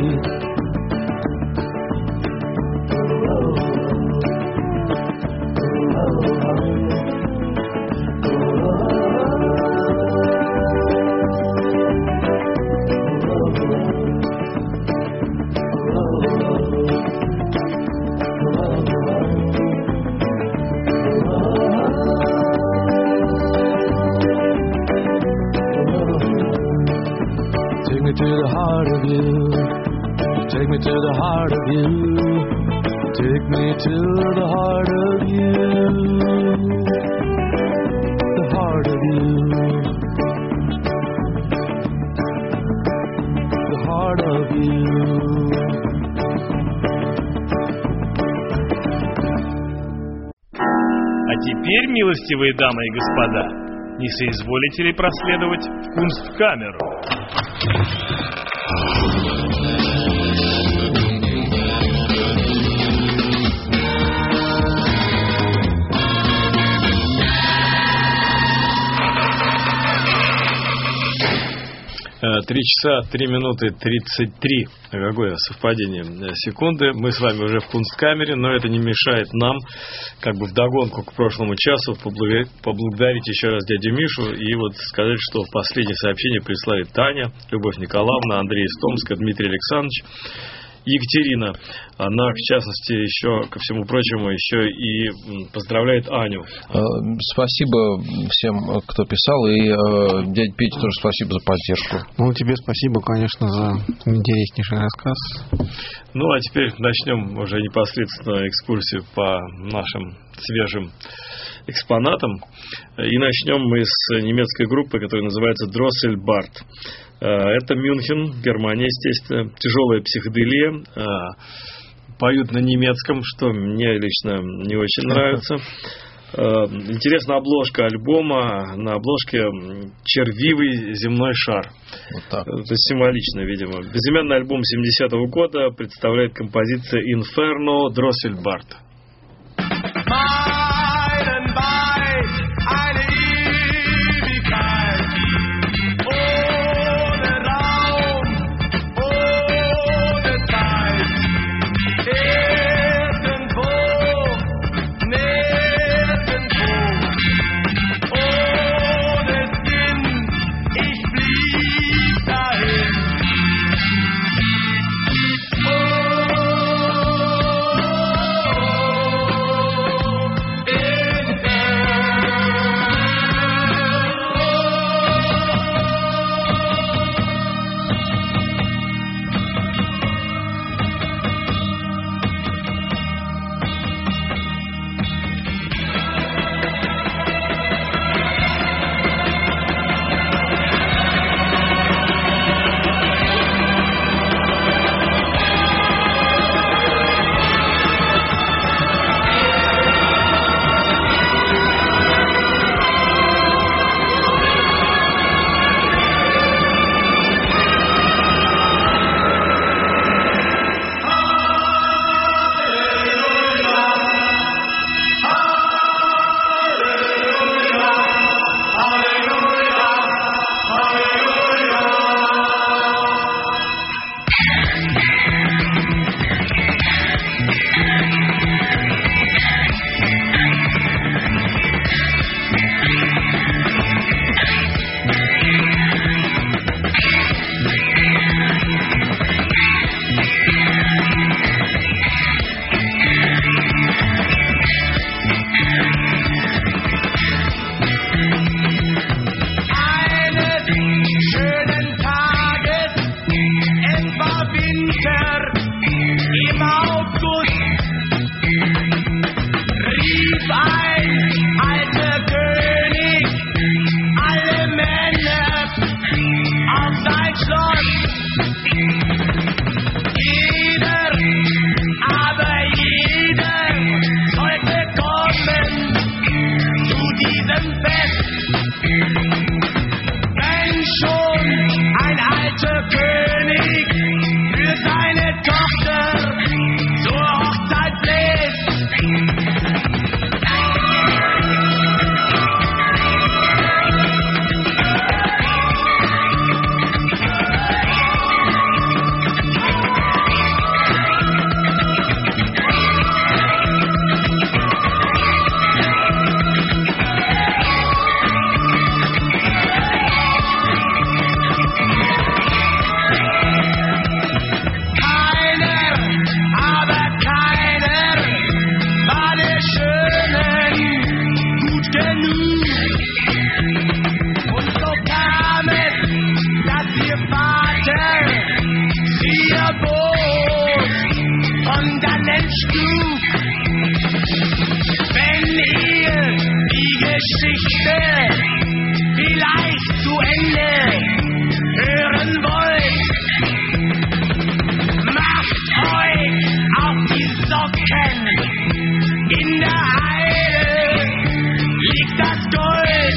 Take me to the heart of you. Take me to the heart of you. Take me to the heart of you. The heart of you. The heart of you. А теперь, милостивые дамы и господа, не соизволите ли проследовать в Kunstkamera? Три часа, три минуты, тридцать три. Какое совпадение секунды. Мы с вами уже в Kunstkamera, но это не мешает нам, как бы вдогонку к прошлому часу, поблагодарить, поблагодарить еще раз дядю Мишу и вот сказать, что в последнее сообщение прислали Таня, Любовь Николаевна, Андрей из Томска, Дмитрий Александрович, Екатерина. Она, в частности, еще, ко всему прочему, еще и поздравляет Аню. Спасибо всем, кто писал, и э, дядя Петя тоже спасибо за поддержку. Ну, тебе спасибо, конечно, за интереснейший рассказ. Ну, а теперь начнем уже непосредственно экскурсию по нашим свежим экспонатам. И начнем мы с немецкой группы, которая называется Drosselbart. Это Мюнхен, Германия, естественно. Тяжелая психоделия. Поют на немецком, что мне лично не очень нравится. Интересная обложка альбома. На обложке червивый земной шар. Вот так. Это символично, видимо. Безымянный альбом семидесятого года представляет композиция Inferno Drosselbart. Oh ich klug. Wenn ihr die Geschichte vielleicht zu Ende hören wollt, macht euch auf die Socken. In der Heide liegt das Gold.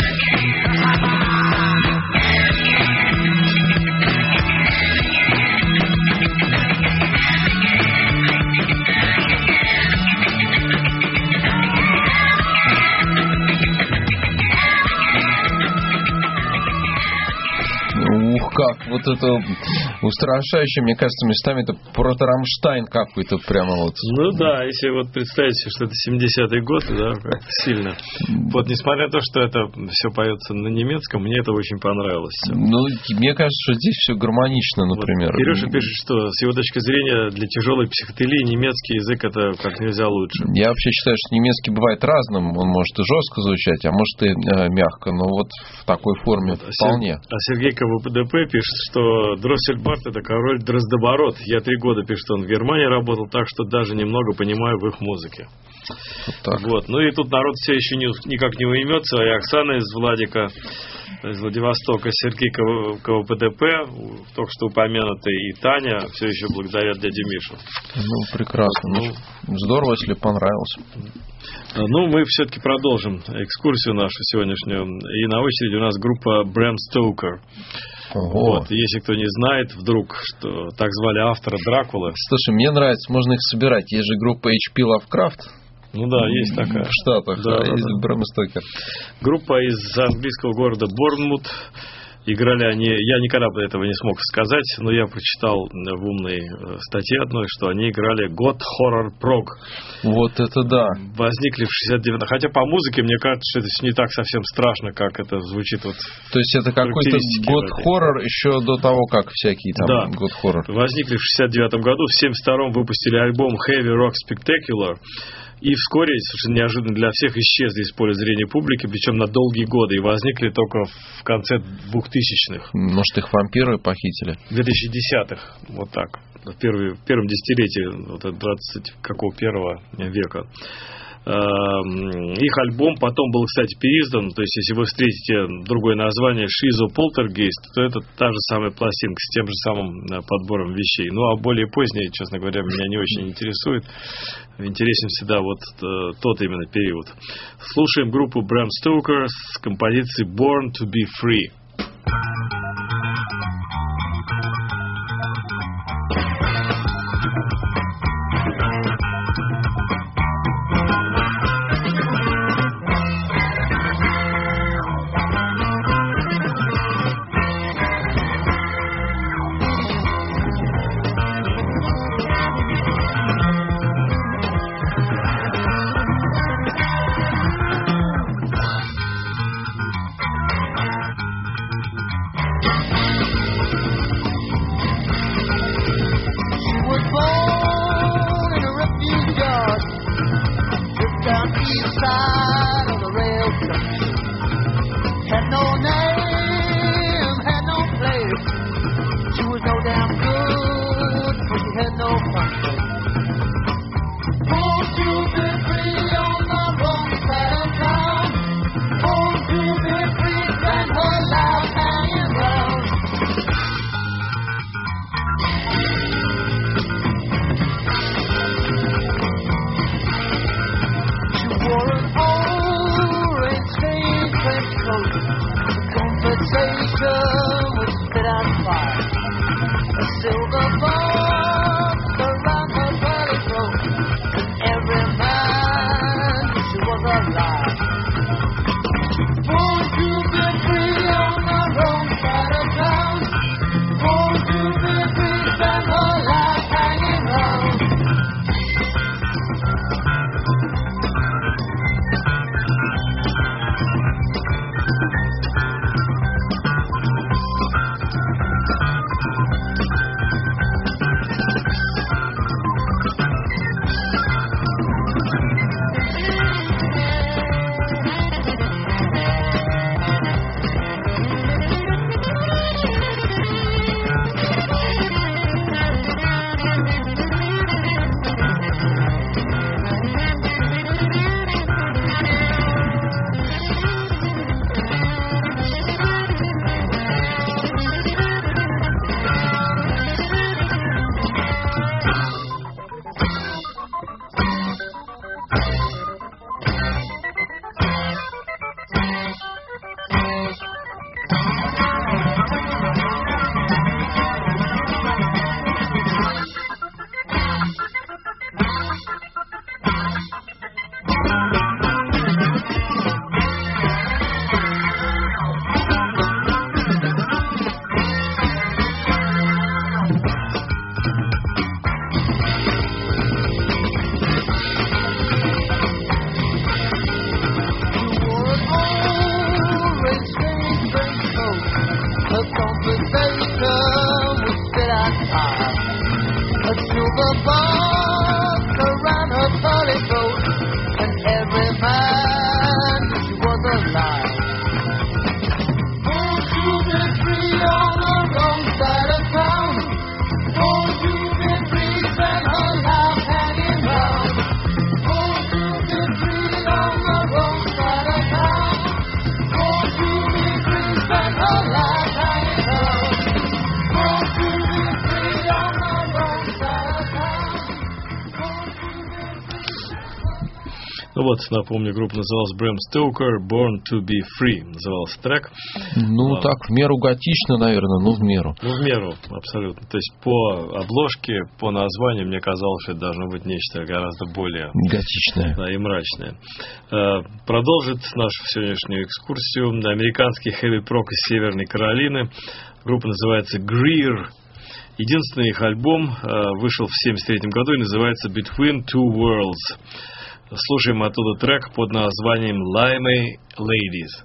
Ух, как, вот это устрашающе, мне кажется, местами это прото-Рамштайн какой-то прямо вот. Ну да, если вот представить себе, что это семидесятый год, да, как сильно. Вот несмотря на то, что это все поется на немецком, мне это очень понравилось. Ну, мне кажется, что здесь все гармонично, например. Вот Кирюша пишет, что с его точки зрения для тяжелой психоделии немецкий язык это как нельзя лучше. Я вообще считаю, что немецкий бывает разным, он может и жестко звучать, а может и э, мягко, но вот в такой форме вот, вполне. А Сергей КВПДП пишет, что Дроссельбард это король Дроздоборот. Я три года, пишет, он в Германии работал, так что даже немного понимаю в их музыке. Вот так. Вот. Ну и тут народ все еще не, никак не уймется. И Оксана из Владика, из Владивостока, Сергей КВПДП, только что упомянутый, и Таня все еще благодарят дяде Мишу. Ну, прекрасно. Ну, здорово, если понравилось. Ну, мы все-таки продолжим экскурсию нашу сегодняшнюю. И на очереди у нас группа Брэм Стоукер. Вот, если кто не знает, вдруг, что так звали автора Дракулы. Слушай, мне нравится, можно их собирать. Есть же группа эйч пи Lovecraft. Ну да, есть такая. В Штатах, да, а да, есть да. Брэм Стокер. Группа из английского города Борнмут. Играли они, я никогда бы этого не смог сказать, но я прочитал в умной статье одной, что они играли God Horror Prog. Вот это да. Возникли в шестьдесят девятом. Хотя по музыке, мне кажется, что это не так совсем страшно, как это звучит. Вот. То есть это какой-то God Horror еще до того, как всякие там да. God Horror. Возникли в шестьдесят девятом году, в семьдесят втором выпустили альбом Heavy Rock Spectacular. И вскоре, совершенно неожиданно для всех, исчезли из поля зрения публики, причем на долгие годы, и возникли только в конце двухтысячных. Может, их вампиры похитили? В двухтысячных, вот так, в, первый, в первом десятилетии, вот двадцать какого первого века. Их альбом потом был, кстати, переиздан. То есть, если вы встретите другое название Шизо Полтергейст, то это та же самая пластинка с тем же самым подбором вещей. Ну, а более поздние, честно говоря, меня не очень интересует. Интересен всегда вот тот именно период. Слушаем группу Брэм Стоукер с композицией Born to be Free. Ну вот, напомню, группа называлась Bram Stoker, Born to be Free, назывался трек. Ну, а, так, в меру готично, наверное, ну, в меру. Ну, в меру, абсолютно. То есть, по обложке, по названию, мне казалось, что это должно быть нечто гораздо более... Готичное. Да, и мрачное. Продолжит нашу сегодняшнюю экскурсию американский хэви-прок из Северной Каролины. Группа называется Greer. Единственный их альбом вышел в семьдесят третьем году и называется Between Two Worlds. Слушаем оттуда трек под названием Limey Ladies.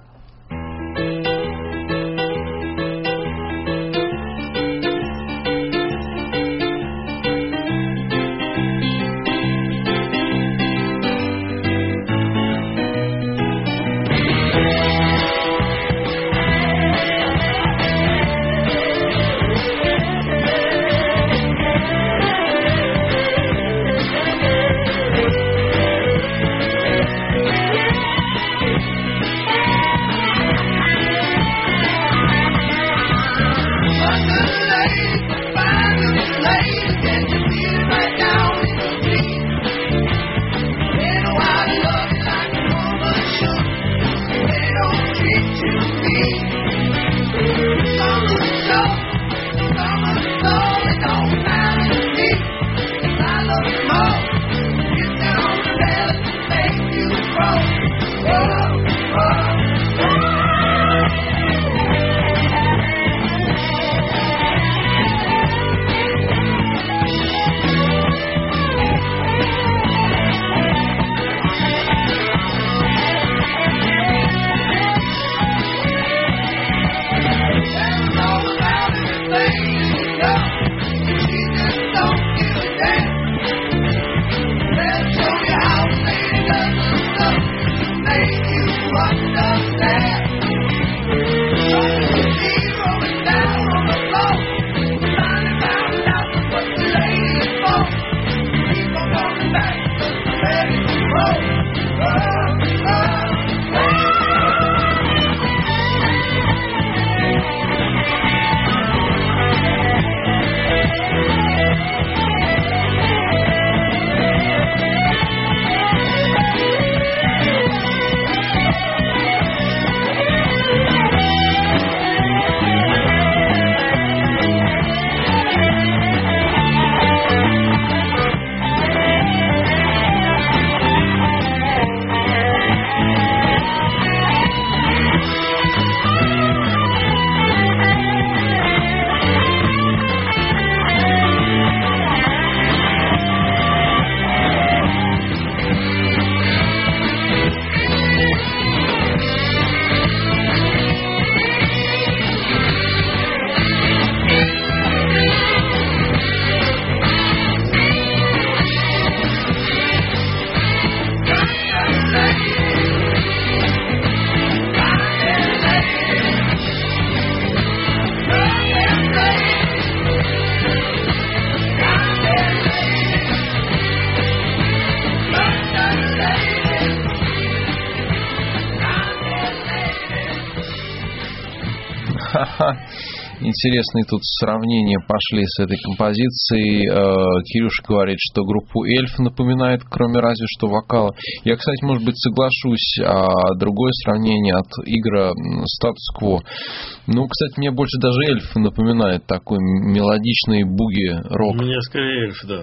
Интересные тут сравнения пошли с этой композицией. Кирюша говорит, что группу Эльф напоминает, кроме разве что вокала. Я, кстати, может быть, соглашусь, а другое сравнение от Игоря Статус-Кво. Ну, кстати, мне больше даже Эльф напоминает такой мелодичный буги-рок. Мне скорее Эльф, да.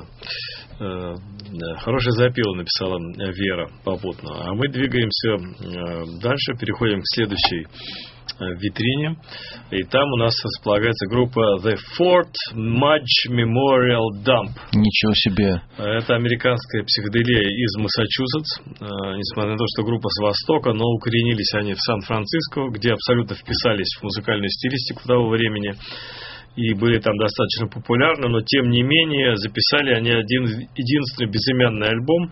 Да, хороший запил написала Вера попутно. А мы двигаемся дальше, переходим к следующей витрине. И там у нас располагается группа The Fort Mudge Memorial Dump. Ничего себе. Это американская психоделия из Массачусетс. Несмотря на то, что группа с Востока, но укоренились они в Сан-Франциско, где абсолютно вписались в музыкальную стилистику того времени и были там достаточно популярны, но тем не менее записали они один единственный безымянный альбом.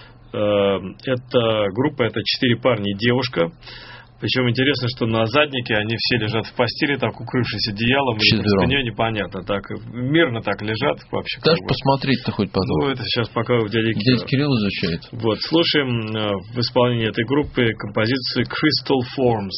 Эта группа, это четыре парня и девушка. Причем интересно, что на заднике они все лежат в постели, так укрывшись одеялом, и простыней непонятно, так мирно так лежат вообще. Даже посмотреть-то хоть потом. Ну, это сейчас пока у дяди Кирилла. Дядя Кирилл изучает. Вот, слушаем в исполнении этой группы композицию Crystal Forms.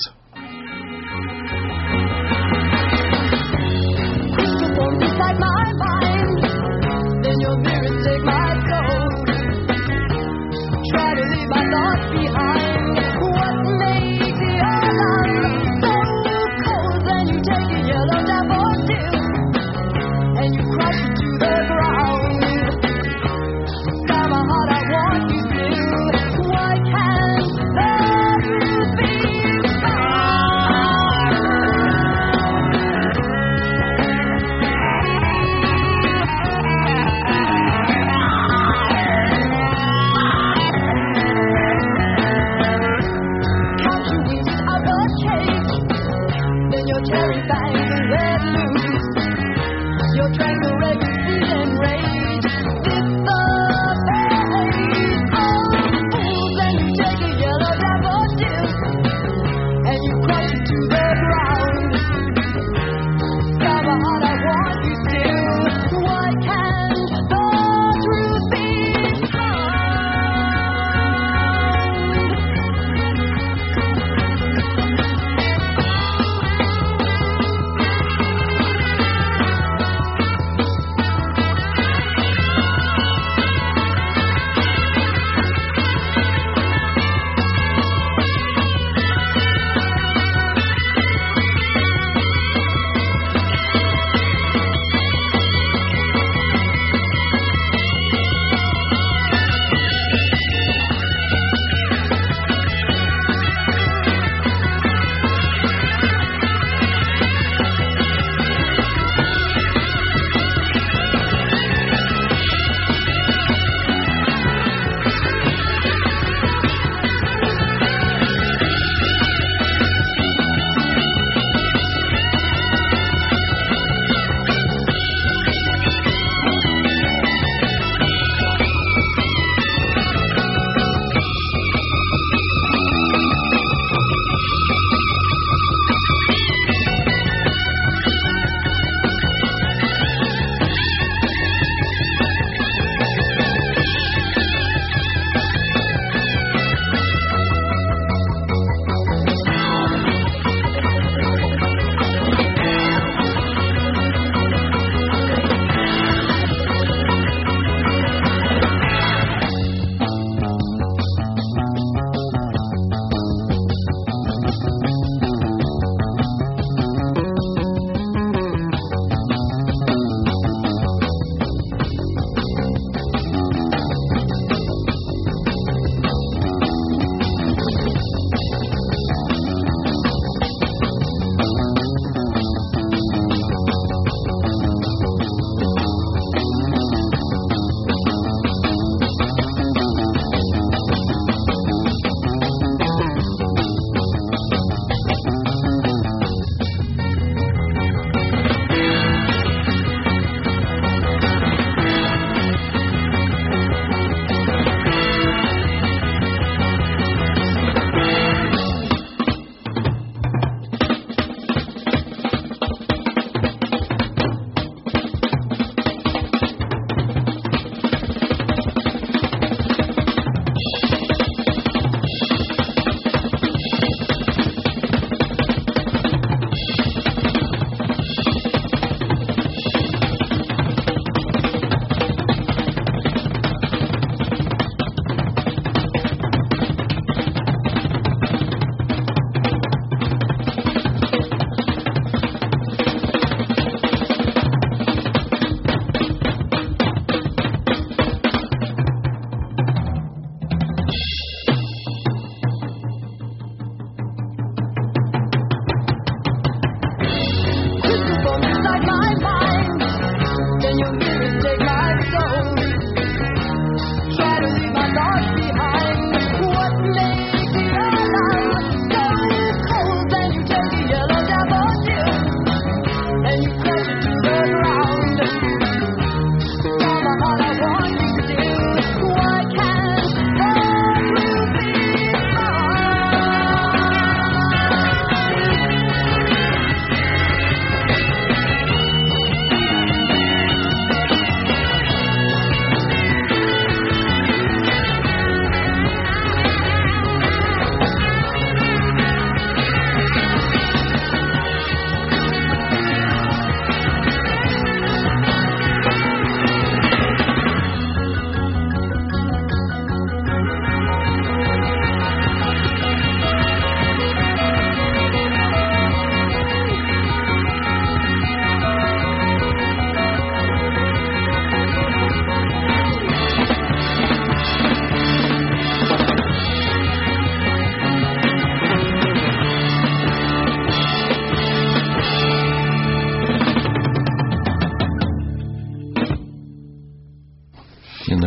Try to leave my thoughts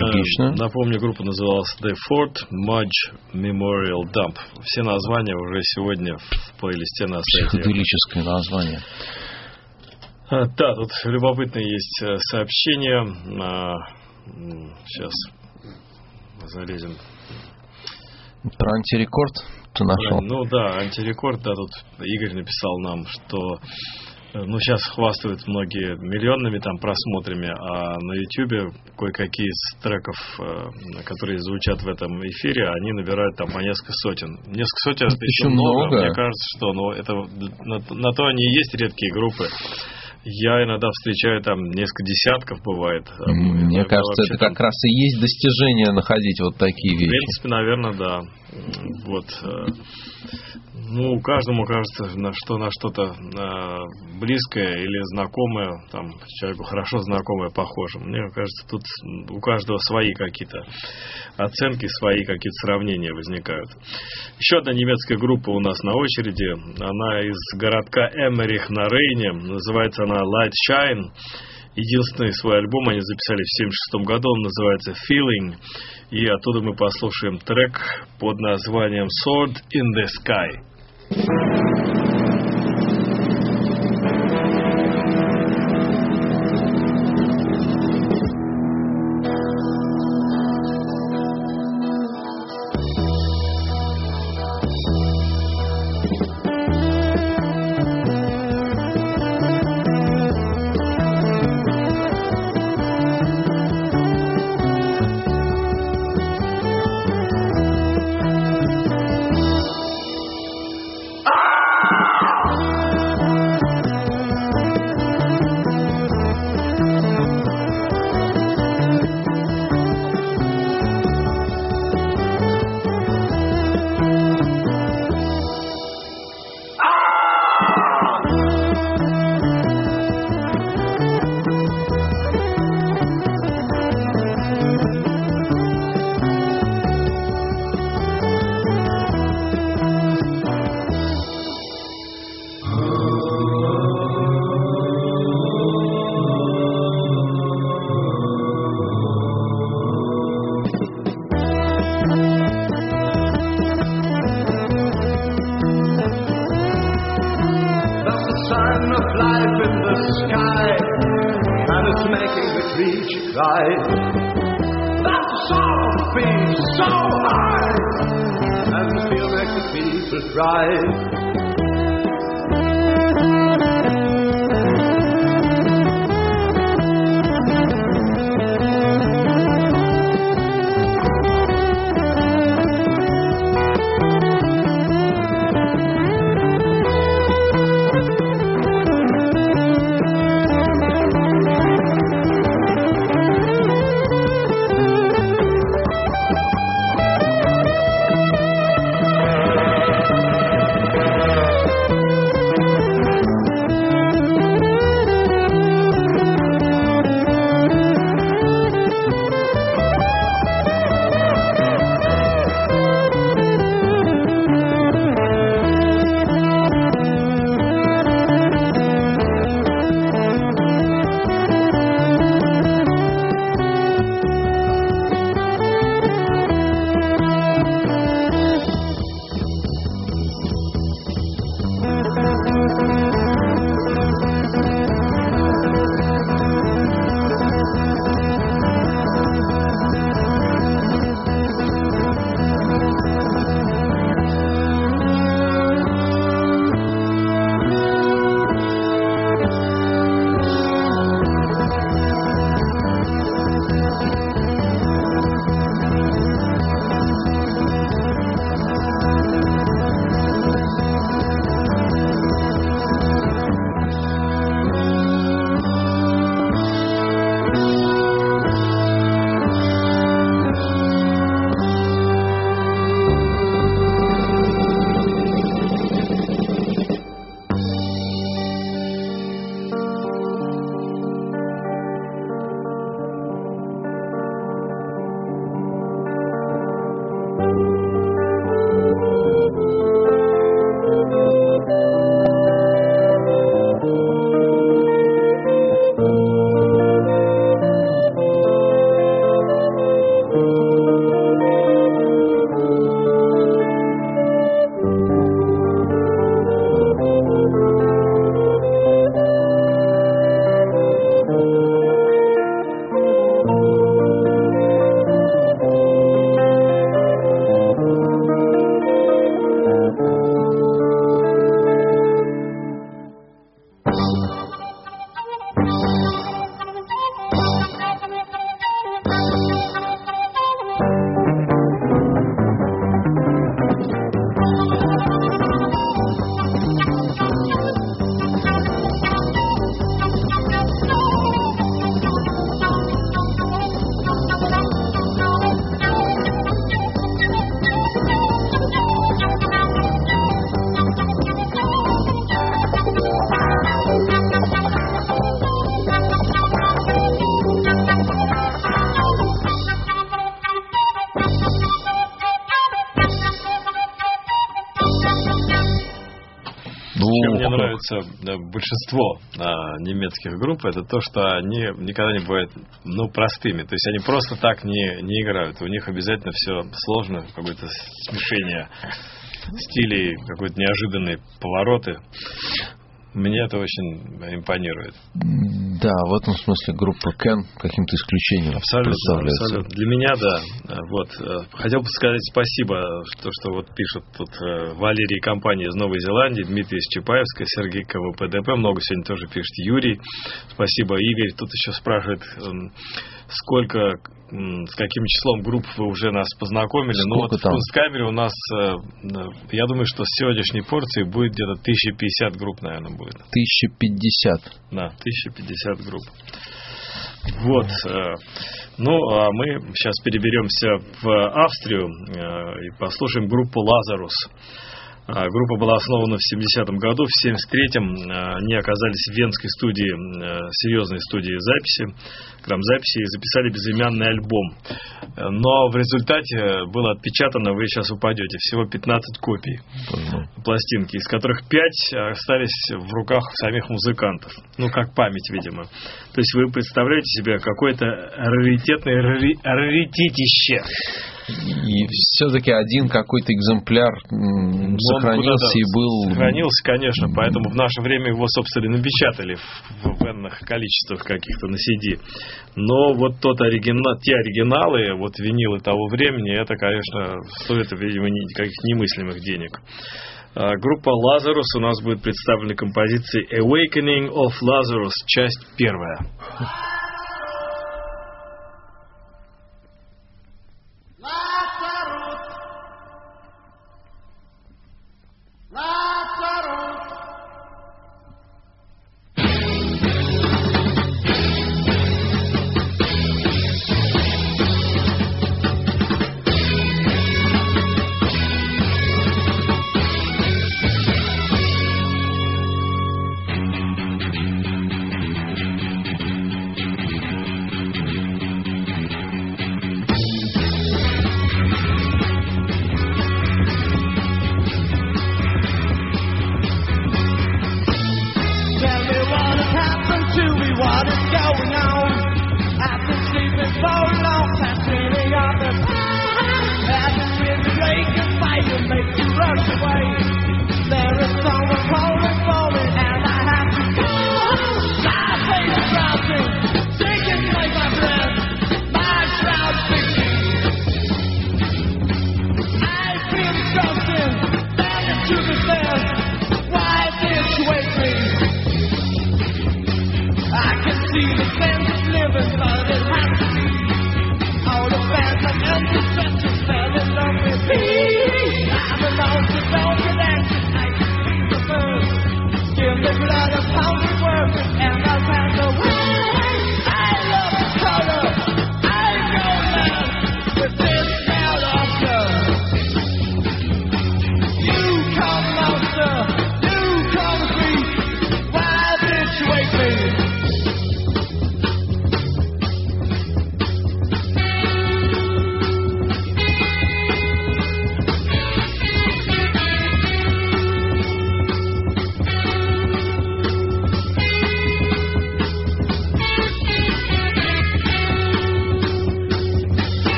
Отлично. Напомню, группа называлась The Fort Mudge Memorial Dump. Все названия уже сегодня в плейлисте на сайте. Психоделическое название. А, да, тут любопытное есть сообщение. А, сейчас залезем. Про антирекорд ты нашел? Ну да, антирекорд, да, тут Игорь написал нам, что ну, сейчас хвастают многие миллионными там просмотрами, а на Ютубе кое-какие из треков, которые звучат в этом эфире, они набирают там по несколько сотен. Несколько сотен это еще много. много. Мне кажется, что ну, это, на, на то они и есть редкие группы. Я иногда встречаю там несколько десятков, бывает. Мне иногда кажется, это как там... раз и есть достижение находить вот такие вещи. В принципе, наверное, да. Вот. Ну, каждому кажется, на что на что-то э, близкое или знакомое, там, человеку хорошо знакомое, похоже. Мне кажется, тут у каждого свои какие-то оценки, свои какие-то сравнения возникают. Еще одна немецкая группа у нас на очереди. Она из городка Эммерих на Рейне. Называется она Light Shine. Единственный свой альбом они записали в семьдесят шестом году. Он называется Feeling. И оттуда мы послушаем трек под названием Sword in the Sky. Чем мне нравится да, большинство а, немецких групп, это то, что они никогда не бывают ну, простыми. То есть они просто так не, не играют. У них обязательно все сложно, какое-то смешение стилей, какие-то неожиданные повороты. Мне это очень импонирует. Да, в этом смысле группа Кен каким-то исключением абсолютно, представляется. Абсолютно. Для меня, да. Вот. Хотел бы сказать спасибо, что, что вот пишут тут Валерий и компания из Новой Зеландии, Дмитрий из Чапаевска, Сергей КВПДП, много сегодня тоже пишет Юрий. Спасибо, Игорь. Тут еще спрашивает, сколько, с каким числом групп вы уже нас познакомили. Сколько ну вот там? в Кунсткамере у нас, я думаю, что с сегодняшней порции будет где-то тысяча пятьдесят групп, наверное, будет. тысяча пятьдесят. Да, тысяча пятьдесят групп. Вот. Ну, а мы сейчас переберемся в Австрию и послушаем группу «Лазарус». Группа была основана в семидесятом году, в семьдесят третьем они оказались в венской студии, серьезной студии записи, грамзаписи, и записали безымянный альбом. Но в результате было отпечатано, вы сейчас упадете, всего пятнадцать копий пластинки, из которых пять остались в руках самих музыкантов. Ну, как память, видимо. То есть вы представляете себе какое-то раритетное рари... раритетище. И все-таки один какой-то экземпляр м, сохранился и был... Сохранился, конечно, поэтому в наше время его, собственно, напечатали в, в энных количествах каких-то на си ди. Но вот тот оригинал, те оригиналы, вот винилы того времени, это, конечно, стоит, видимо, никаких немыслимых денег. Группа Lazarus у нас будет представлена композицией Awakening of Lazarus, часть первая.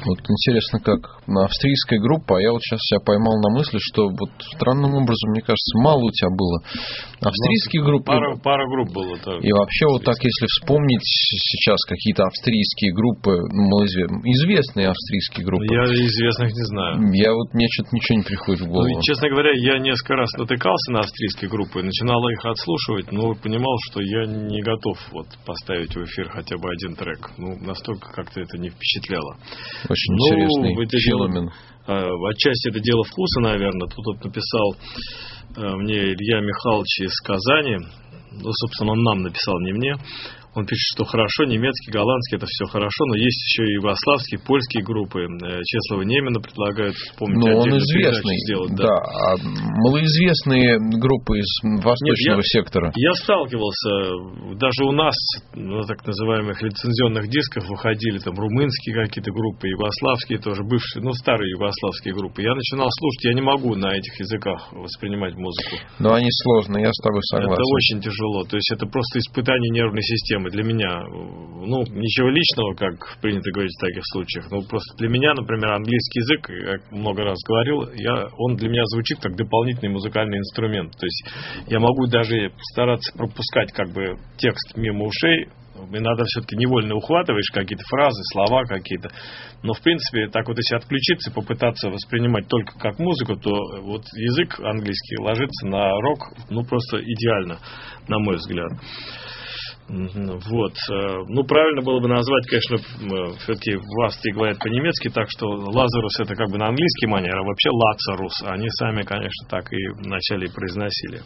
Вот интересно, как австрийская группа, а я вот сейчас себя поймал на мысли, что вот странным образом, мне кажется, мало у тебя было австрийских групп. Пара, пара групп было. Так. И вообще вот так, если вспомнить сейчас какие-то австрийские группы, малоизвестные, известные австрийские группы. Я известных не знаю. Я вот, мне что-то ничего не приходит в голову. Ну, честно говоря, я несколько раз натыкался на австрийские группы, начинал их отслушивать, но понимал, что я не готов вот поставить в эфир хотя бы один трек. Ну, настолько как-то это не впечатляло. Очень ну, интересный это феномен. Дело, отчасти это дело вкуса, наверное. Тут вот написал э, мне Илья Михайлович из Казани. Ну, собственно, он нам написал, не мне. Он пишет, что хорошо, немецкий, голландский, это все хорошо, но есть еще и югославские, польские группы. Чеслова Немена предлагают вспомнить ну, отдельную он известный, сделать. Да, да. А малоизвестные группы из восточного Нет, я, сектора. Я сталкивался, даже у нас на так называемых лицензионных дисках выходили там румынские какие-то группы, югославские тоже, бывшие, ну, старые югославские группы. Я начинал слушать, я не могу на этих языках воспринимать музыку. Но они сложные, я с тобой согласен. Это очень тяжело, то есть это просто испытание нервной системы. Для меня, ну, ничего личного, как принято говорить в таких случаях, но просто для меня, например, английский язык, я много раз говорил, я, он для меня звучит как дополнительный музыкальный инструмент. То есть я могу даже стараться пропускать как бы текст мимо ушей, иногда все-таки невольно ухватываешь какие-то фразы, слова какие-то. Но, в принципе, так вот если отключиться и попытаться воспринимать только как музыку, то вот язык английский ложится на рок, ну, просто идеально, на мой взгляд. Вот. Ну, правильно было бы назвать, конечно, все-таки в Австрии говорят по-немецки, так что Лазарус это как бы на английский манер, а вообще Лацарус. Они сами, конечно, так и вначале и произносили.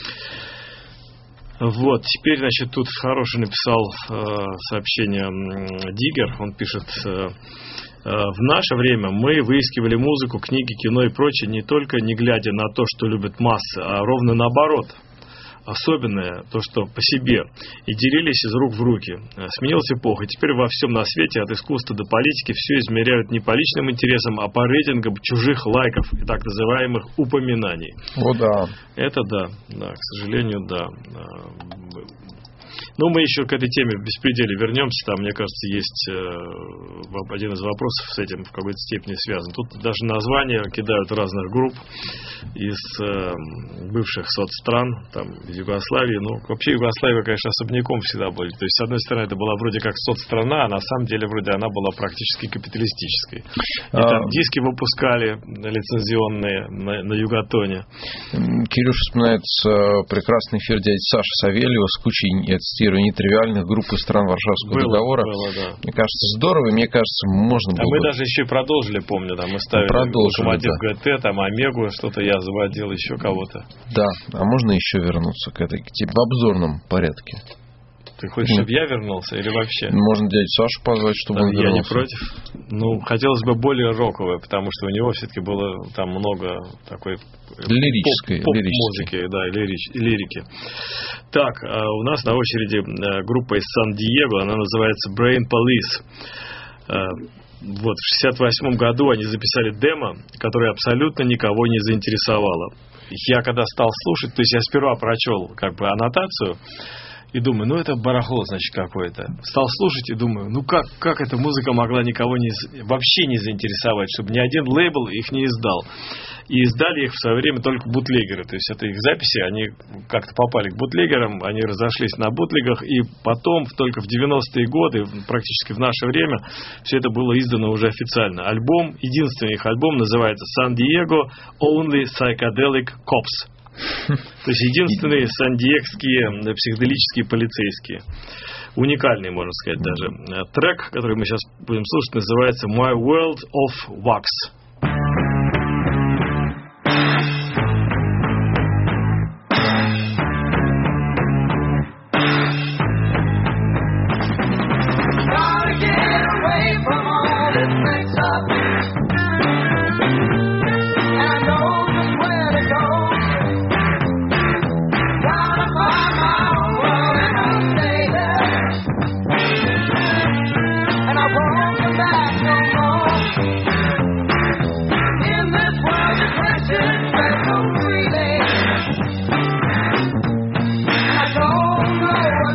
Вот, теперь, значит, тут хороший написал э, сообщение Диггер, он пишет: э, в наше время мы выискивали музыку, книги, кино и прочее не только не глядя на то, что любят массы, а ровно наоборот. Особенное, то, что по себе, и делились из рук в руки. Сменилась эпоха, и теперь во всем на свете, от искусства до политики, все измеряют не по личным интересам, а по рейтингам чужих лайков и так называемых упоминаний. О, да. Это да, да, к сожалению, да. Ну, мы еще к этой теме в беспределе вернемся. Там, мне кажется, есть э, один из вопросов с этим в какой-то степени связан. Тут даже названия кидают разных групп из э, бывших соцстран, там, Югославии. Ну, вообще Югославия, конечно, особняком всегда была. То есть, с одной стороны, это была вроде как соцстрана, а на самом деле вроде она была практически капиталистической. И а... там диски выпускали лицензионные на, на Юготоне. Кирюша вспоминает прекрасный эфир дяди Саши Савельева с кучей, я цитирую, нетривиальных групп из стран Варшавского было, договора. Было, да. Мне кажется, здорово, и мне кажется, можно а было. мы бы... даже еще и продолжили, помню, да, мы ставили Локомотив да. ГТ, там Омегу, что-то я заводил, еще кого-то. Да, а можно еще вернуться к этой, к типа, в обзорном порядке? Ты хочешь, чтобы я вернулся или вообще? Можно дядю Сашу позвать, чтобы да, он вернулся. Я не против. Ну, хотелось бы более роковое, потому что у него все-таки было там много такой лирической поп, поп-музыки, да, лирич, лирики. Так, у нас на очереди группа из Сан-Диего, она называется Brain Police. Вот, в шестьдесят восьмом году они записали демо, которое абсолютно никого не заинтересовало. Я когда стал слушать, то есть я сперва прочел как бы аннотацию, и думаю, ну это барахло, значит, какое-то. Стал слушать и думаю, ну как, как эта музыка могла никого не, вообще не заинтересовать, чтобы ни один лейбл их не издал. И издали их в свое время только бутлегеры. То есть это их записи, они как-то попали к бутлегерам, они разошлись на бутлегах, и потом, только в девяностые годы, практически в наше время, все это было издано уже официально. Альбом, единственный их альбом называется San Diego Only Psychedelic Cops. То есть единственные сан-диегские психоделические полицейские. Уникальный, можно сказать, даже. Трек, который мы сейчас будем слушать, называется My World of Wax.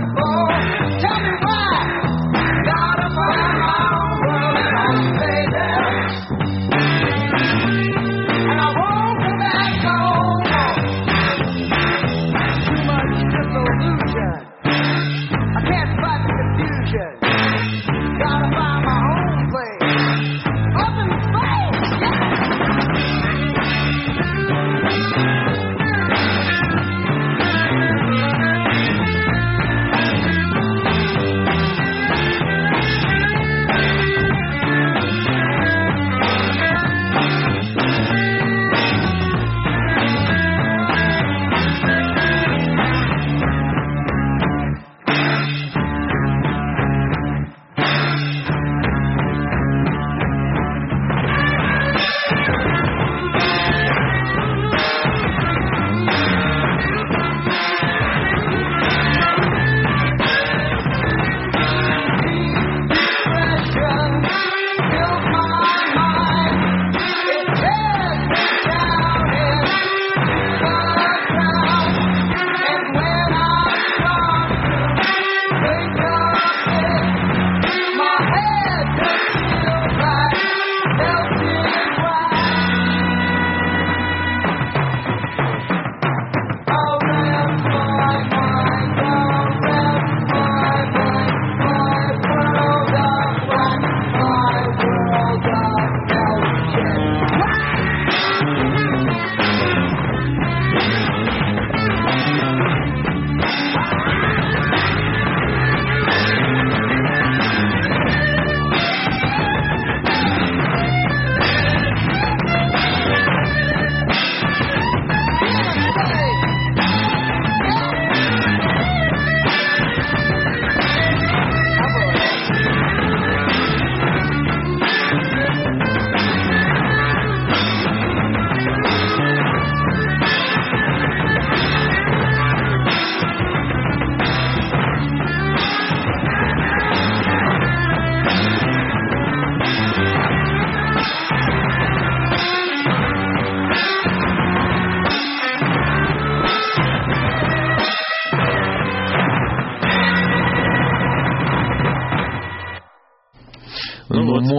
Tell me why. Gotta find my own world and I'll stay there.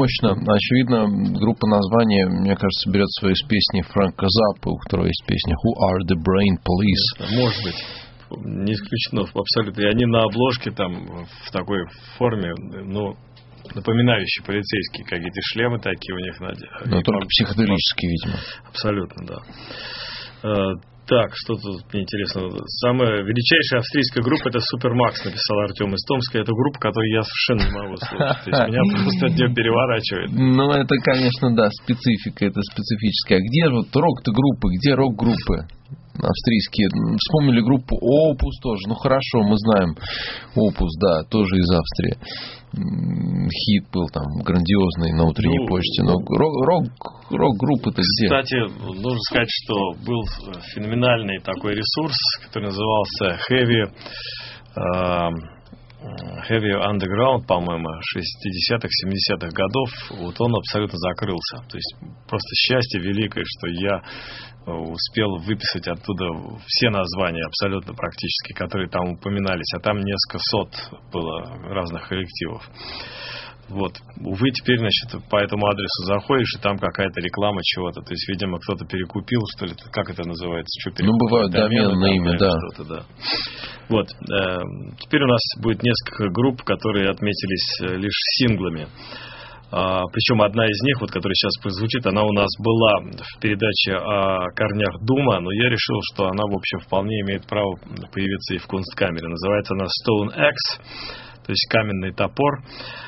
мощно. Очевидно, группа названия, мне кажется, берет свою из песни Фрэнка Заппы, у которого есть песня «Who are the Brain Police». Может быть. Не исключено, абсолютно. И они на обложке там в такой форме, ну, напоминающие полицейские, какие-то шлемы такие у них. Но только пом- психоделические, видимо. Абсолютно, да. Так, что тут мне интересно. Самая величайшая австрийская группа — это Супермакс, написал Артем из Томска. Это группа, которую я совершенно не могу слушать. То есть меня просто от нее переворачивает. Ну, это, конечно, да, специфика, это специфическая. А где вот рок-то группы, где рок-группы? Австрийские. Вспомнили группу Опус тоже. Ну, хорошо, мы знаем. Опус, да, тоже из Австрии. Хит был там грандиозный на утренней ну, почте. Но рок, рок-группы-то где? Кстати, нужно сказать, что был феноменальный такой ресурс, который назывался Heavy... Э, Heavy Underground, по-моему, шестидесятых, семидесятых годов, вот он абсолютно закрылся. То есть просто счастье великое, что я успел выписать оттуда все названия абсолютно практически, которые там упоминались, а там несколько сот было разных коллективов. Вот. Увы, теперь, значит, по этому адресу заходишь, и там какая-то реклама чего-то. То есть, видимо, кто-то перекупил, что ли, как это называется? Что, ну, бывают домены на имя, да. да. Вот. Э, теперь у нас будет несколько групп, которые отметились лишь синглами. А, причем одна из них, вот, которая сейчас прозвучит, она у нас была в передаче о корнях Дума, но я решил, что она, в общем, вполне имеет право появиться и в Кунсткамере. Называется она Stone Axe, то есть каменный топор.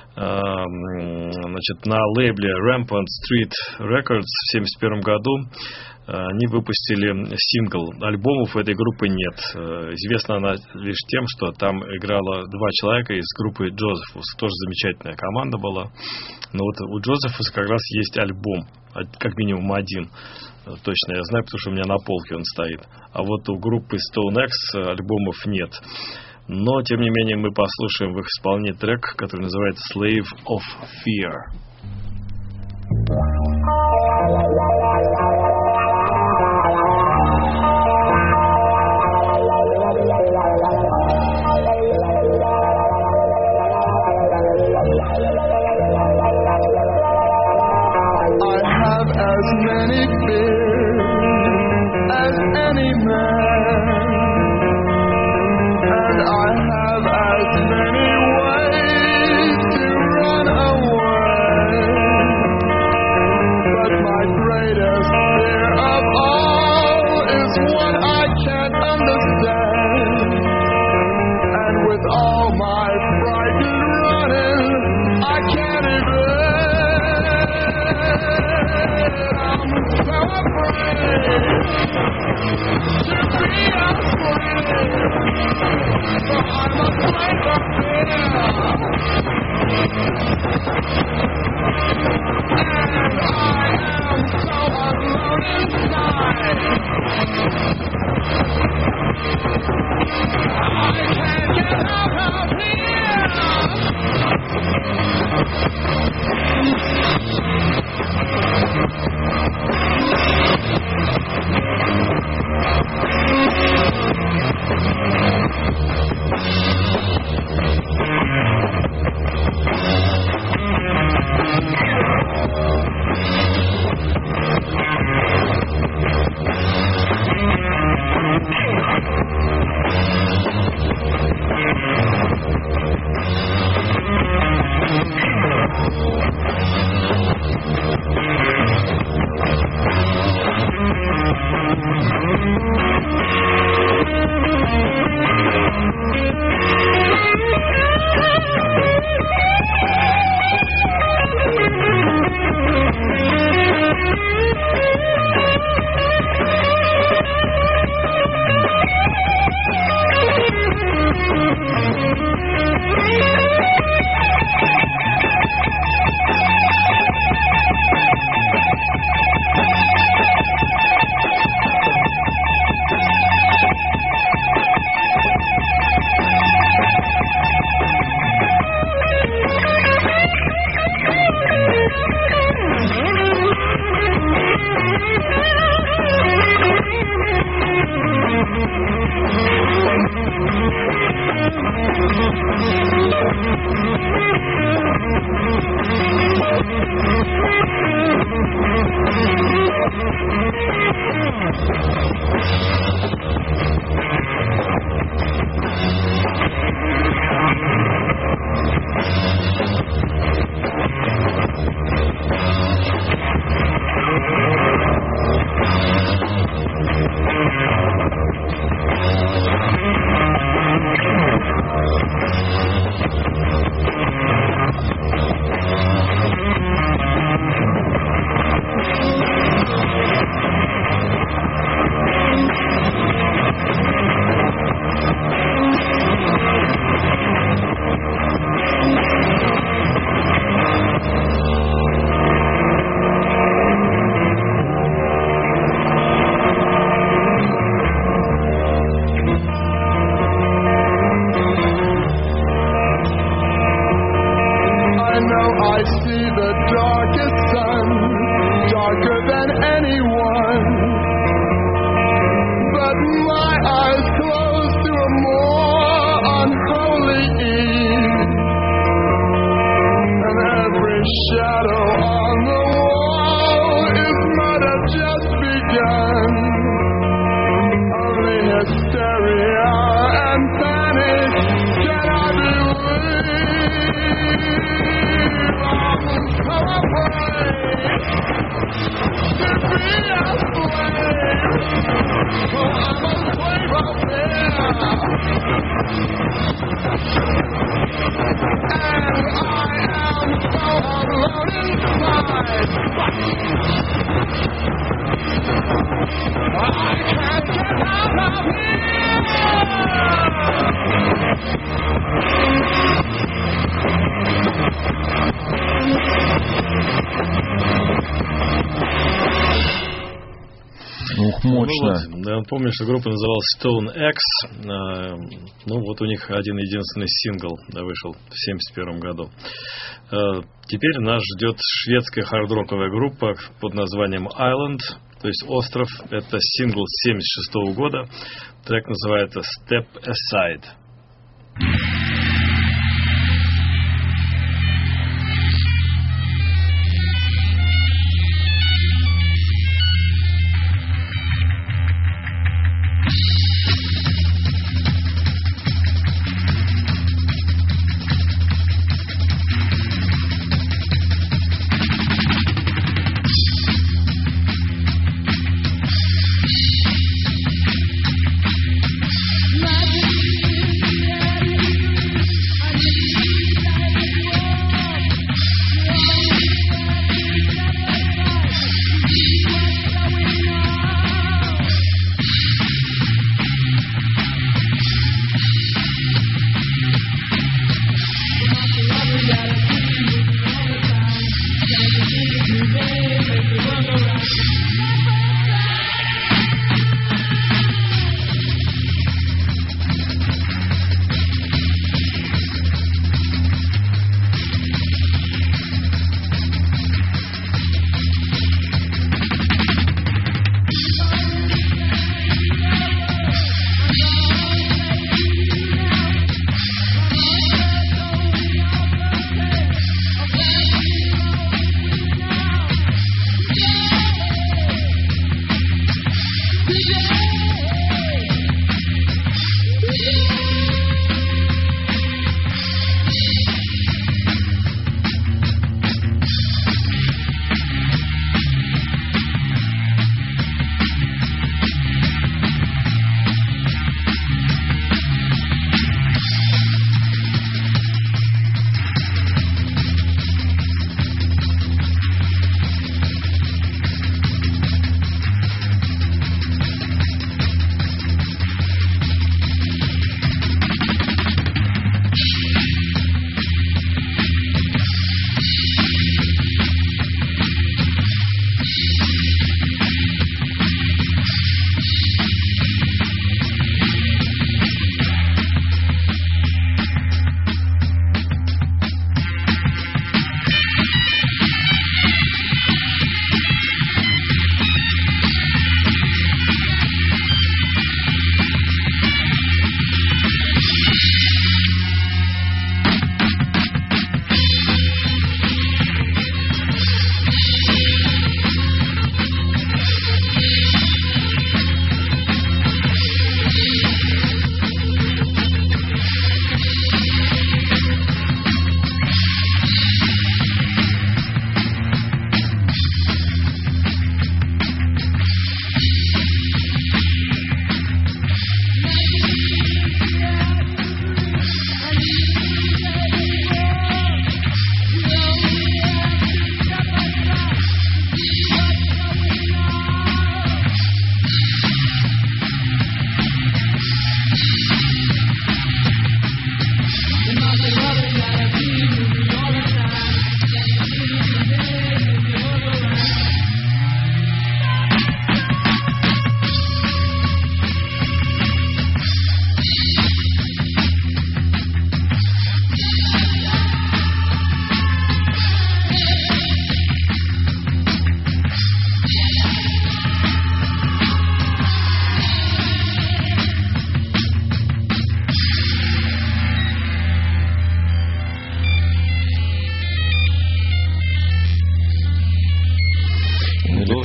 Значит, на лейбле Rampant Street Records в семьдесят первом году они выпустили сингл. Альбомов у этой группы нет. Известна она лишь тем, что там играло два человека из группы Джозефус. Тоже замечательная команда была. Но вот у Джозефуса как раз есть альбом, как минимум один. Точно я знаю, потому что у меня на полке он стоит. А вот у группы Stone Axe альбомов нет. Но, тем не менее, мы послушаем в их исполнении трек, который называется Slave of Fear. I'm so Ух, мощно. Ну, вот, да, помню, что группа называлась Stone X. Э, ну, вот у них один единственный сингл да, вышел в семьдесят первом году. Э, теперь нас ждет шведская хард-роковая группа под названием Island, то есть остров. Это сингл с семьдесят шестого года. Трек называется Step Aside. Love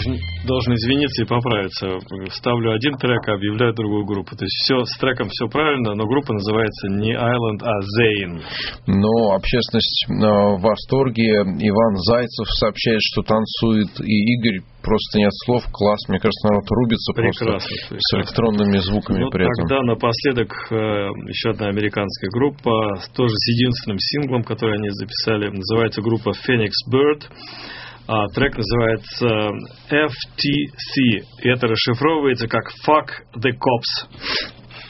должен, должен извиниться и поправиться. Ставлю один трек, а объявляю другую группу. То есть все с треком все правильно, но группа называется не Island, а Zayn. Но общественность в восторге. Иван Зайцев сообщает, что танцует, и Игорь просто нет слов. Класс, мне кажется, народ рубится. Прекрасно, просто прекрасно. С электронными звуками ну, при этом. Тогда напоследок еще одна американская группа, тоже с единственным синглом, который они записали. Называется группа Phoenix Bird. А трек называется эф ти си. И это расшифровывается как Fuck the Cops.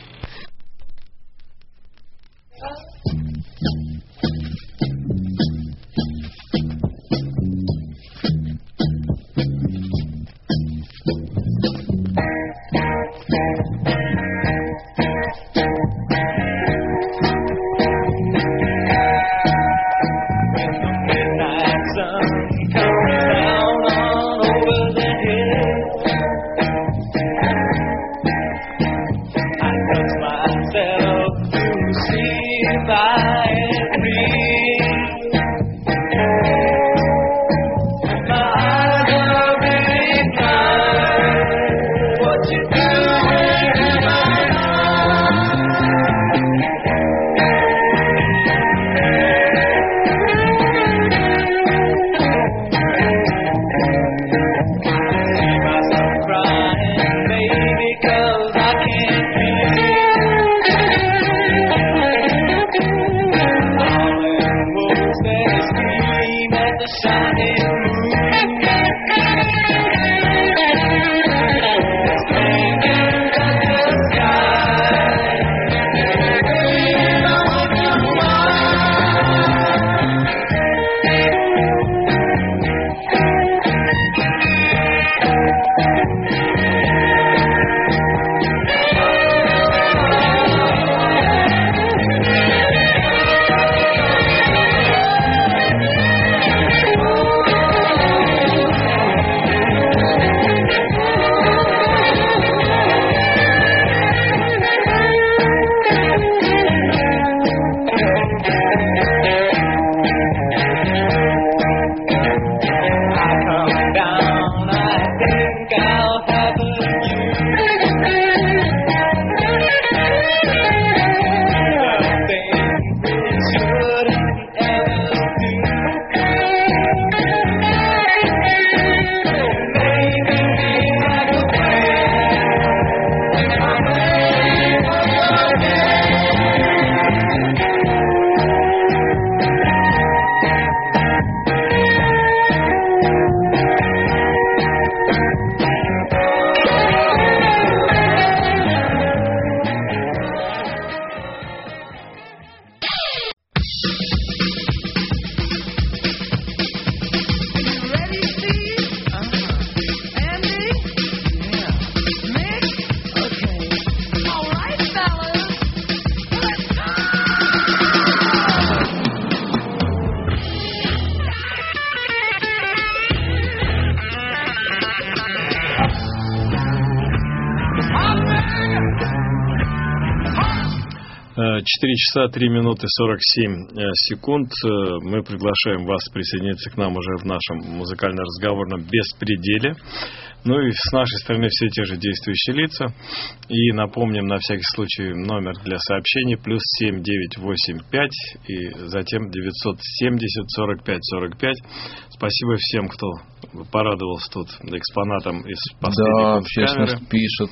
четыре часа три минуты сорок семь секунд. Мы приглашаем вас присоединиться к нам уже в нашем музыкально-разговорном беспределе. Ну и с нашей стороны все те же действующие лица. И напомним на всякий случай номер для сообщений плюс семь девять восемь пять и затем девятьсот семьдесят сорок пять сорок пять. Спасибо всем, кто порадовался тут экспонатом из последней Да, камеры. общественность пишет.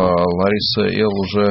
Лариса Эл уже...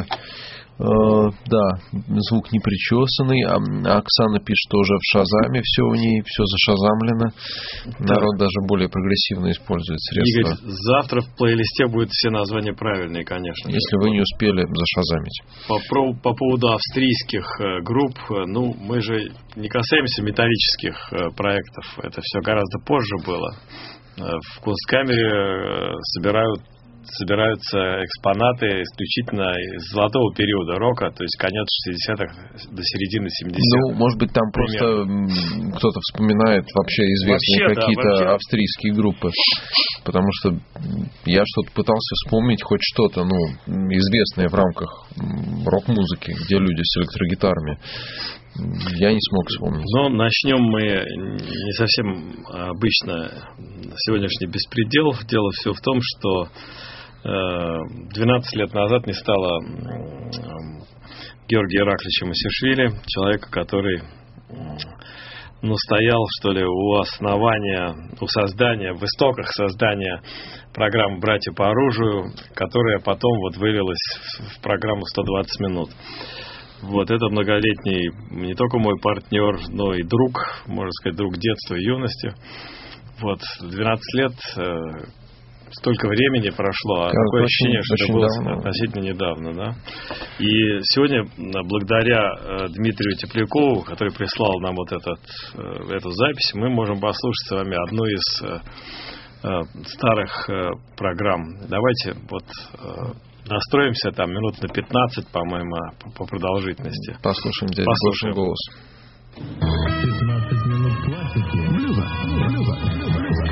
Uh, да, звук не причесанный. А Оксана пишет, что уже в Шазаме все у ней, все зашазамлено. Да. Народ даже более прогрессивно использует средства. Игорь, завтра в плейлисте будут все названия правильные, конечно. Если вы не успели зашазамить. По, про, по поводу австрийских э, групп, э, ну, мы же не касаемся металлических э, проектов. Это все гораздо позже было. Э, в Кунсткамере э, собирают собираются экспонаты исключительно из золотого периода рока, то есть конец шестидесятых до середины семидесятых. Ну, может быть, там просто кто-то вспоминает вообще известные вообще, какие-то да, вообще... австрийские группы. Потому что я что-то пытался вспомнить хоть что-то, ну, известное в рамках рок-музыки, где люди с электрогитарами. я не смог вспомнить. Но начнем мы не совсем обычно сегодняшний беспредел. Дело все в том, что двенадцать лет назад не стало Георгия Ираклича Масишвили, человека, который ну, стоял, что ли, у основания, у создания, в истоках создания программы «Братья по оружию», которая потом вот вылилась в программу сто двадцать минут. Вот, это многолетний не только мой партнер, но и друг, можно сказать, друг детства и юности. Вот, двенадцать лет, э, столько времени прошло, а как такое очень, ощущение, что это было давно. относительно недавно, да. И сегодня, благодаря э, Дмитрию Теплякову, который прислал нам вот этот, э, эту запись, мы можем послушать с вами одну из э, э, старых э, программ. Давайте вот... Э, настроимся там минут на пятнадцать, по-моему, по, по продолжительности. Послушаем дядю Послушаем. Гошин голос. пятнадцать минут классики. Блюза, блюза, блюза.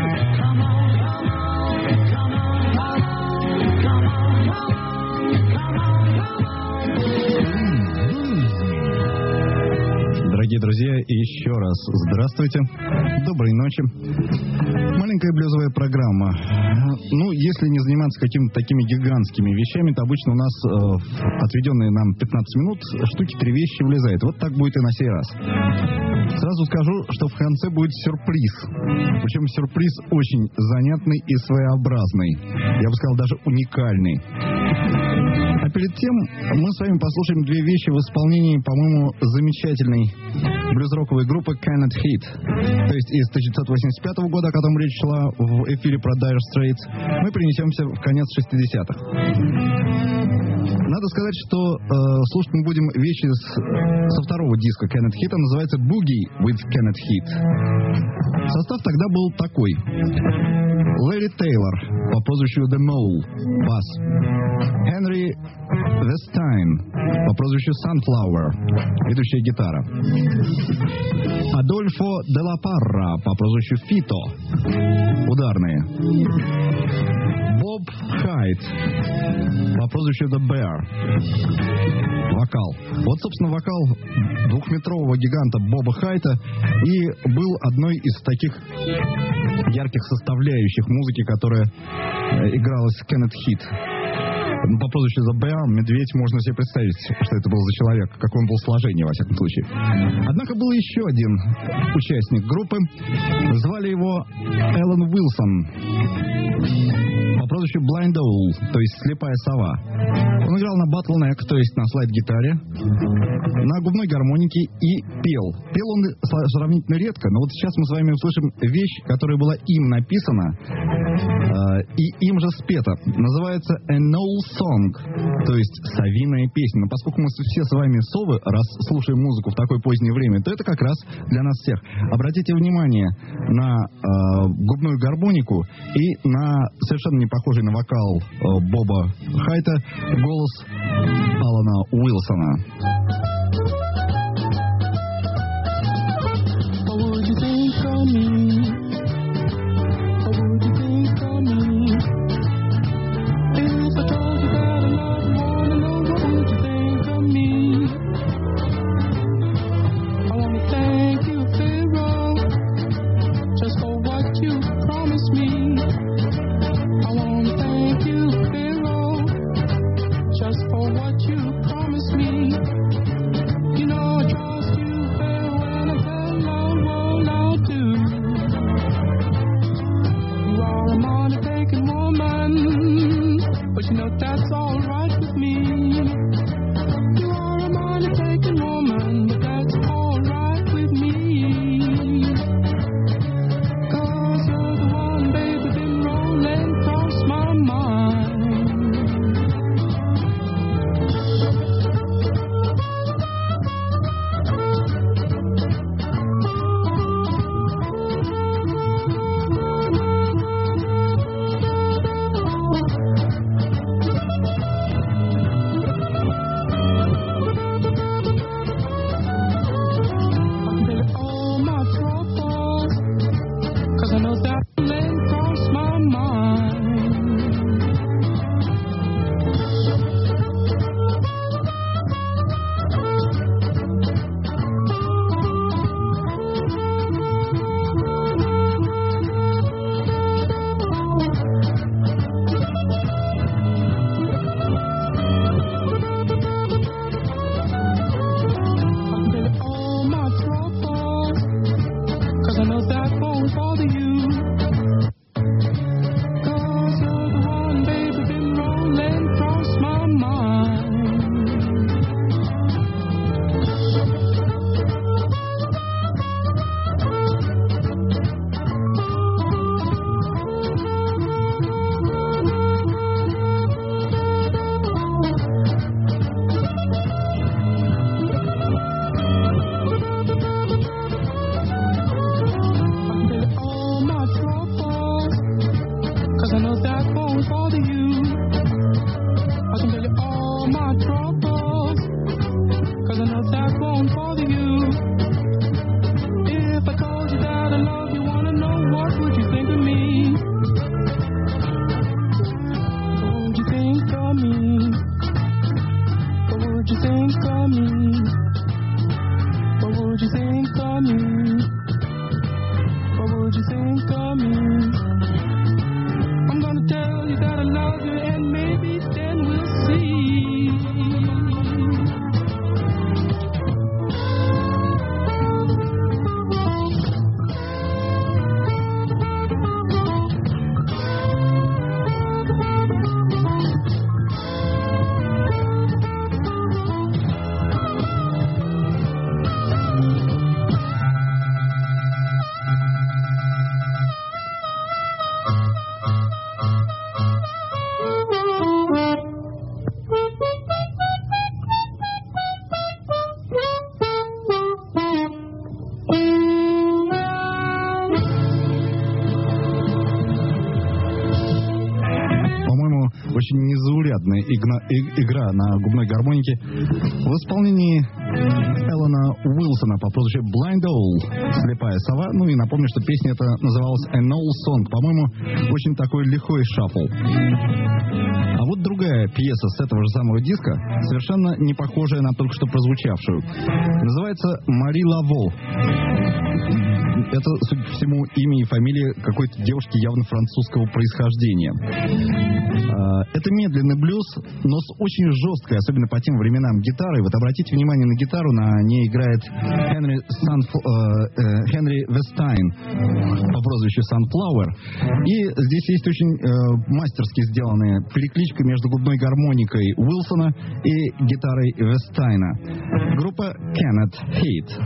Дорогие друзья, еще раз здравствуйте, доброй ночи. Маленькая блюзовая программа. Ну, если не заниматься какими-то такими гигантскими вещами, то обычно у нас э, в отведенные нам пятнадцать минут штуки три вещи влезает. Вот так будет и на сей раз. Сразу скажу, что в конце будет сюрприз. Причем сюрприз очень занятный и своеобразный. Я бы сказал, даже уникальный. А перед тем мы с вами послушаем две вещи в исполнении, по-моему, замечательной блюз-роковой группы Cannot Hit. То есть из тысяча девятьсот восемьдесят пятого года, о котором речь шла в эфире про Dire Straits, мы перенесемся в конец шестидесятых. Надо сказать, что э, слушать мы будем вещи с, со второго диска Cannot Hit, он называется Boogie with Cannot Hit. Состав тогда был такой. Лэри Тейлор по прозвищу The Mole, бас. Henry Вестайн по прозвищу Sunflower, ведущая гитара. Адольфо де ла Парра по прозвищу Фито, ударные. Боб Хайт по прозвищу The Bear, вокал. Вот, собственно, вокал двухметрового гиганта Боба Хайта и был одной из таких ярких составляющих музыки, которая игралась в Cannot Hit. По прозвищу The Bear, медведь, можно себе представить, что это был за человек, какое он был сложение, во всяком случае. Однако был еще один участник группы, звали его Эллен Уилсон, по прозвищу Blind Owl, то есть слепая сова. Он играл на bottleneck, то есть на слайд-гитаре, на губной гармонике и пел. Пел он сравнительно редко, но вот сейчас мы с вами услышим вещь, которая была им написана э, и им же спета. Называется A Owl Song, то есть совиная песня. Но поскольку мы все с вами совы, раз слушаем музыку в такое позднее время, то это как раз для нас всех. Обратите внимание на э, губную гармонику и на совершенно не похожий на вокал э, Боба Хайта голос Алана Уилсона. очень незаурядная игна- и- игра на губной гармонике в исполнении Эллена Уилсона по прозвищу Blind Owl, слепая сова. Ну и напомню, что песня эта называлась An Old Song. По-моему, очень такой лихой шаффл. А вот другая пьеса с этого же самого диска, совершенно не похожая на только что прозвучавшую. Называется «Мари Лаво». Это, судя по всему, имя и фамилия какой-то девушки явно французского происхождения. Это медленный блюз, но с очень жесткой, особенно по тем временам, гитарой. Вот обратите внимание на гитару, на ней играет Хенри, Санф... э, Хенри Вестайн по прозвищу Sunflower. И здесь есть очень э, мастерски сделанная перекличка между губной гармоникой Уилсона и гитарой Вестайна. Группа Cannot Hate.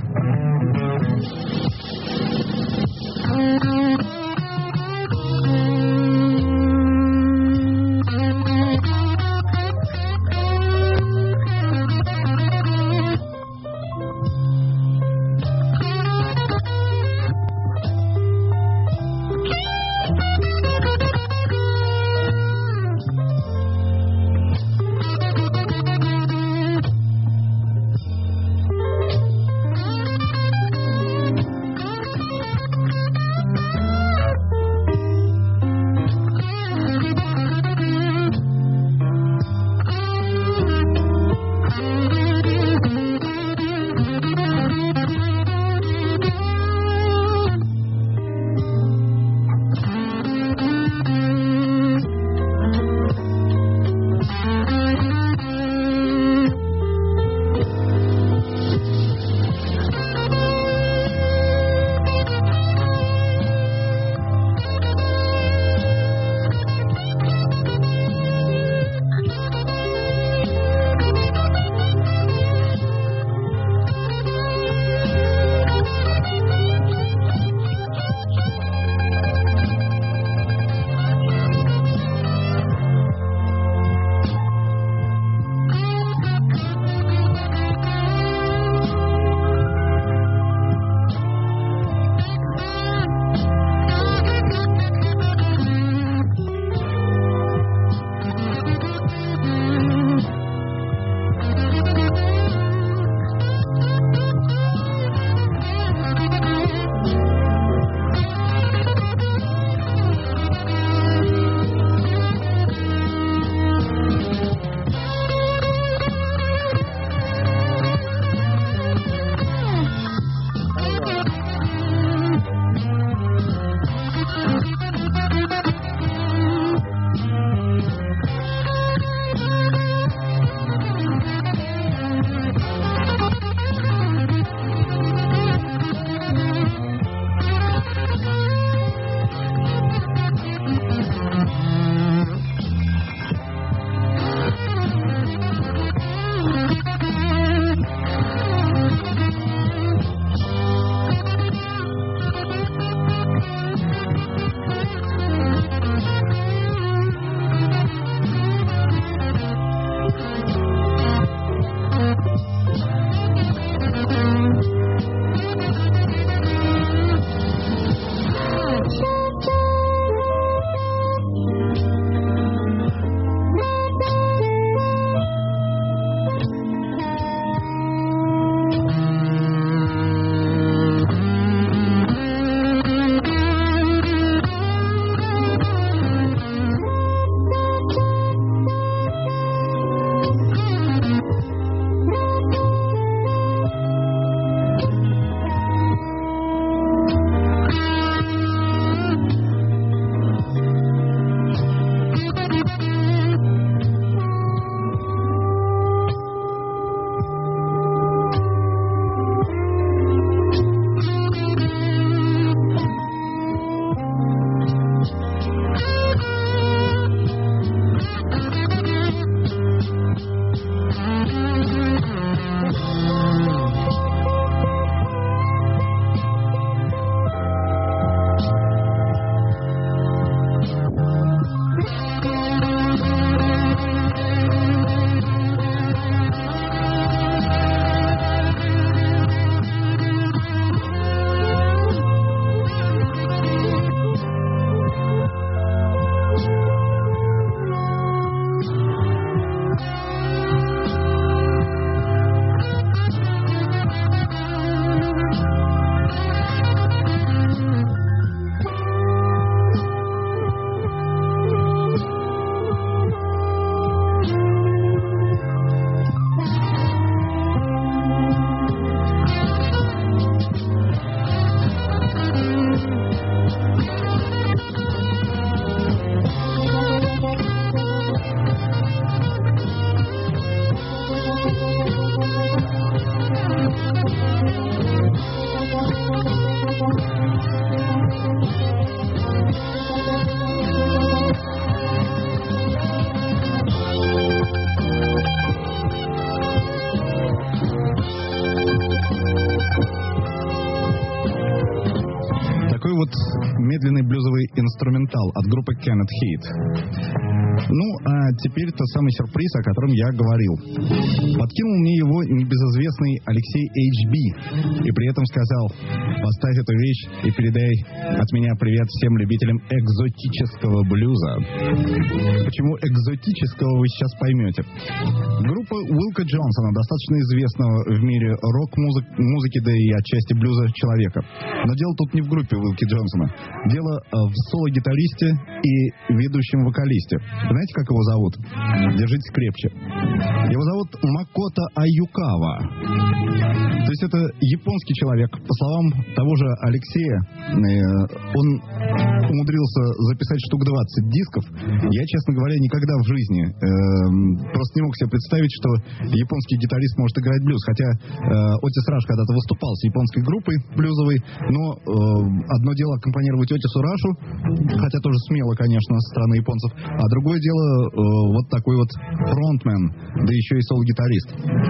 инструментал от группы Cannot Hate. Ну, а теперь тот самый сюрприз, о котором я говорил. Подкинул мне его небезызвестный Алексей эйч би, и при этом сказал: поставь эту вещь и передай от меня привет всем любителям экзотического блюза. Почему экзотического, вы сейчас поймете. Группа Уилка Джонсона, достаточно известного в мире рок-музыки, да и отчасти блюза человека. Но дело тут не в группе Уилки Джонсона. Дело в соло-гитаристе и ведущем вокалисте. Знаете, как его зовут? Держитесь крепче. Его зовут Макото Аюкава. То есть это японский человек. По словам того же Алексея, он умудрился записать штук двадцать дисков. Я, честно говоря, никогда в жизни э, просто не мог себе представить, что японский гитарист может играть блюз. Хотя э, Отис Раш когда-то выступал с японской группой блюзовой, но э, одно дело аккомпанировать Отису Рашу, хотя тоже смело, конечно, со стороны японцев, а другое дело э, вот такой вот фронтмен, да еще и соло-гитарист.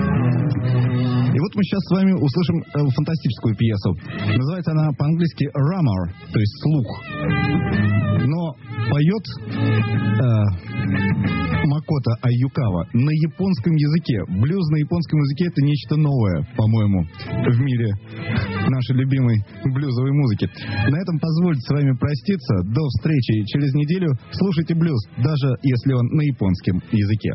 И вот мы сейчас с вами услышим э, фантастическую пьесу. Называется она по-английски «Rammer», то есть «слух». Но поет э, Макото Аюкава на японском языке. Блюз на японском языке — это нечто новое, по-моему, в мире нашей любимой блюзовой музыки. На этом позвольте с вами проститься. До встречи через неделю. Слушайте блюз, даже если он на японском языке.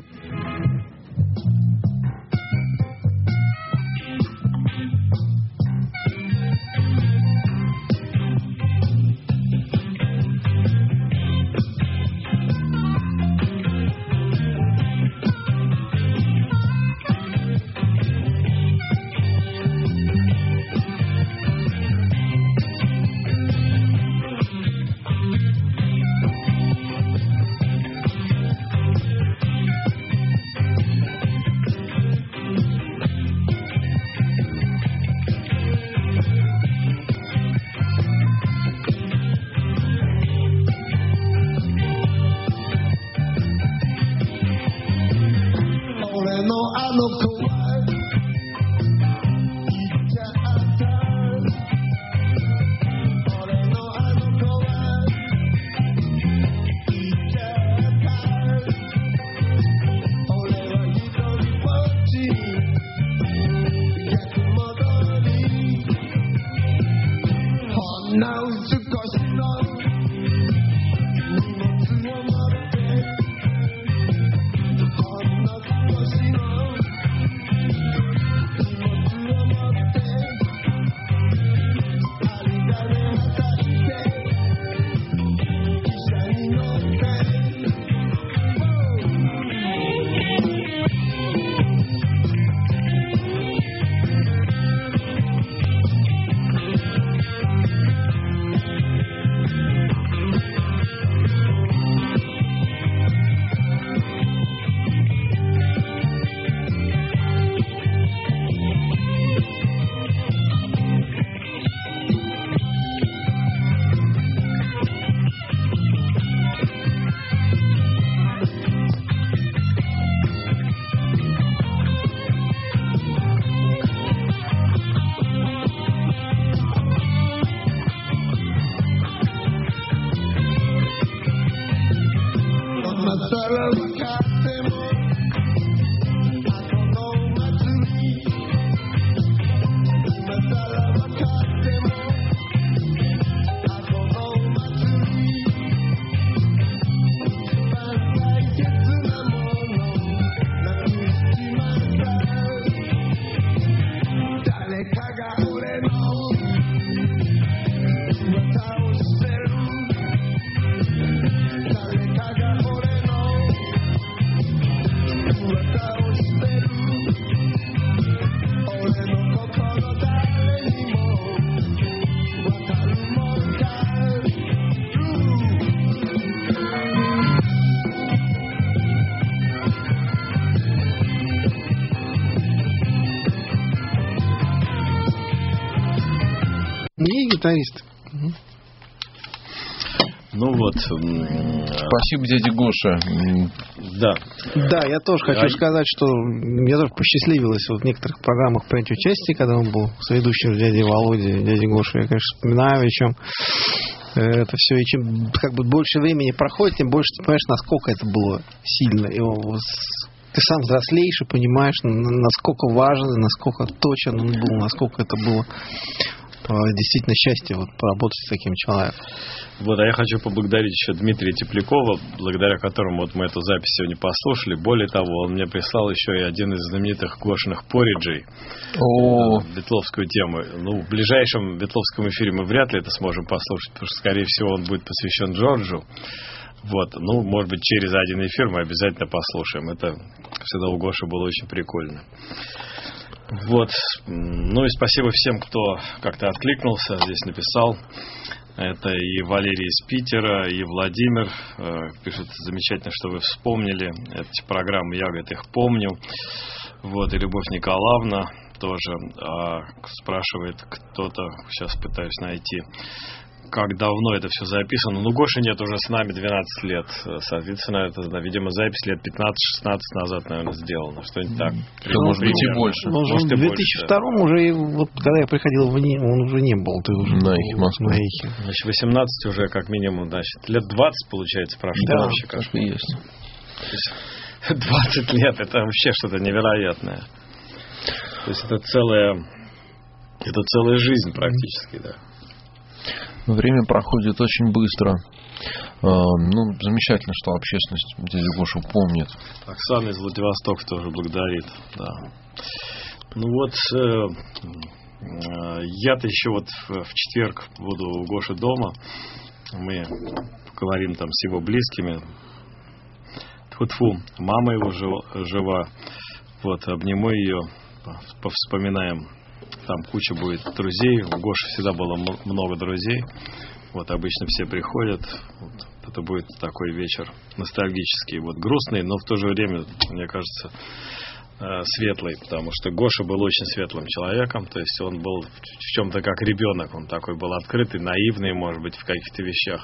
Не гитарист. Ну вот. Спасибо, дядя Гоша. Да. Да, я тоже хочу а... сказать, что мне тоже посчастливилось вот в некоторых программах принять участие, когда он был с ведущим дядей Володей, дядей Гошей. Я, конечно, вспоминаю, и чем это все, и чем как бы больше времени проходит, тем больше ты понимаешь, насколько это было сильно. И ты сам взрослеешь и понимаешь, насколько важен, насколько точен он был, насколько это было действительно счастье вот, поработать с таким человеком. Вот, а я хочу поблагодарить еще Дмитрия Теплякова, благодаря которому вот мы эту запись сегодня послушали. Более того, он мне прислал еще и один из знаменитых Гошиных пориджей. О. Ветловскую тему. Ну, в ближайшем ветловском эфире мы вряд ли это сможем послушать, потому что, скорее всего, он будет посвящен Джорджу. Вот, ну, может быть, через один эфир мы обязательно послушаем. Это всегда у Гоши было очень прикольно. Вот, ну и спасибо всем, кто как-то откликнулся, здесь написал. Это и Валерий из Питера, и Владимир э, пишет: замечательно, что вы вспомнили эти программы, я, говорит, их помню. Вот, и Любовь Николаевна тоже э, спрашивает кто-то, сейчас пытаюсь найти, как давно это все записано. Ну, Гоши нет уже с нами двенадцать лет. Соответственно, это, да, видимо, запись лет пятнадцать-шестнадцать назад, наверное, сделана. Что-нибудь так. Ну, может быть, и больше. Ну, может, в две тысячи втором да. уже, вот когда я приходил в НИИ, он уже не был. Ты уже на эхе Москвы. Значит, восемнадцать уже, как минимум, значит, лет двадцать, получается, прошло. Да, вообще, как и есть. двадцать лет, это вообще что-то невероятное. То есть, это целая, это целая жизнь практически, да. Время проходит очень быстро. Ну, замечательно, что общественность дядю Гошу помнит. Оксана из Владивостока тоже благодарит. Да. Ну вот, э, э, я-то еще вот в, в четверг буду у Гоши дома. Мы поговорим там с его близкими. Тьфу-тьфу, мама его жива, жива. Вот, обниму ее, повспоминаем. Там куча будет друзей. У Гоши всегда было много друзей. Вот обычно все приходят. Вот, это будет такой вечер ностальгический, вот грустный, но в то же время, мне кажется, светлый, потому что Гоша был очень светлым человеком. То есть он был в чем-то как ребенок. Он такой был открытый, наивный, может быть, в каких-то вещах.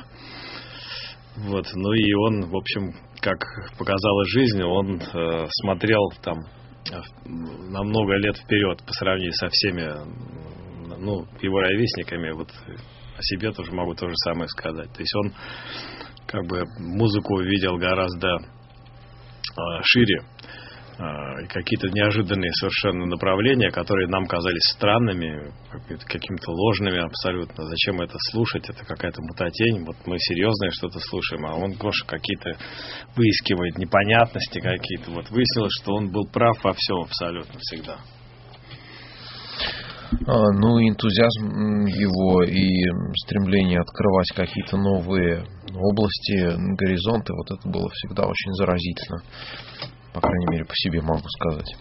Вот. Ну и он, в общем, как показала жизнь, он э, смотрел там на много лет вперед по сравнению со всеми, ну, его ровесниками. Вот о себе тоже могу то же самое сказать. То есть он как бы музыку видел гораздо э, шире, э, какие-то неожиданные совершенно направления, которые нам казались странными, какими-то ложными абсолютно. Зачем это слушать? Это какая-то мутатень. Вот мы серьезное что-то слушаем, а он, Гоша, какие-то выискивает непонятности какие-то. Вот выяснилось, что он был прав во всем абсолютно всегда. Ну, энтузиазм его и стремление открывать какие-то новые области, горизонты, вот это было всегда очень заразительно. По крайней мере, по себе могу сказать.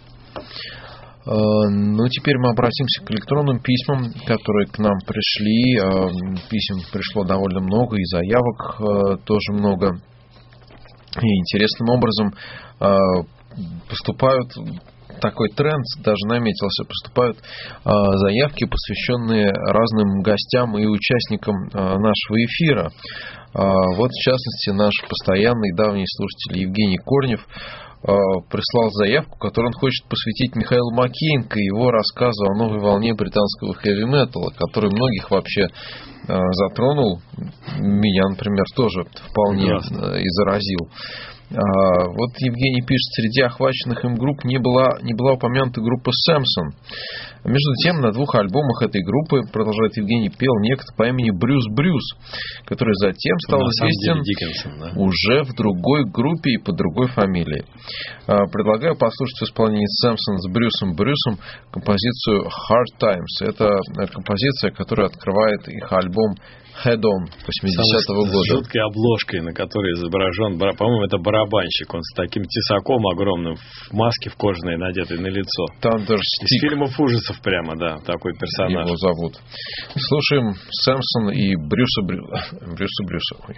Ну, теперь мы обратимся к электронным письмам, которые к нам пришли. Писем пришло довольно много, и заявок тоже много. И интересным образом поступают... Такой тренд даже наметился. Поступают э, заявки, посвященные разным гостям и участникам э, нашего эфира. Э, вот, в частности, наш постоянный давний слушатель Евгений Корнев э, прислал заявку, которую он хочет посвятить Михаилу Макеенко и его рассказу о новой волне британского хэви-металла, который многих вообще э, затронул. Меня, например, тоже вполне э, и заразил. Вот Евгений пишет, среди охваченных им групп не была, не была упомянута группа Сэмпсон. Между тем, на двух альбомах этой группы, продолжает Евгений, пел некто по имени Брюс Брюс, который затем стал известен Диккенсон, да? уже в другой группе и под другой фамилией. Предлагаю послушать в исполнении Сэмпсон с Брюсом Брюсом композицию Hard Times. Это композиция, которая открывает их альбом Head On восьмидесятого года. С жуткой обложкой, на которой изображен, по-моему, это барабанщик. Он с таким тесаком огромным в маске в кожаной, надетой на лицо. Там даже из фильмов ужасов прямо, да, такой персонаж. Его зовут. Слушаем Сэмпсон и Брюса Брюса. Брюса Брюса. Ой.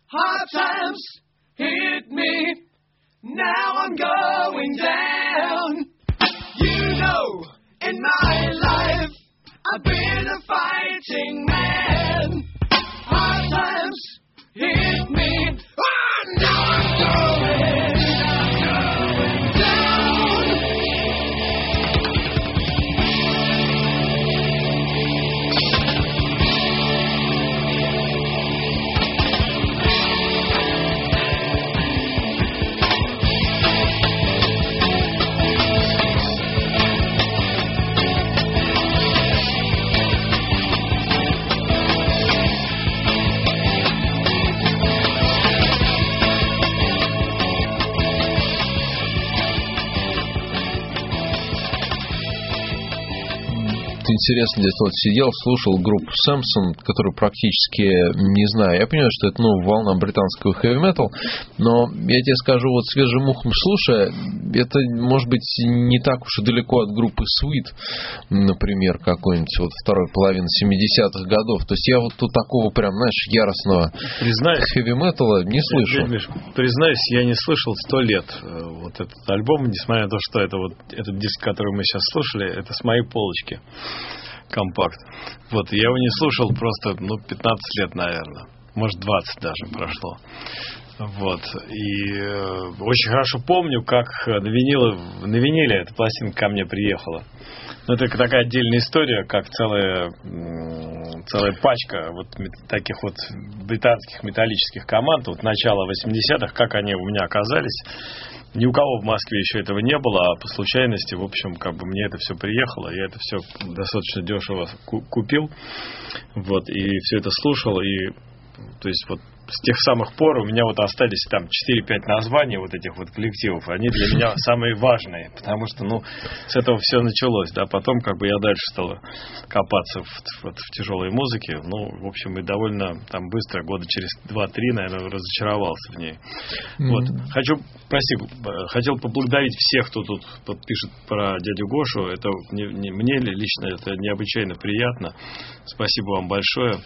Hard times hit me. Now I'm going down. You know, in my life, I've been a fighting man. Hard times hit me. Oh, now I'm going, I'm going down. Интересно, здесь вот сидел, слушал группу Samson, которую практически не знаю. Я понимаю, что это новая волна британского хэви-метал, но я тебе скажу, вот свежим ухом слушая, это может быть не так уж и далеко от группы Sweet, например, какой-нибудь вот второй половины семидесятых годов. То есть я вот тут такого прям, знаешь, яростного хэви-метала не слышу. Миш, признаюсь, я не слышал сто лет вот этот альбом, несмотря на то, что это вот этот диск, который мы сейчас слушали, это с моей полочки. Компакт. Вот, я его не слушал просто, ну, пятнадцать лет, наверное. Может, двадцать даже прошло. Вот. И э, очень хорошо помню, как на виниле, на виниле эта пластинка ко мне приехала. Ну, это такая отдельная история, как целая, целая пачка вот таких вот британских металлических команд. Вот начало восьмидесятых, как они у меня оказались. Ни у кого в Москве еще этого не было, а по случайности, в общем, как бы мне это все приехало, я это все достаточно дешево купил, вот, и все это слушал, и, то есть, вот, с тех самых пор у меня вот остались там четыре-пять названий вот этих вот коллективов. Они для меня самые важные, потому что, ну, с этого все началось, да. Потом, как бы, я дальше стал копаться в, вот, в тяжелой музыке. Ну, в общем, и довольно там быстро, года через два-три, наверное, разочаровался в ней. Mm-hmm. Вот. Хочу, прости, хотел поблагодарить всех, кто тут, тут пишет про дядю Гошу. Это не, не, мне лично это необычайно приятно. Спасибо вам большое.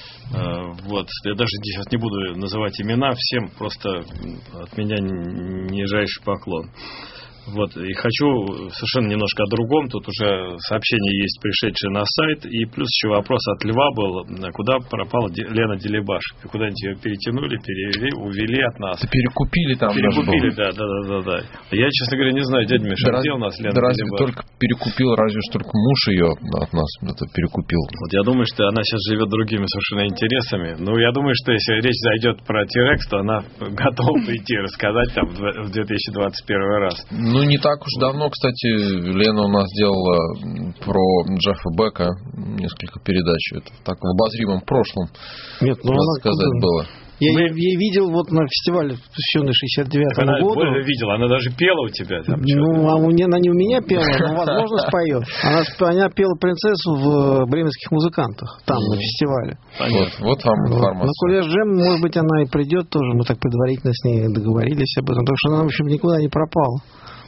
Вот, я даже сейчас не буду называть имена, всем просто от меня нижайший поклон. Вот, и хочу совершенно немножко о другом. Тут уже сообщение есть, пришедшее на сайт. И плюс еще вопрос от Льва был, куда пропала Лена Делебаш. Куда-нибудь ее перетянули, перевели, увели от нас. Перекупили там. Перекупили, да, да, да, да, да. Я, честно говоря, не знаю, дядя Миша, да, где у нас Лена да Делебаш? разве только перекупил, разве что только муж ее от нас это перекупил. Вот я думаю, что она сейчас живет другими совершенно интересами. Ну, я думаю, что если речь зайдет про T-Rex, то она готова прийти рассказать там в две тысячи двадцать первый раз. Ну, не так уж давно, кстати, Лена у нас делала про Джеффа Бека несколько передач. Это так в обозримом прошлом, Нет, ну надо сказать, куда? было. Я Мы... ее видел вот на фестивале, посвященный шестьдесят девятому она году. Она видела, она даже пела у тебя. Там, ну, а у нее, она не у меня пела, но, возможно, споет. Она, она пела принцессу в бременских музыкантах, там, на фестивале. Вот, вот вам информация. На Кулеш Джем, может быть, она и придет тоже. Мы так предварительно с ней договорились об этом. Потому что она, в общем, никуда не пропала.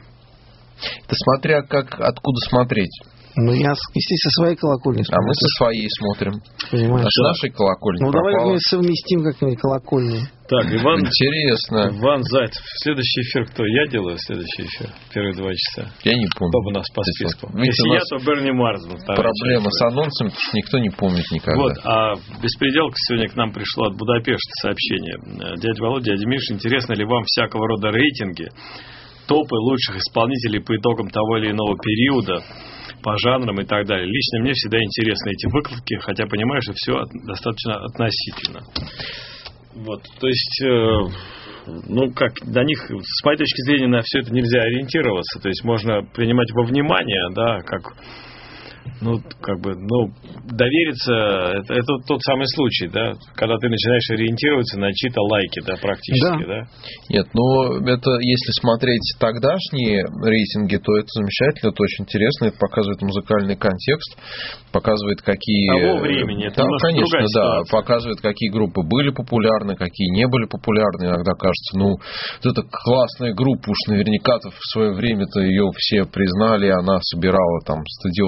Это смотря как, откуда смотреть. Ну, я, естественно, своей колокольни смотрю. А мы со своей смотрим. Понимаешь? А с нашей колокольни Ну, пропала. давай мы совместим как-нибудь колокольни. Так, Иван... Интересно. Иван Зайцев. Следующий эфир кто? Я делаю следующий эфир. Первые два часа. Я не помню. Кто бы у нас по списку? Видите, Если я, то Берни Марс. Проблема с анонсом, потому что никто не помнит никогда. Вот, а беспределка сегодня к нам пришло от Будапешта сообщение. Дядя Володя, дядя Миш, интересно ли вам всякого рода рейтинги, топы лучших исполнителей по итогам того или иного периода, по жанрам и так далее. Лично мне всегда интересны эти выкладки, хотя понимаю, что все достаточно относительно. Вот, то есть, э, ну, как, на них, с моей точки зрения, на все это нельзя ориентироваться. То есть, можно принимать во внимание, да, как... Ну, как бы, ну, довериться, это, это тот самый случай, да, когда ты начинаешь ориентироваться на чьи-то лайки, да, практически, да. да? Нет, ну, это, если смотреть тогдашние рейтинги, то это замечательно, это очень интересно, это показывает музыкальный контекст, показывает, какие... Того времени, это да, немножко конечно, другая да, ситуация. показывает, какие группы были популярны, какие не были популярны, иногда кажется, ну, это классная группа, уж наверняка-то в свое время-то ее все признали, она собирала там стадионы какими-то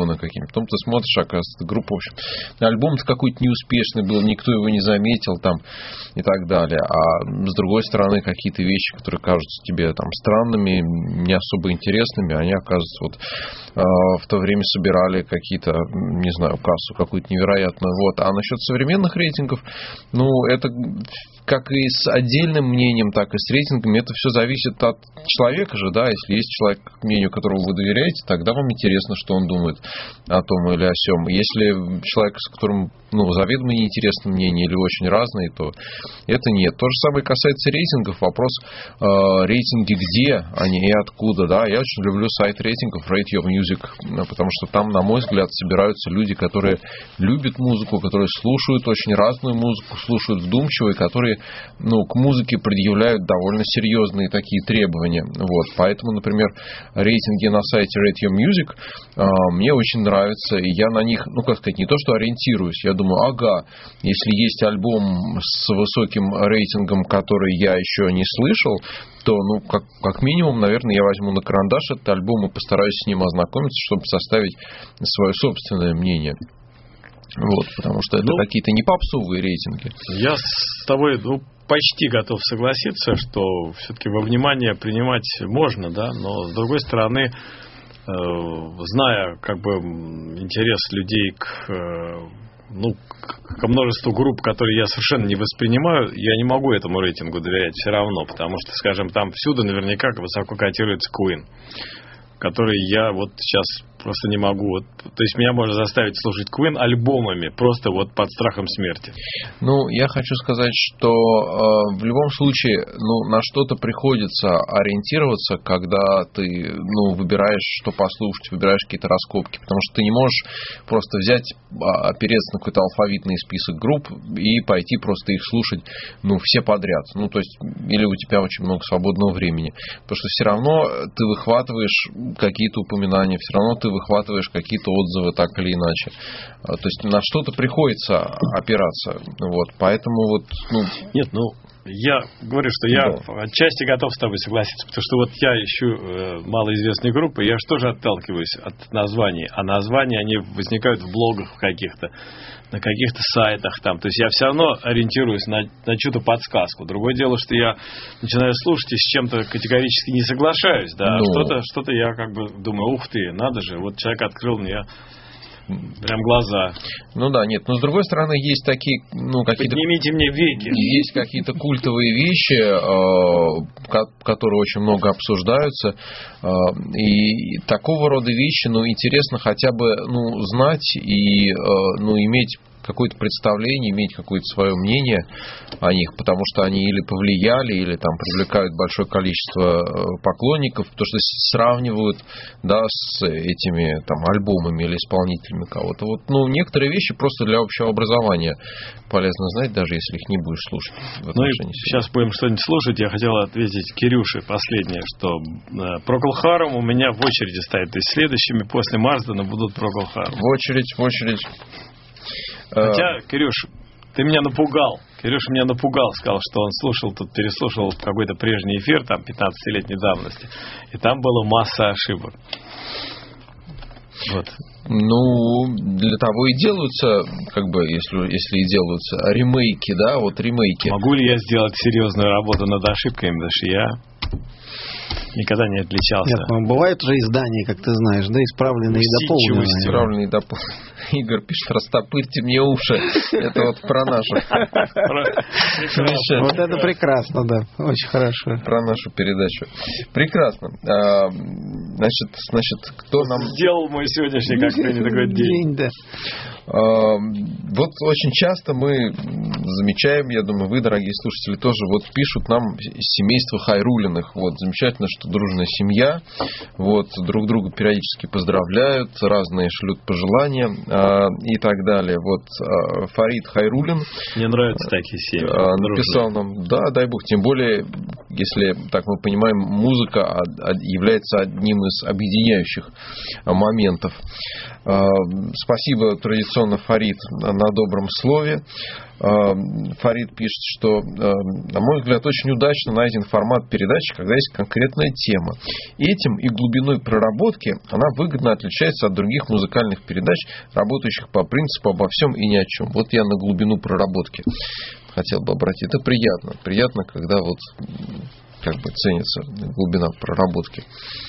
потом ты смотришь, оказывается, группа, в общем, альбом-то какой-то неуспешный был, никто его не заметил там и так далее. А с другой стороны, какие-то вещи, которые кажутся тебе там странными, не особо интересными, они, оказывается, вот э, в то время собирали какие-то, не знаю, кассу какую-то невероятную. Вот. А насчет современных рейтингов, ну, это как и с отдельным мнением, так и с рейтингами, это все зависит от человека же, да, если есть человек, мнению которого вы доверяете, тогда вам интересно, что он думает о том или о сём. Если человек, с которым, ну, заведомо неинтересно мнение или очень разные, то это нет. То же самое касается рейтингов. Вопрос, э, рейтинги где они и откуда, да. Я очень люблю сайт рейтингов Rate Your Music, потому что там, на мой взгляд, собираются люди, которые любят музыку, которые слушают очень разную музыку, слушают вдумчиво и которые, ну, к музыке предъявляют довольно серьезные такие требования. Вот. Поэтому, например, рейтинги на сайте Rate Your Music э, мне очень нравятся, и я на них, ну, как сказать, не то что ориентируюсь, я думаю, ага, если есть альбом с высоким рейтингом, который я еще не слышал, то, ну, как, как минимум, наверное, я возьму на карандаш этот альбом и постараюсь с ним ознакомиться, чтобы составить свое собственное мнение. Вот, потому что это ну, какие-то не попсовые рейтинги. Я с тобой, ну, почти готов согласиться, что все-таки во внимание принимать можно, да, но с другой стороны, э, зная как бы интерес людей к, э, ну, ко множеству групп, которые я совершенно не воспринимаю, я не могу этому рейтингу доверять все равно, потому что, скажем, там всюду наверняка высоко котируется Queen, который я вот сейчас просто не могу. Вот, то есть меня можно заставить слушать Queen альбомами, просто вот под страхом смерти. Ну, я хочу сказать, что э, в любом случае, ну, на что-то приходится ориентироваться, когда ты, ну, выбираешь, что послушать, выбираешь какие-то раскопки, потому что ты не можешь просто взять, опереться на какой-то алфавитный список групп и пойти просто их слушать, ну, все подряд. Ну, то есть, или у тебя очень много свободного времени. Потому что все равно ты выхватываешь какие-то упоминания, все равно ты выхватываешь какие-то отзывы так или иначе. То есть на что-то приходится опираться. Вот. Поэтому вот... Ну... Нет, ну, я говорю, что я да. отчасти готов с тобой согласиться, потому что вот я ищу э, малоизвестные группы, я же тоже отталкиваюсь от названий, а названия, они возникают в блогах каких-то, на каких-то сайтах там, то есть я все равно ориентируюсь на, на чью-то подсказку. Другое дело, что я начинаю слушать и с чем-то категорически не соглашаюсь, да, ну... что-то, что-то я как бы думаю, ух ты, надо же, вот человек открыл мне прям глаза. Ну да, нет, но с другой стороны есть такие, ну, какие-то... Поднимите мне веки. Есть какие-то культовые вещи, э, которые очень много обсуждаются, э, и такого рода вещи, ну, интересно хотя бы, ну, знать и, э, ну, иметь какое-то представление, иметь какое-то свое мнение о них, потому что они или повлияли, или там привлекают большое количество поклонников, потому что сравнивают, да, с этими там альбомами или исполнителями кого-то. Вот, ну, некоторые вещи просто для общего образования полезно знать, даже если их не будешь слушать. Ну и сейчас будем что-нибудь слушать. Я хотел ответить Кирюше последнее, что Procol Harum у меня в очереди стоит. То есть следующими после Марсдена будут Procol Harum. В очередь, в очередь. Хотя, Кирюш, ты меня напугал. Кирюш меня напугал, сказал, что он слушал, тут переслушал какой-то прежний эфир, там, пятнадцатилетней давности, и там была масса ошибок. Вот. Ну, для того и делаются, как бы, если, если и делаются ремейки, да, вот ремейки. Могу ли я сделать серьезную работу над ошибками, потому что я никогда не отличался. Нет, ну, бывают уже издания, как ты знаешь, да, исправленные и дополненные. Исправленные и дополненные. Игорь пишет, растопырьте мне уши. Это вот про нашу. Вот это прекрасно, да, очень хорошо. Про нашу передачу. Прекрасно. Значит, значит, кто нам... Сделал мой сегодняшний, как принято говорить, день. Да. Вот очень часто мы замечаем, я думаю, вы, дорогие слушатели, тоже вот пишут нам семейство Хайрулиных. Вот, замечательно, что дружная семья. Вот, друг друга периодически поздравляют, разные шлют пожелания э, и так далее. Вот э, Фарид Хайрулин. Мне нравятся такие семьи. Э, написал нам, да, дай бог, тем более если так мы понимаем, музыка является одним из объединяющих моментов. Спасибо традиционно, Фарид, на добром слове. Фарид пишет, что, на мой взгляд, очень удачно найден формат передачи, когда есть конкретная тема. Этим и глубиной проработки она выгодно отличается от других музыкальных передач, работающих по принципу обо всем и ни о чем. Вот я на глубину проработки хотел бы обратить. Это приятно. Приятно, когда вот как бы ценится глубина проработки.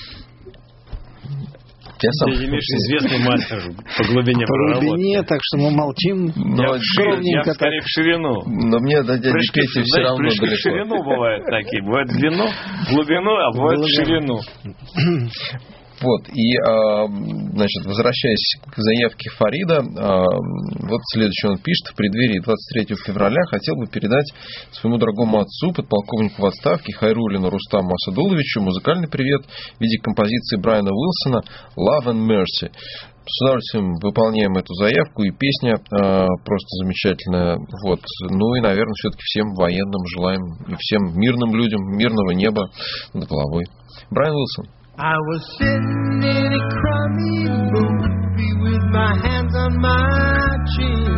Я сам... Ты имеешь известный мастер по глубине проработки. По глубине, так что мы молчим. Но я, я скорее в ширину. Но мне до дяди прыжки, Пети все знаешь, равно прыжки далеко. в ширину бывают такие. Бывают в длину, в глубину, а бывают в ширину. Вот, и, значит, возвращаясь к заявке Фарида, вот следующее он пишет: в преддверии двадцать третьего февраля хотел бы передать своему дорогому отцу, подполковнику в отставке Хайруллину Рустаму Асадуловичу, музыкальный привет в виде композиции Брайана Уилсона «Love and Mercy». С удовольствием выполняем эту заявку, и песня э, просто замечательная. Вот. Ну и, наверное, все-таки всем военным желаем, и всем мирным людям мирного неба над головой. Брайан Уилсон. I was sitting in a crummy movie with my hands on my chin.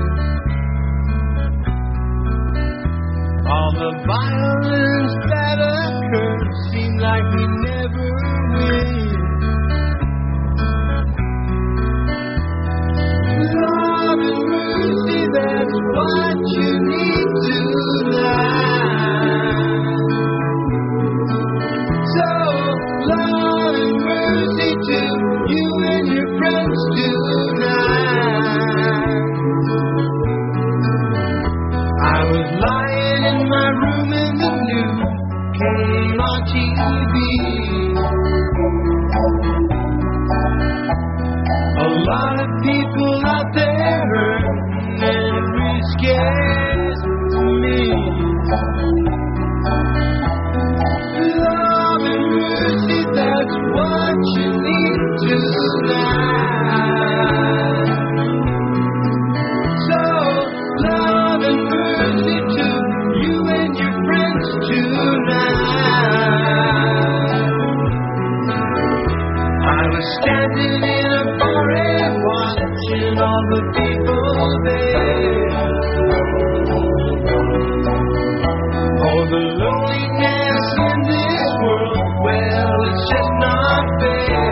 All the violence that occurred seemed like we never win. Love and mercy, that's what you need tonight. So love and mercy to you and your friends tonight. I was lying in my room and the news came on T V. A lot of people out there hurting, and it really scares me. Love and mercy, that's what you need tonight. So, love and mercy to you and your friends tonight. I was standing in a bar and watching all the people there. Oh, the loneliness in this world, well, it's just not fair.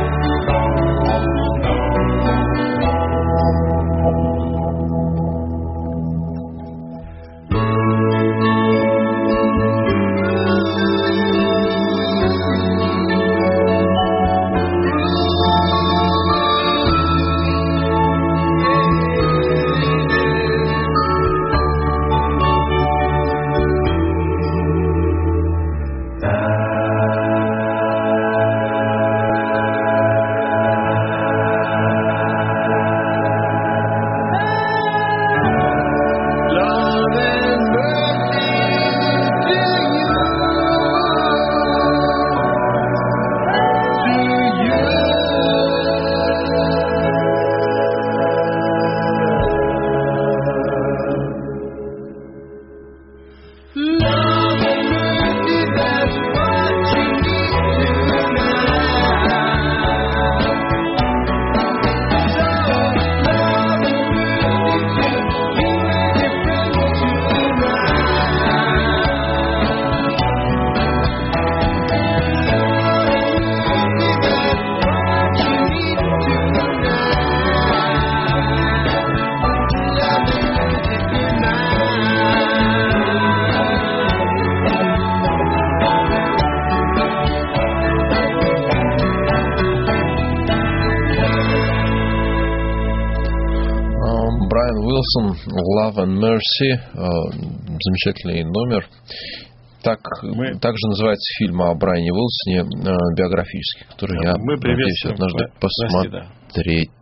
Love and Mercy, замечательный номер. Так, мы... также называется фильм о Брайане Уилсоне, биографический, который да, я надеюсь однажды посмотреть.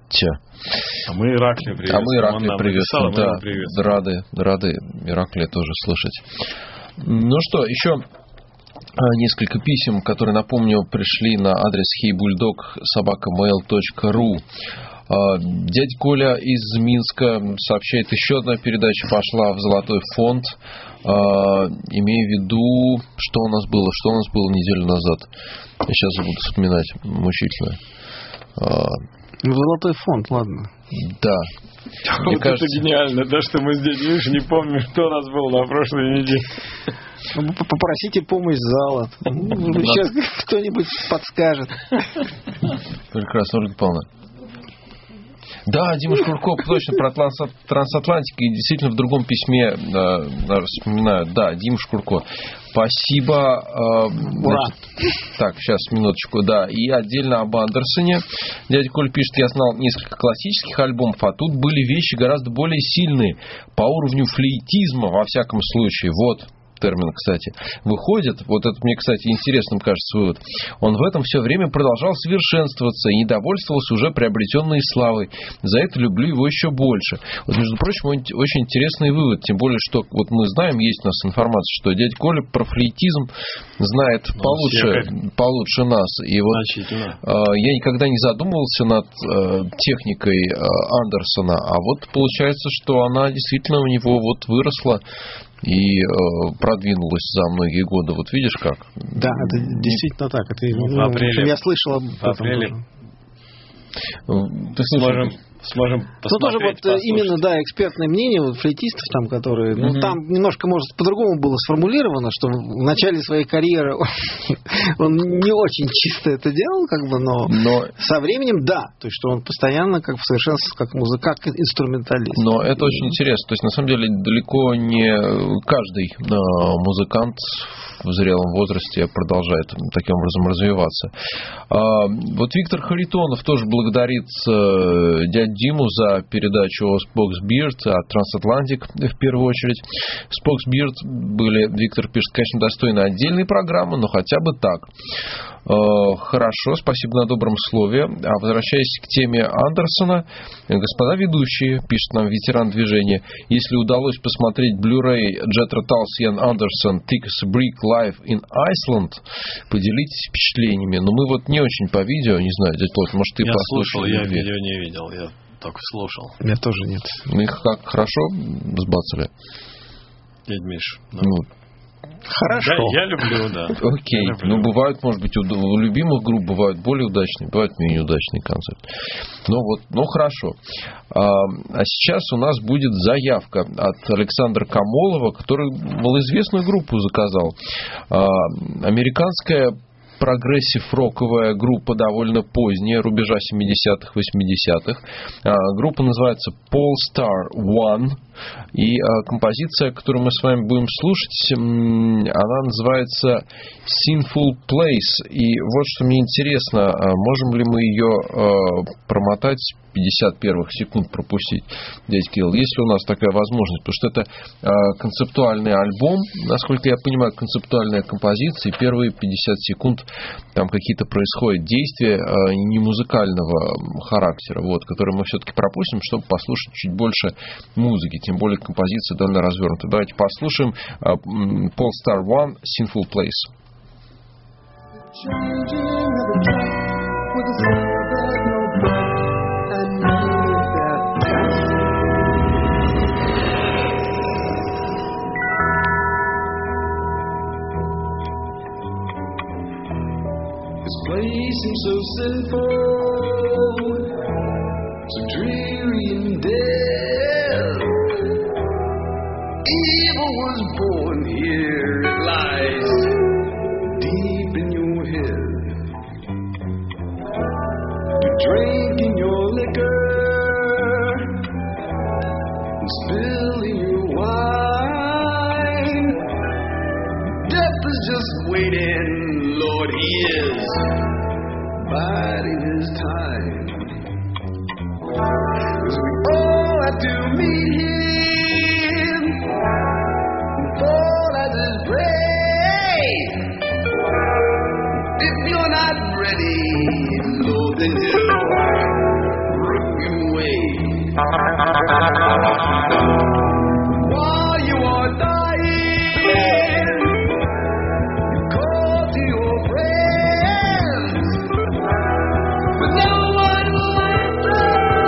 А мы Ираклия приветствуем. А мы Ираклия приветствуем, да, рады, рады Ираклия тоже слышать. Ну что, еще несколько писем, которые, напомню, пришли на адрес hey bulldog собака mail точка ru. Дядя Коля из Минска сообщает, еще одна передача пошла в Золотой фонд. Имея в виду, что у нас было, что у нас было неделю назад. Я сейчас буду вспоминать, мучительно. Золотой фонд, ладно. Да. Мне вот кажется... Это гениально, да, что мы здесь, видишь, не помним, кто у нас был на прошлой неделе. Попросите помощь зала. Сейчас кто-нибудь подскажет. Прекрасно, Ольга Павловна. Да, Дима Шкурков, точно, про трансатлантику. И действительно в другом письме э, вспоминаю. Да, Дима Шкурков. Спасибо. Э, значит, так, сейчас, минуточку. Да, и отдельно об Андерсоне. Дядя Коля пишет, я знал несколько классических альбомов, а тут были вещи гораздо более сильные. По уровню флейтизма, во всяком случае. Вот термин, кстати, выходит, вот это мне, кстати, интересным кажется вывод, он в этом все время продолжал совершенствоваться и не довольствовался уже приобретенной славой. За это люблю его еще больше. Вот, между прочим, очень интересный вывод, тем более, что вот мы знаем, есть у нас информация, что дядя Коля про флейтизм знает ну, получше, получше нас. И вот э, я никогда не задумывался над э, техникой э, Андерсона, а вот получается, что она действительно у него вот выросла и э, продвинулась за многие годы. Вот видишь как? Да, это действительно так. Это, ну, ну, в апреле, я слышал об этом. В апреле Ты сможем, сможем посмотреть, ну, тоже вот послушать. Именно, да, экспертное мнение вот, флейтистов, там, которые, ну, mm-hmm. там немножко, может, по-другому было сформулировано, что в начале своей карьеры он не очень чисто это делал, как бы, но, но со временем, да, то есть, что он постоянно как бы совершенствовался как музыкант, как инструменталист. Но это очень интересно, то есть, на самом деле, далеко не каждый э, музыкант в зрелом возрасте продолжает таким образом развиваться. А, вот Виктор Харитонов тоже благодарит э, дядю Диму за передачу о Spock's Beard, о Трансатлантик в первую очередь. Spock's Beard были, Виктор пишет, конечно, достойны отдельной программы, но хотя бы так. Э, хорошо, спасибо на добром слове. А возвращаясь к теме Андерсона, господа ведущие, пишет нам ветеран движения, если удалось посмотреть Blu-ray Jethro Tull Ian Anderson Thick as a Brick Live in Iceland, поделитесь впечатлениями. Но мы вот не очень по видео, не знаю, дядя Плот, может, ты я послушал? Я слушал, я видео не видел, я только слушал. Я тоже нет. Ну, их как хорошо сбацали? Дядь Миш, ну... ну Хорошо. Да, я люблю, да. Окей. Люблю. Ну, бывают, может быть, у, у любимых групп бывают более удачные, бывают менее удачные концерты. Ну, вот, ну, хорошо. А, а сейчас у нас будет заявка от Александра Камолова, который малоизвестную группу заказал. А, американская прогрессив-роковая группа, довольно поздняя, рубежа семидесятых, восьмидесятых. А, группа называется Polestar One. И а, композиция, которую мы с вами будем слушать, она называется Sinful Place. И вот что мне интересно, можем ли мы ее а, промотать, пятьдесят первых секунд пропустить, дядя Кирилл, есть ли у нас такая возможность? Потому что это а, концептуальный альбом, насколько я понимаю, концептуальная композиция, и первые пятьдесят секунд там какие-то происходят действия а, не музыкального характера, вот, которые мы все-таки пропустим, чтобы послушать чуть больше музыки, тем более композиция довольно развернута. Давайте послушаем а, Polestar One Sinful Place. This place seems so sinful, so dreary and dead. Evil was born here, it lies deep in your head. To drink in your liquor and spill in your wine. Death is just waiting, Lord, He is biding His time. 'Cause we all have to meet Him and fall at His grave. If you're not ready, Lord, then He'll rip you away. While you are dying, you call to your friends, but no one will answer.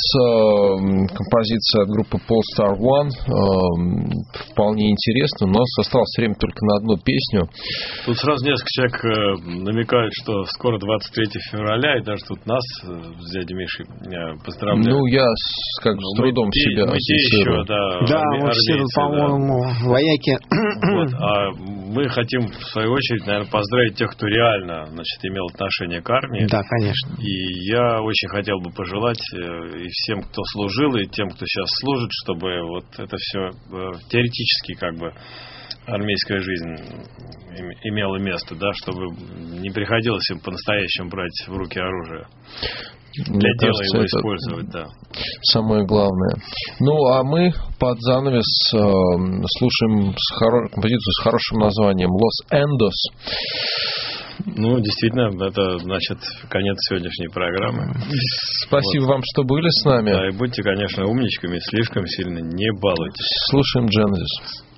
композиция от группы Polestar One. Вполне интересно. У нас осталось время только на одну песню. Тут сразу несколько человек намекают, что скоро двадцать третьего февраля, и даже тут нас с дядей Мишей поздравляют. Ну, я как бы с трудом мы себя мы ассоциирую. еще, да, Да, арме- мы все, армейцы, по-моему, да. вояки. Вот. А мы хотим, в свою очередь, наверное, поздравить тех, кто реально, значит, имел отношение к армии. Да, конечно. И я очень хотел бы пожелать э, и всем, кто служил, и тем, кто сейчас служит, чтобы вот это все э, теоретически как бы армейская жизнь им- имела место, да, чтобы не приходилось им по-настоящему брать в руки оружие. Мне Для дела кажется, его это использовать, да. самое главное. Ну, а мы под занавес э, слушаем с хоро- композицию с хорошим названием «Los Endos». Ну, действительно, это, значит, конец сегодняшней программы. Спасибо Вот. вам, что были с нами. Да, и будьте, конечно, умничками, слишком сильно не балуйтесь. Слушаем Genesis.